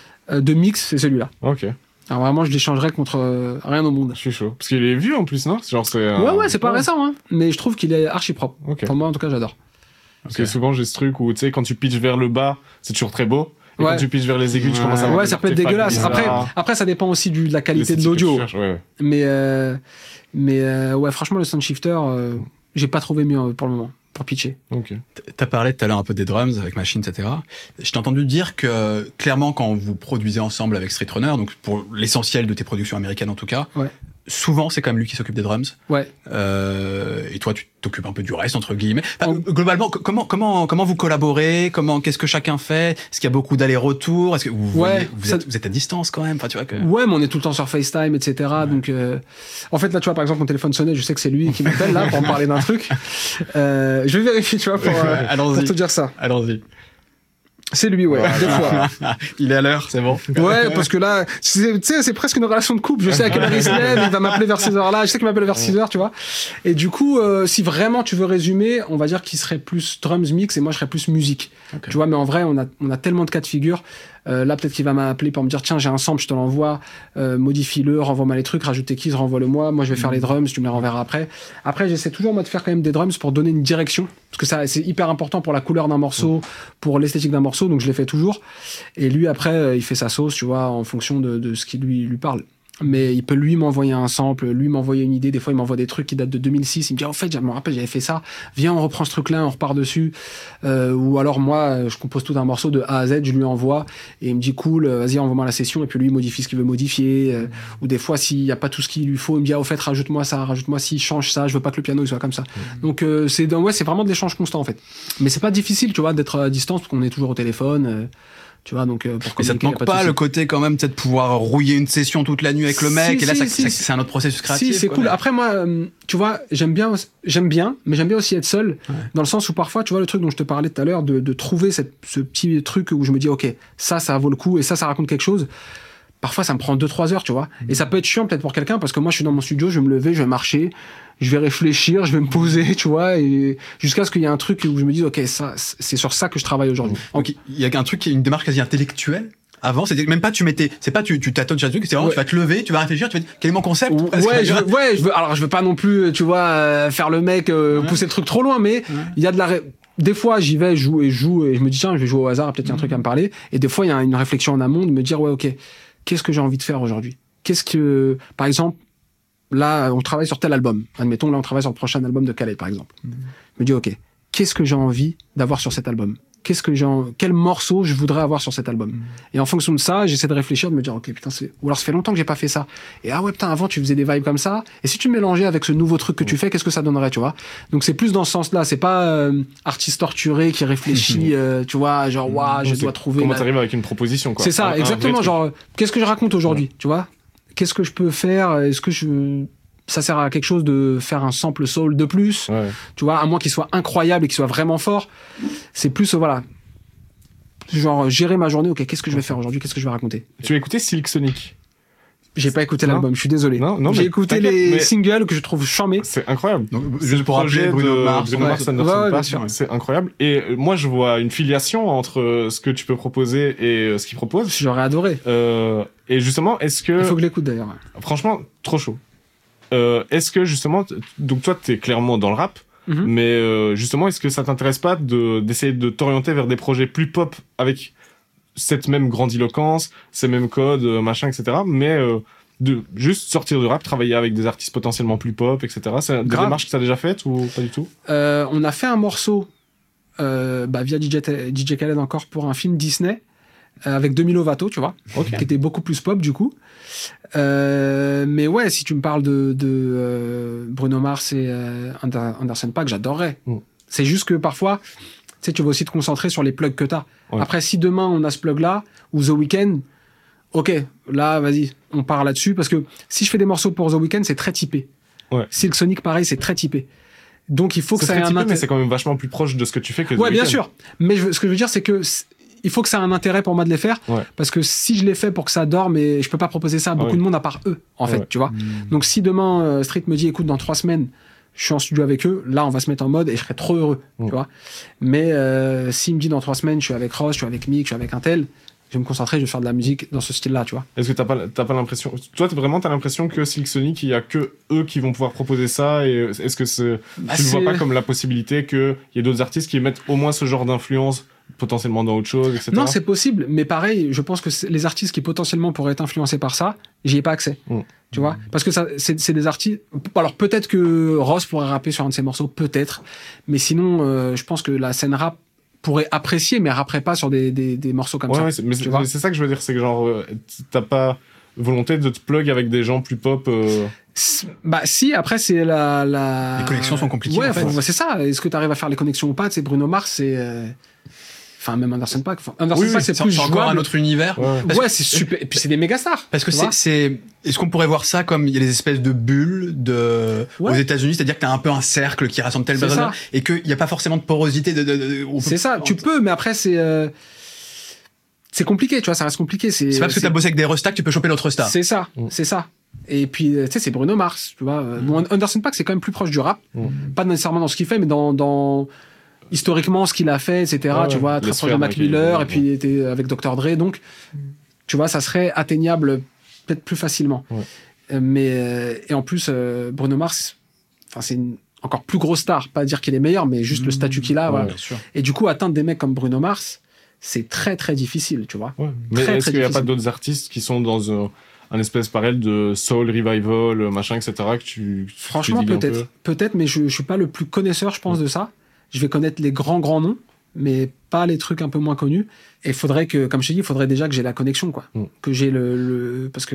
de mix, c'est celui-là. Ok. Alors vraiment, je l'échangerais contre euh, rien au monde. Je suis chaud. Parce qu'il est vieux en plus, non? Genre c'est. Euh... Ouais, ouais, c'est pas ouais. récent, hein. Mais je trouve qu'il est archi propre. Okay. Pour moi, en tout cas, j'adore. Parce okay. que souvent, j'ai ce truc où, tu sais, quand tu pitches vers le bas, c'est toujours très beau. Et ouais. quand tu pitches vers les aigus, tu commences à voir. Ouais, ça peut être dégueulasse. Après, après, ça dépend aussi du, de la qualité de l'audio. Ouais, ouais. Mais, euh, mais euh, ouais, franchement, le sound shifter, euh, j'ai pas trouvé mieux pour le moment. Pour pitcher. Okay. T'as parlé tout à l'heure un peu des drums avec Machine, et cetera. Je t'ai entendu dire que clairement quand vous produisez ensemble avec Street Runner, donc pour l'essentiel de tes productions américaines en tout cas, ouais. souvent c'est quand même lui qui s'occupe des drums. Ouais. Euh, et toi tu t'occupes un peu du reste entre guillemets. Enfin, oh. Globalement, comment comment comment vous collaborez? Comment qu'est-ce que chacun fait? Est-ce qu'il y a beaucoup d'allers-retours? Est-ce que vous ouais, voyez, vous, ça... êtes, vous êtes à distance quand même? Enfin, tu vois que. Ouais, mais on est tout le temps sur FaceTime, et cetera. Ouais. Donc, euh... en fait là, tu vois, par exemple, mon téléphone sonnait, je sais que c'est lui qui m'appelle là pour me parler d'un truc. Euh, je vais vérifier, tu vois, pour, euh, pour te dire ça. Allons-y. C'est lui, ouais, voilà. Deux fois. Il est à l'heure, c'est bon. Ouais, parce que là, tu sais, c'est presque une relation de couple. Je sais à quelle heure il se lève, il va m'appeler vers ces heures-là. Je sais qu'il m'appelle vers six heures, tu vois. Et du coup, euh, si vraiment tu veux résumer, on va dire qu'il serait plus drums mix et moi je serais plus musique. Okay. Tu vois, mais en vrai, on a, on a tellement de cas de figure. Euh, là, peut-être qu'il va m'appeler pour me dire, tiens, j'ai un sample, je te l'envoie, euh, modifie-le, renvoie-moi les trucs, rajoute tes keys, renvoie-le-moi. Moi, je vais faire mmh. les drums, tu me les renverras après. Après, j'essaie toujours, moi, de faire quand même des drums pour donner une direction. Parce que ça, c'est hyper important pour la couleur d'un morceau, mmh. pour l'esthétique d'un morceau, donc je les fais toujours. Et lui, après, euh, il fait sa sauce, tu vois, en fonction de, de ce qui lui, lui parle. Mais il peut lui m'envoyer un sample, lui m'envoyer une idée. Des fois, il m'envoie des trucs qui datent de deux mille six. Il me dit, en fait, je me rappelle, j'avais fait ça. Viens, on reprend ce truc-là, on repart dessus. Euh, ou alors, moi, je compose tout un morceau de A à Z, je lui envoie. Et il me dit, cool, vas-y, envoie-moi la session. Et puis lui, il modifie ce qu'il veut modifier. Euh, ou des fois, s'il n'y a pas tout ce qu'il lui faut, il me dit, ah, au fait, rajoute-moi ça, rajoute-moi ci, change ça. Je veux pas que le piano, il soit comme ça. Mmh. Donc, euh, c'est, ouais, c'est vraiment de l'échange constant, en fait. Mais c'est pas difficile, tu vois, d'être à distance, parce qu'on est toujours au téléphone. Euh, Tu vois, donc, pour mais ça te manque pas, pas le côté quand même, peut-être pouvoir rouiller une session toute la nuit avec le mec, si, et là, si, ça, si, ça, si. c'est un autre processus créatif. Si, c'est quoi, cool. Mais... Après, moi, euh, tu vois, j'aime bien, j'aime bien, mais j'aime bien aussi être seul, ouais. dans le sens où parfois, tu vois, le truc dont je te parlais tout à l'heure, de, de trouver cette, ce petit truc où je me dis, ok, ça, ça vaut le coup, et ça, ça raconte quelque chose. Parfois, ça me prend deux trois heures, tu vois. Mmh. Et ça peut être chiant peut-être pour quelqu'un, parce que moi, je suis dans mon studio, je vais me lever, je vais marcher, je vais réfléchir, je vais me poser, tu vois, et jusqu'à ce qu'il y ait un truc où je me dise, ok, ça, c'est sur ça que je travaille aujourd'hui. Mmh. Donc, il y a un truc qui est une démarche quasi intellectuelle. Avant, c'était même pas tu mettais, c'est pas tu tu tâtonnes sur un truc, c'est vraiment ouais. tu vas te lever, tu vas réfléchir, tu vas dire quel est mon concept. Ouais, je veux, ouais, je veux. Alors, je veux pas non plus, tu vois, euh, faire le mec euh, ouais. pousser le truc trop loin, mais il ouais. y a de la. Ré... Des fois, j'y vais, je joue et je joue et je me dis tiens, je vais jouer au hasard, peut-être il y a un truc à me parler. Et des fois, il y a une réflexion en amont de me dire ouais, ok, qu'est-ce que j'ai envie de faire aujourd'hui ? Qu'est-ce que, par exemple, là, on travaille sur tel album. Admettons, là, on travaille sur le prochain album de Khaled, par exemple. Mm. Je me dis ok, qu'est-ce que j'ai envie d'avoir sur cet album ? Qu'est-ce que j'ai, quel morceau je voudrais avoir sur cet album. Mmh. Et en fonction de ça, j'essaie de réfléchir, de me dire, ok, putain, c'est, ou alors ça fait longtemps que j'ai pas fait ça. Et ah ouais, putain, avant, tu faisais des vibes comme ça. Et si tu mélangeais avec ce nouveau truc que mmh. tu fais, qu'est-ce que ça donnerait, tu vois? Donc c'est plus dans ce sens-là. C'est pas, euh, artiste torturé qui réfléchit, mmh. euh, tu vois, genre, waouh, je dois trouver. Comment la... t'arrives avec une proposition, quoi. C'est ça, un, exactement. un genre, qu'est-ce que je raconte aujourd'hui, ouais. tu vois? qu'est-ce que je peux faire? Est-ce que je, ça sert à quelque chose de faire un sample soul de plus? Ouais. Tu vois, à moins qu'il soit incroyable et qu'il soit vraiment fort. C'est plus, euh, voilà. Genre, gérer ma journée, ok, qu'est-ce que je vais faire aujourd'hui? Qu'est-ce que je vais raconter? Tu as écouté Silk Sonic? J'ai pas écouté Non. l'album, je suis désolé. Non, non, J'ai mais écouté t'inquiète, les mais- singles que je trouve charmés. C'est incroyable. Donc, C'est juste le pour rappeler projet Bruno de Mars. Bruno ouais. Mars, Anderson Ouais, ouais, bien Paak, sûr. c'est incroyable. Et euh, moi, je vois une filiation entre euh, ce que tu peux proposer et euh, ce qu'il propose. J'aurais adoré. Euh, et justement, est-ce que... Il faut que je l'écoute d'ailleurs. Franchement, trop chaud. Euh, est-ce que justement... t- Donc toi, t'es clairement dans le rap. Mhm. Mais euh, justement, est-ce que ça t'intéresse pas de d'essayer de t'orienter vers des projets plus pop avec cette même grandiloquence, ces mêmes codes, euh, machin, et cetera. Mais euh, de juste sortir du rap, travailler avec des artistes potentiellement plus pop, et cetera. C'est des Grave. démarches que t'as déjà faites ou pas du tout? Euh, on a fait un morceau euh, bah, via D J, T- D J Khaled encore pour un film Disney euh, avec Demi Lovato, tu vois, Ok. qui était beaucoup plus pop du coup. Euh, mais ouais, si tu me parles de, de euh, Bruno Mars et euh, Ander- Anderson Paak, j'adorerais. Mm. C'est juste que parfois, tu sais, tu vas aussi te concentrer sur les plugs que t'as. Ouais. Après, si demain on a ce plug-là ou The Weeknd, ok, là, vas-y, on part là-dessus parce que si je fais des morceaux pour The Weeknd, c'est très typé. Ouais. Silk Sonic, pareil, c'est très typé. Donc il faut que C'est ça ait très un typé, inté- mais c'est quand même vachement plus proche de ce que tu fais que The Ouais, bien Weeknd. sûr. Mais je veux- ce que je veux dire, c'est que c- il faut que ça ait un intérêt pour moi de les faire. Ouais. Parce que si je les fais pour que ça dorme, et je peux pas proposer ça à beaucoup Ouais. de monde à part eux, en Ouais, fait, ouais. tu vois. Donc si demain euh, Street me dit, écoute, dans trois semaines, je suis en studio avec eux, là, on va se mettre en mode et je serai trop heureux, Mm. tu vois. Mais euh, s'il me dit dans trois semaines, je suis avec Ross, je suis avec Mick, je suis avec un tel, je vais me concentrer, je vais faire de la musique dans ce style-là, tu vois. Est-ce que t'as pas, t'as pas l'impression... Toi, t'as vraiment, t'as l'impression que Silk Sonic, il y a que eux qui vont pouvoir proposer ça, et est-ce que c'est... Bah, tu ne vois c'est- pas comme la possibilité qu'il y ait d'autres artistes qui mettent au moins ce genre d'influence potentiellement dans autre chose, et cetera. Non, c'est possible, mais pareil, je pense que c'est- les artistes qui potentiellement pourraient être influencés par ça, j'y ai pas accès. Mm. Tu vois, parce que ça, c'est, c'est des artistes. Alors peut-être que Ross pourrait rapper sur un de ses morceaux, peut-être, mais sinon, euh, je pense que la scène rap pourrait apprécier, mais rapperait pas sur des, des, des morceaux comme Ouais, ça. ouais, c'est- mais tu c'est vois. mais c'est ça que je veux dire, c'est que genre, euh, t'as pas volonté de te plug avec des gens plus pop. euh, S- Bah si, après c'est la, la... Les connexions sont compliquées, Ouais, en fait. faut- c'est ça. Est-ce que tu arrives à faire les connexions ou pas? C'est Bruno Mars, c'est. euh, Enfin, même Anderson Paak. Enfin, Anderson Oui, Paak, oui, c'est c'est plus c'est encore un jouable. autre univers. Ouais. Parce Ouais, que- c'est super. Et puis c'est des méga stars. Parce que tu c'est, vois. c'est, est-ce qu'on pourrait voir ça comme il y a des espèces de bulles de, Ouais. aux États-Unis, c'est-à-dire que t'as un peu un cercle qui rassemble tel C'est bazar ça. et qu'il n'y a pas forcément de porosité de, de, de- on peut- C'est ça, tu peux, mais après, c'est. euh, C'est compliqué, tu vois, ça reste compliqué. C'est C'est pas parce que t'as bossé avec des restas que tu peux choper l'autre star. C'est ça, Mm. c'est ça. Et puis, euh, tu sais, c'est Bruno Mars, tu vois. euh, Bon, Anderson Paak, c'est quand même plus proche du rap. Mm. Pas nécessairement dans ce qu'il fait, mais dans, dans historiquement ce qu'il a fait, et cetera. Ouais, tu ouais. vois, Les très proche sphères de dans Mac lesquelles il Miller, est, et puis il était avec docteur Dre. Donc, tu vois, ça serait atteignable peut-être plus facilement. Ouais. Euh, Mais, euh, et en plus, euh, Bruno Mars, enfin, c'est une encore plus grosse star. Pas dire qu'il est meilleur, mais juste le statut qu'il a. Ouais, voilà. Bien sûr. Et du coup, atteindre des mecs comme Bruno Mars, c'est très, très difficile, tu vois. Ouais. Mais Très, est-ce très qu'il n'y a pas difficile. d'autres artistes qui sont dans un, un espèce pareil de soul revival, euh, machin, et cetera, que tu. que tu Franchement, digues un peut-être. peu Peut-être, mais je, je suis pas le plus connaisseur, je pense, de ça. Je vais connaître les grands, grands noms, mais pas les trucs un peu moins connus. Et il faudrait que, comme je t'ai dit, il faudrait déjà que j'ai la connexion, quoi. Mm. Que j'ai le, le. Parce que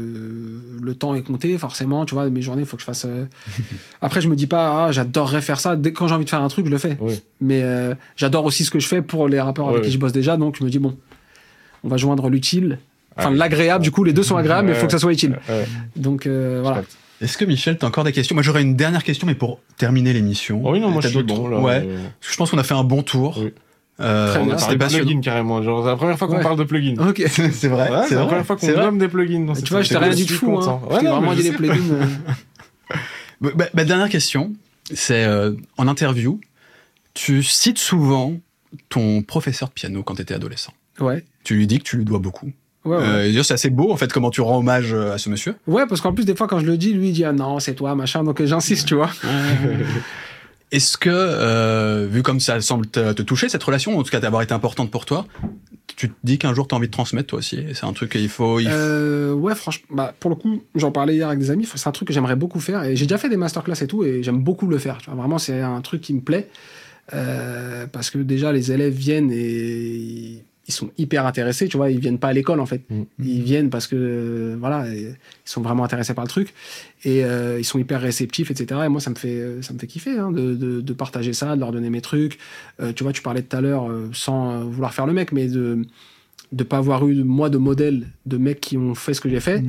le temps est compté, forcément, tu vois, mes journées, il faut que je fasse. euh, Après, je me dis pas, ah, j'adorerais faire ça. Dès quand j'ai envie de faire un truc, je le fais. Ouais. Mais euh, j'adore aussi ce que je fais pour les rappeurs avec Ouais. qui je bosse déjà, donc je me dis, bon, on va joindre l'utile. Enfin, Ouais. l'agréable, du coup, les deux sont agréables, mais il faut Ouais. que ça soit utile. Ouais. Donc, euh, voilà. Est-ce que Michel, t'as encore des questions? Moi, j'aurais une dernière question, mais pour terminer l'émission. Oh oui, non, moi T'as je suis d'autres- bon, là. Ouais. euh, Parce que je pense qu'on a fait un bon tour. Oui. Euh, Très bien. On a c'était parlé de passionnant. plugins carrément. Genre, c'est la première fois qu'on Ouais. parle de plugins. Ok. C'est vrai. Ouais, c'est la vrai, première fois qu'on c'est vrai. nomme des plugins. dans Tu cette vois, je t'ai émission. rien dit de suis fou, content. hein. Ouais, Je t'ai non, vraiment mais dit je les sais. plugins. euh. Bah, bah, bah, dernière question, c'est euh, en interview, tu cites souvent ton professeur de piano quand tu étais adolescent. Ouais. Tu lui dis que tu lui dois beaucoup. Ouais, ouais. Euh, et d'ailleurs, c'est assez beau en fait comment tu rends hommage euh, à ce monsieur. Ouais, parce qu'en plus, des fois, quand je le dis, lui, il dit, ah non, c'est toi, machin, donc euh, j'insiste, tu vois. Est-ce que, euh, vu comme ça semble te, te toucher cette relation, en tout cas d'avoir été importante pour toi, tu te dis qu'un jour tu as envie de transmettre toi aussi? C'est un truc qu'il faut. Il faut... Euh, ouais, franchement, bah, pour le coup, j'en parlais hier avec des amis, c'est un truc que j'aimerais beaucoup faire, et j'ai déjà fait des masterclass et tout, et j'aime beaucoup le faire, tu vois. Vraiment, c'est un truc qui me plaît, euh, parce que déjà, les élèves viennent et ils sont hyper intéressés, tu vois, ils viennent pas à l'école, en fait. Mm. Ils viennent parce que, euh, voilà, et ils sont vraiment intéressés par le truc, et euh, ils sont hyper réceptifs, et cetera. Et moi, ça me fait, ça me fait kiffer, hein, de, de, de partager ça, de leur donner mes trucs. Euh, tu vois, tu parlais tout à l'heure, euh, sans euh, vouloir faire le mec, mais de de pas avoir eu moi de modèle de mecs qui ont fait ce que j'ai fait,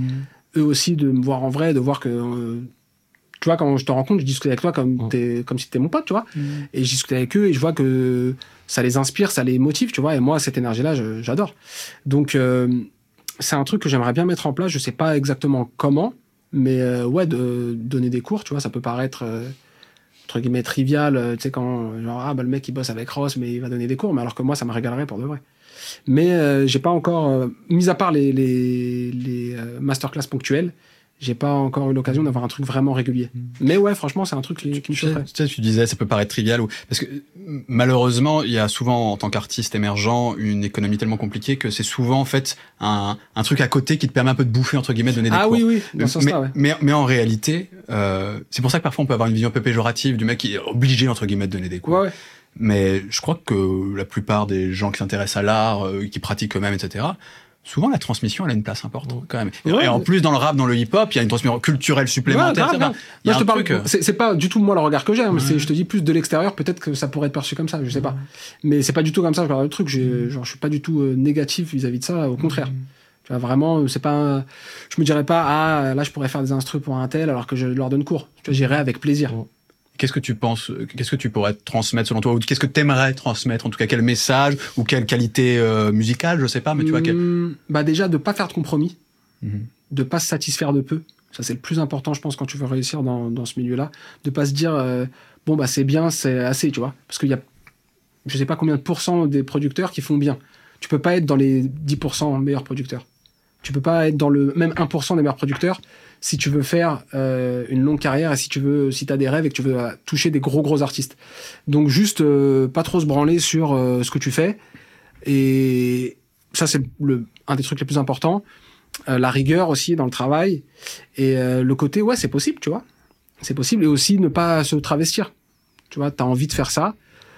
eux aussi de me voir en vrai, de voir que euh, tu vois, quand je te rencontre, je discute avec toi comme mmh. t'es, comme si t'étais mon pote, tu vois, Mmh. et je discute avec eux et je vois que ça les inspire, ça les motive, tu vois, et moi cette énergie là je, j'adore. Donc euh, c'est un truc que j'aimerais bien mettre en place, je sais pas exactement comment, mais euh, ouais, de donner des cours, tu vois, ça peut paraître euh, entre guillemets trivial, euh, tu sais, quand genre ah bah le mec il bosse avec Ross mais il va donner des cours, mais alors que moi ça me régalerait pour de vrai. Mais euh, j'ai pas encore, euh, mis à part les, les, les euh, masterclass ponctuelles, j'ai pas encore eu l'occasion d'avoir un truc vraiment régulier. Mmh. Mais ouais, franchement, c'est un truc qui, qui me chaufferait. Tu sais, tu disais, ça peut paraître trivial, ou parce que malheureusement, il y a souvent, en tant qu'artiste émergent, une économie tellement compliquée que c'est souvent en fait un, un truc à côté qui te permet un peu de bouffer, entre guillemets, de donner des ah, cours. Ah oui, oui, dans ce mais, sens-là, ouais. mais, mais en réalité, euh, c'est pour ça que parfois on peut avoir une vision un peu péjorative du mec qui est obligé, entre guillemets, de donner des cours. Ouais, ouais. Mais je crois que la plupart des gens qui s'intéressent à l'art, euh, qui pratiquent eux-mêmes, et cetera, souvent la transmission elle a une place importante quand même. Et, ouais, et en plus dans le rap, dans le hip-hop, il y a une transmission culturelle supplémentaire. Ouais, grave, grave. Il y a Moi, je te parle, truc... c'est, c'est pas du tout moi le regard que j'ai, hein, mmh. c'est, je te dis plus de l'extérieur, peut-être que ça pourrait être perçu comme ça, je sais pas. Mais c'est pas du tout comme ça, je regarde le truc, j'ai, genre, je suis pas du tout euh, négatif vis-à-vis de ça, au contraire. Mmh. Tu vois, vraiment, c'est pas, un... je me dirais pas, ah, là je pourrais faire des instrus pour un tel alors que je leur donne cours. Tu vois, j'irais avec plaisir. Mmh. Qu'est-ce que tu penses, qu'est-ce que tu pourrais transmettre selon toi, ou qu'est-ce que t'aimerais transmettre, en tout cas quel message ou quelle qualité euh, musicale, je sais pas, mais tu vois quel... mmh, bah déjà de pas faire de compromis, mmh. de pas se satisfaire de peu, ça c'est le plus important je pense quand tu veux réussir dans, dans ce milieu-là, de pas se dire euh, bon bah c'est bien, c'est assez, tu vois, parce qu'il y a je sais pas combien de pourcents des producteurs qui font bien, tu peux pas être dans les dix pour cent meilleurs producteurs, tu peux pas être dans le même un pour cent des meilleurs producteurs si tu veux faire euh, une longue carrière et si tu veux, si t'as des rêves et que tu veux euh, toucher des gros gros artistes. Donc juste euh, pas trop se branler sur euh, ce que tu fais, et ça c'est le un des trucs les plus importants. Euh, la rigueur aussi dans le travail, et euh, le côté ouais c'est possible, tu vois, c'est possible, et aussi ne pas se travestir, tu vois, t'as envie de faire ça,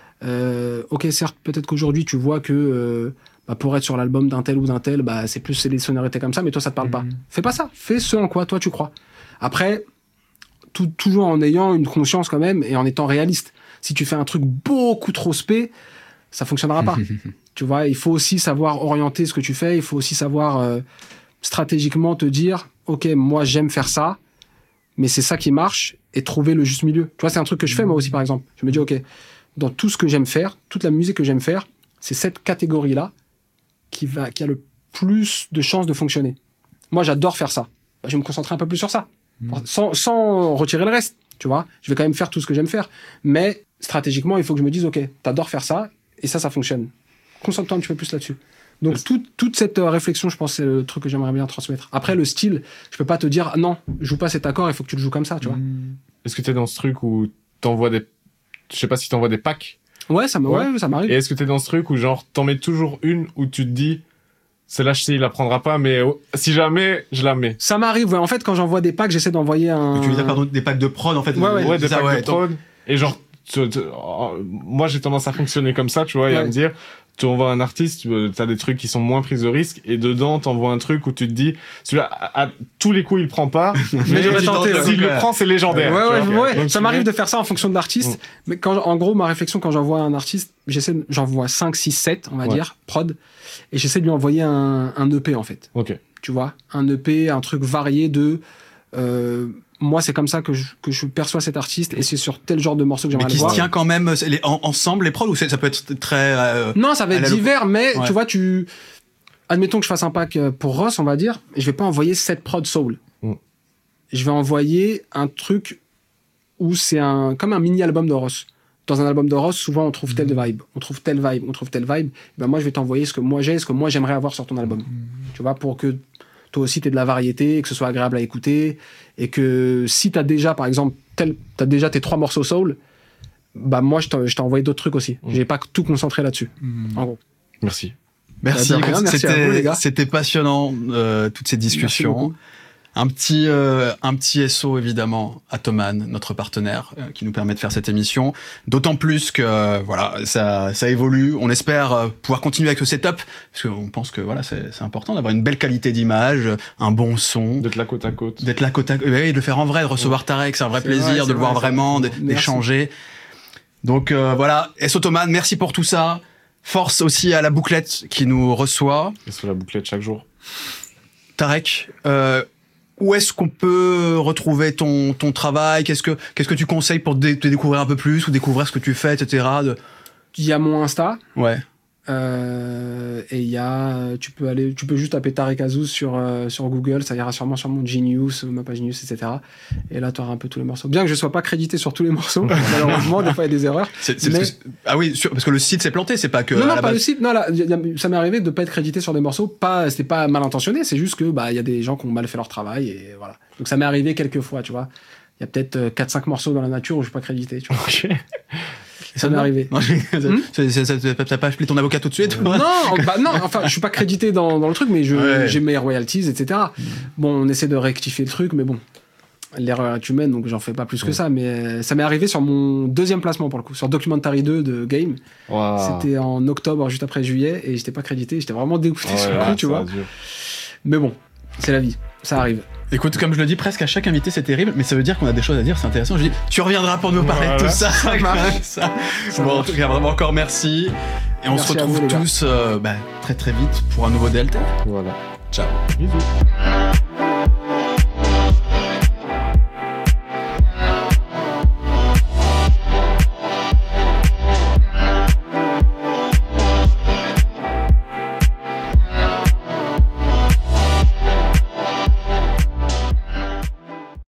euh, ok certes peut-être qu'aujourd'hui tu vois que euh, bah, pour être sur l'album d'un tel ou d'un tel, bah, c'est plus c'est des sonorités comme ça, mais toi, ça te parle mmh. pas. Fais pas ça. Fais ce en quoi toi, tu crois. Après, tout, toujours en ayant une conscience quand même et en étant réaliste. Si tu fais un truc beaucoup trop spé, ça fonctionnera pas. Tu vois, il faut aussi savoir orienter ce que tu fais. Il faut aussi savoir euh, stratégiquement te dire, OK, moi, j'aime faire ça, mais c'est ça qui marche, et trouver le juste milieu. Tu vois, c'est un truc que je fais, moi aussi, par exemple. Je me dis, OK, dans tout ce que j'aime faire, toute la musique que j'aime faire, c'est cette catégorie-là qui va, qui a le plus de chances de fonctionner. Moi, j'adore faire ça. Bah, je vais me concentrer un peu plus sur ça. Mmh. Sans, sans retirer le reste, tu vois. Je vais quand même faire tout ce que j'aime faire. Mais, stratégiquement, il faut que je me dise, OK, t'adores faire ça, et ça, ça fonctionne. Concentre-toi un petit peu plus là-dessus. Donc, tout, toute cette réflexion, je pense, c'est le truc que j'aimerais bien transmettre. Après, le style, je peux pas te dire, ah, non, joue pas cet accord, il faut que tu le joues comme ça, tu vois. Mmh. Est-ce que t'es dans ce truc où t'envoies des, je sais pas si t'envoies des packs? Ouais, ça, me... ouais. ouais, ça m'arrive. Et est-ce que t'es dans ce truc où genre t'en mets toujours une où tu te dis celle-là je sais il la prendra pas, mais si jamais je la mets? Ça m'arrive, ouais. En fait, quand j'envoie des packs, j'essaie d'envoyer un. Tu veux dire pardon des packs de prod en fait? Ouais, ouais, ouais des ça, packs ouais, de prod. Et genre, tu, tu, oh, moi j'ai tendance à fonctionner comme ça, tu vois, et ouais. à me dire, tu envoies un artiste, tu as des trucs qui sont moins prise de risque, et dedans t'envoies un truc où tu te dis, celui-là, à, à tous les coups il prend pas, mais je vais tenter. S'il le prend, c'est légendaire. Ouais, ouais, vois, ouais. Donc, ça m'arrive de faire ça en fonction de l'artiste, mmh. mais quand, en gros, ma réflexion quand j'envoie un artiste, j'essaie, j'envoie cinq, six, sept, on va ouais. dire, prod, et j'essaie de lui envoyer un, un E P en fait. Ok. Tu vois, un E P, un truc varié de. Euh, moi, c'est comme ça que je, que je perçois cet artiste, et c'est sur tel genre de morceau que j'aimerais le voir. Mais qui se tient quand même les, en, ensemble, les prods, ou ça peut être très... Euh, non, ça va être divers, lo... mais ouais. tu vois, tu... Admettons que je fasse un pack pour Ross, on va dire, et je vais pas envoyer sept prods soul. Mm. Je vais envoyer un truc où c'est un comme un mini-album de Ross. Dans un album de Ross, souvent, on trouve mm. telle vibe, on trouve telle vibe, on trouve telle vibe. Ben moi, je vais t'envoyer ce que moi j'ai, ce que moi j'aimerais avoir sur ton album. Mm. Tu vois, pour que toi aussi t'aies de la variété, que ce soit agréable à écouter, et que si t'as déjà par exemple tel, t'as déjà tes trois morceaux soul, bah moi je t'ai envoyé d'autres trucs aussi. Mmh. J'ai pas tout concentré là-dessus. Mmh. En gros. Merci. Merci. Bah, rien, merci c'était, à vous, les gars. C'était passionnant euh, toutes ces discussions. Un petit, euh, un petit S O évidemment à Thomann, notre partenaire, euh, qui nous permet de faire cette émission. D'autant plus que euh, voilà, ça, ça évolue. On espère euh, pouvoir continuer avec ce setup, parce qu'on pense que voilà, c'est, c'est important d'avoir une belle qualité d'image, un bon son, d'être là côte à côte, d'être là côte à côte, oui, de le faire en vrai, de recevoir Tarek, c'est un vrai c'est plaisir, vrai, de le voir vrai, vraiment, d'échanger. Donc euh, voilà, S O Thomann, merci pour tout ça. Force aussi à la bouclette qui nous reçoit. Et sur la bouclette chaque jour. Tarek. Euh, où est-ce qu'on peut retrouver ton ton travail? Qu'est-ce que qu'est-ce que tu conseilles pour te, te découvrir un peu plus ou découvrir ce que tu fais, et cetera. De... Il y a mon Insta. Ouais. Euh, et il y a, tu peux aller, tu peux juste taper Tarek Azouz sur euh, sur Google, ça ira sûrement sur mon Genius, ma page Genius, et cetera. Et là, tu auras un peu tous les morceaux. Bien que je sois pas crédité sur tous les morceaux, malheureusement, des fois il y a des erreurs. C'est, c'est mais... parce que, ah oui, sur, parce que le site s'est planté, c'est pas que. Non, non, à la pas base... le site. Non, là, y a, ça m'est arrivé de pas être crédité sur des morceaux. Pas, c'était pas mal intentionné. C'est juste que bah il y a des gens qui ont mal fait leur travail et voilà. Donc ça m'est arrivé quelques fois, tu vois. Il y a peut-être quatre cinq morceaux dans la nature où je suis pas crédité, tu vois. Ok. Ça m'est arrivé. Non, hmm t'as pas appelé ton avocat tout de suite? Non, bah non, enfin, je suis pas crédité dans, dans le truc, mais je, ouais. j'ai mes royalties, et cetera. Mm. Bon, on essaie de rectifier le truc, mais bon, l'erreur est humaine, donc j'en fais pas plus que ouais. ça. Mais euh, ça m'est arrivé sur mon deuxième placement, pour le coup, sur Documentary deux de Game. Wow. C'était en octobre, juste après juillet, et j'étais pas crédité. J'étais vraiment dégoûté ouais, sur le coup, tu vois. Mais bon, c'est la vie, ça arrive. Écoute, comme je le dis presque à chaque invité, c'est terrible, mais ça veut dire qu'on a des choses à dire, c'est intéressant. Je dis, tu reviendras pour nous parler voilà. de tout ça. ça, ça. ça bon, en tout cas, vraiment encore merci. Et on merci se retrouve vous, tous euh, bah, très très vite pour un nouveau D L T. Voilà. Ciao. Bisous.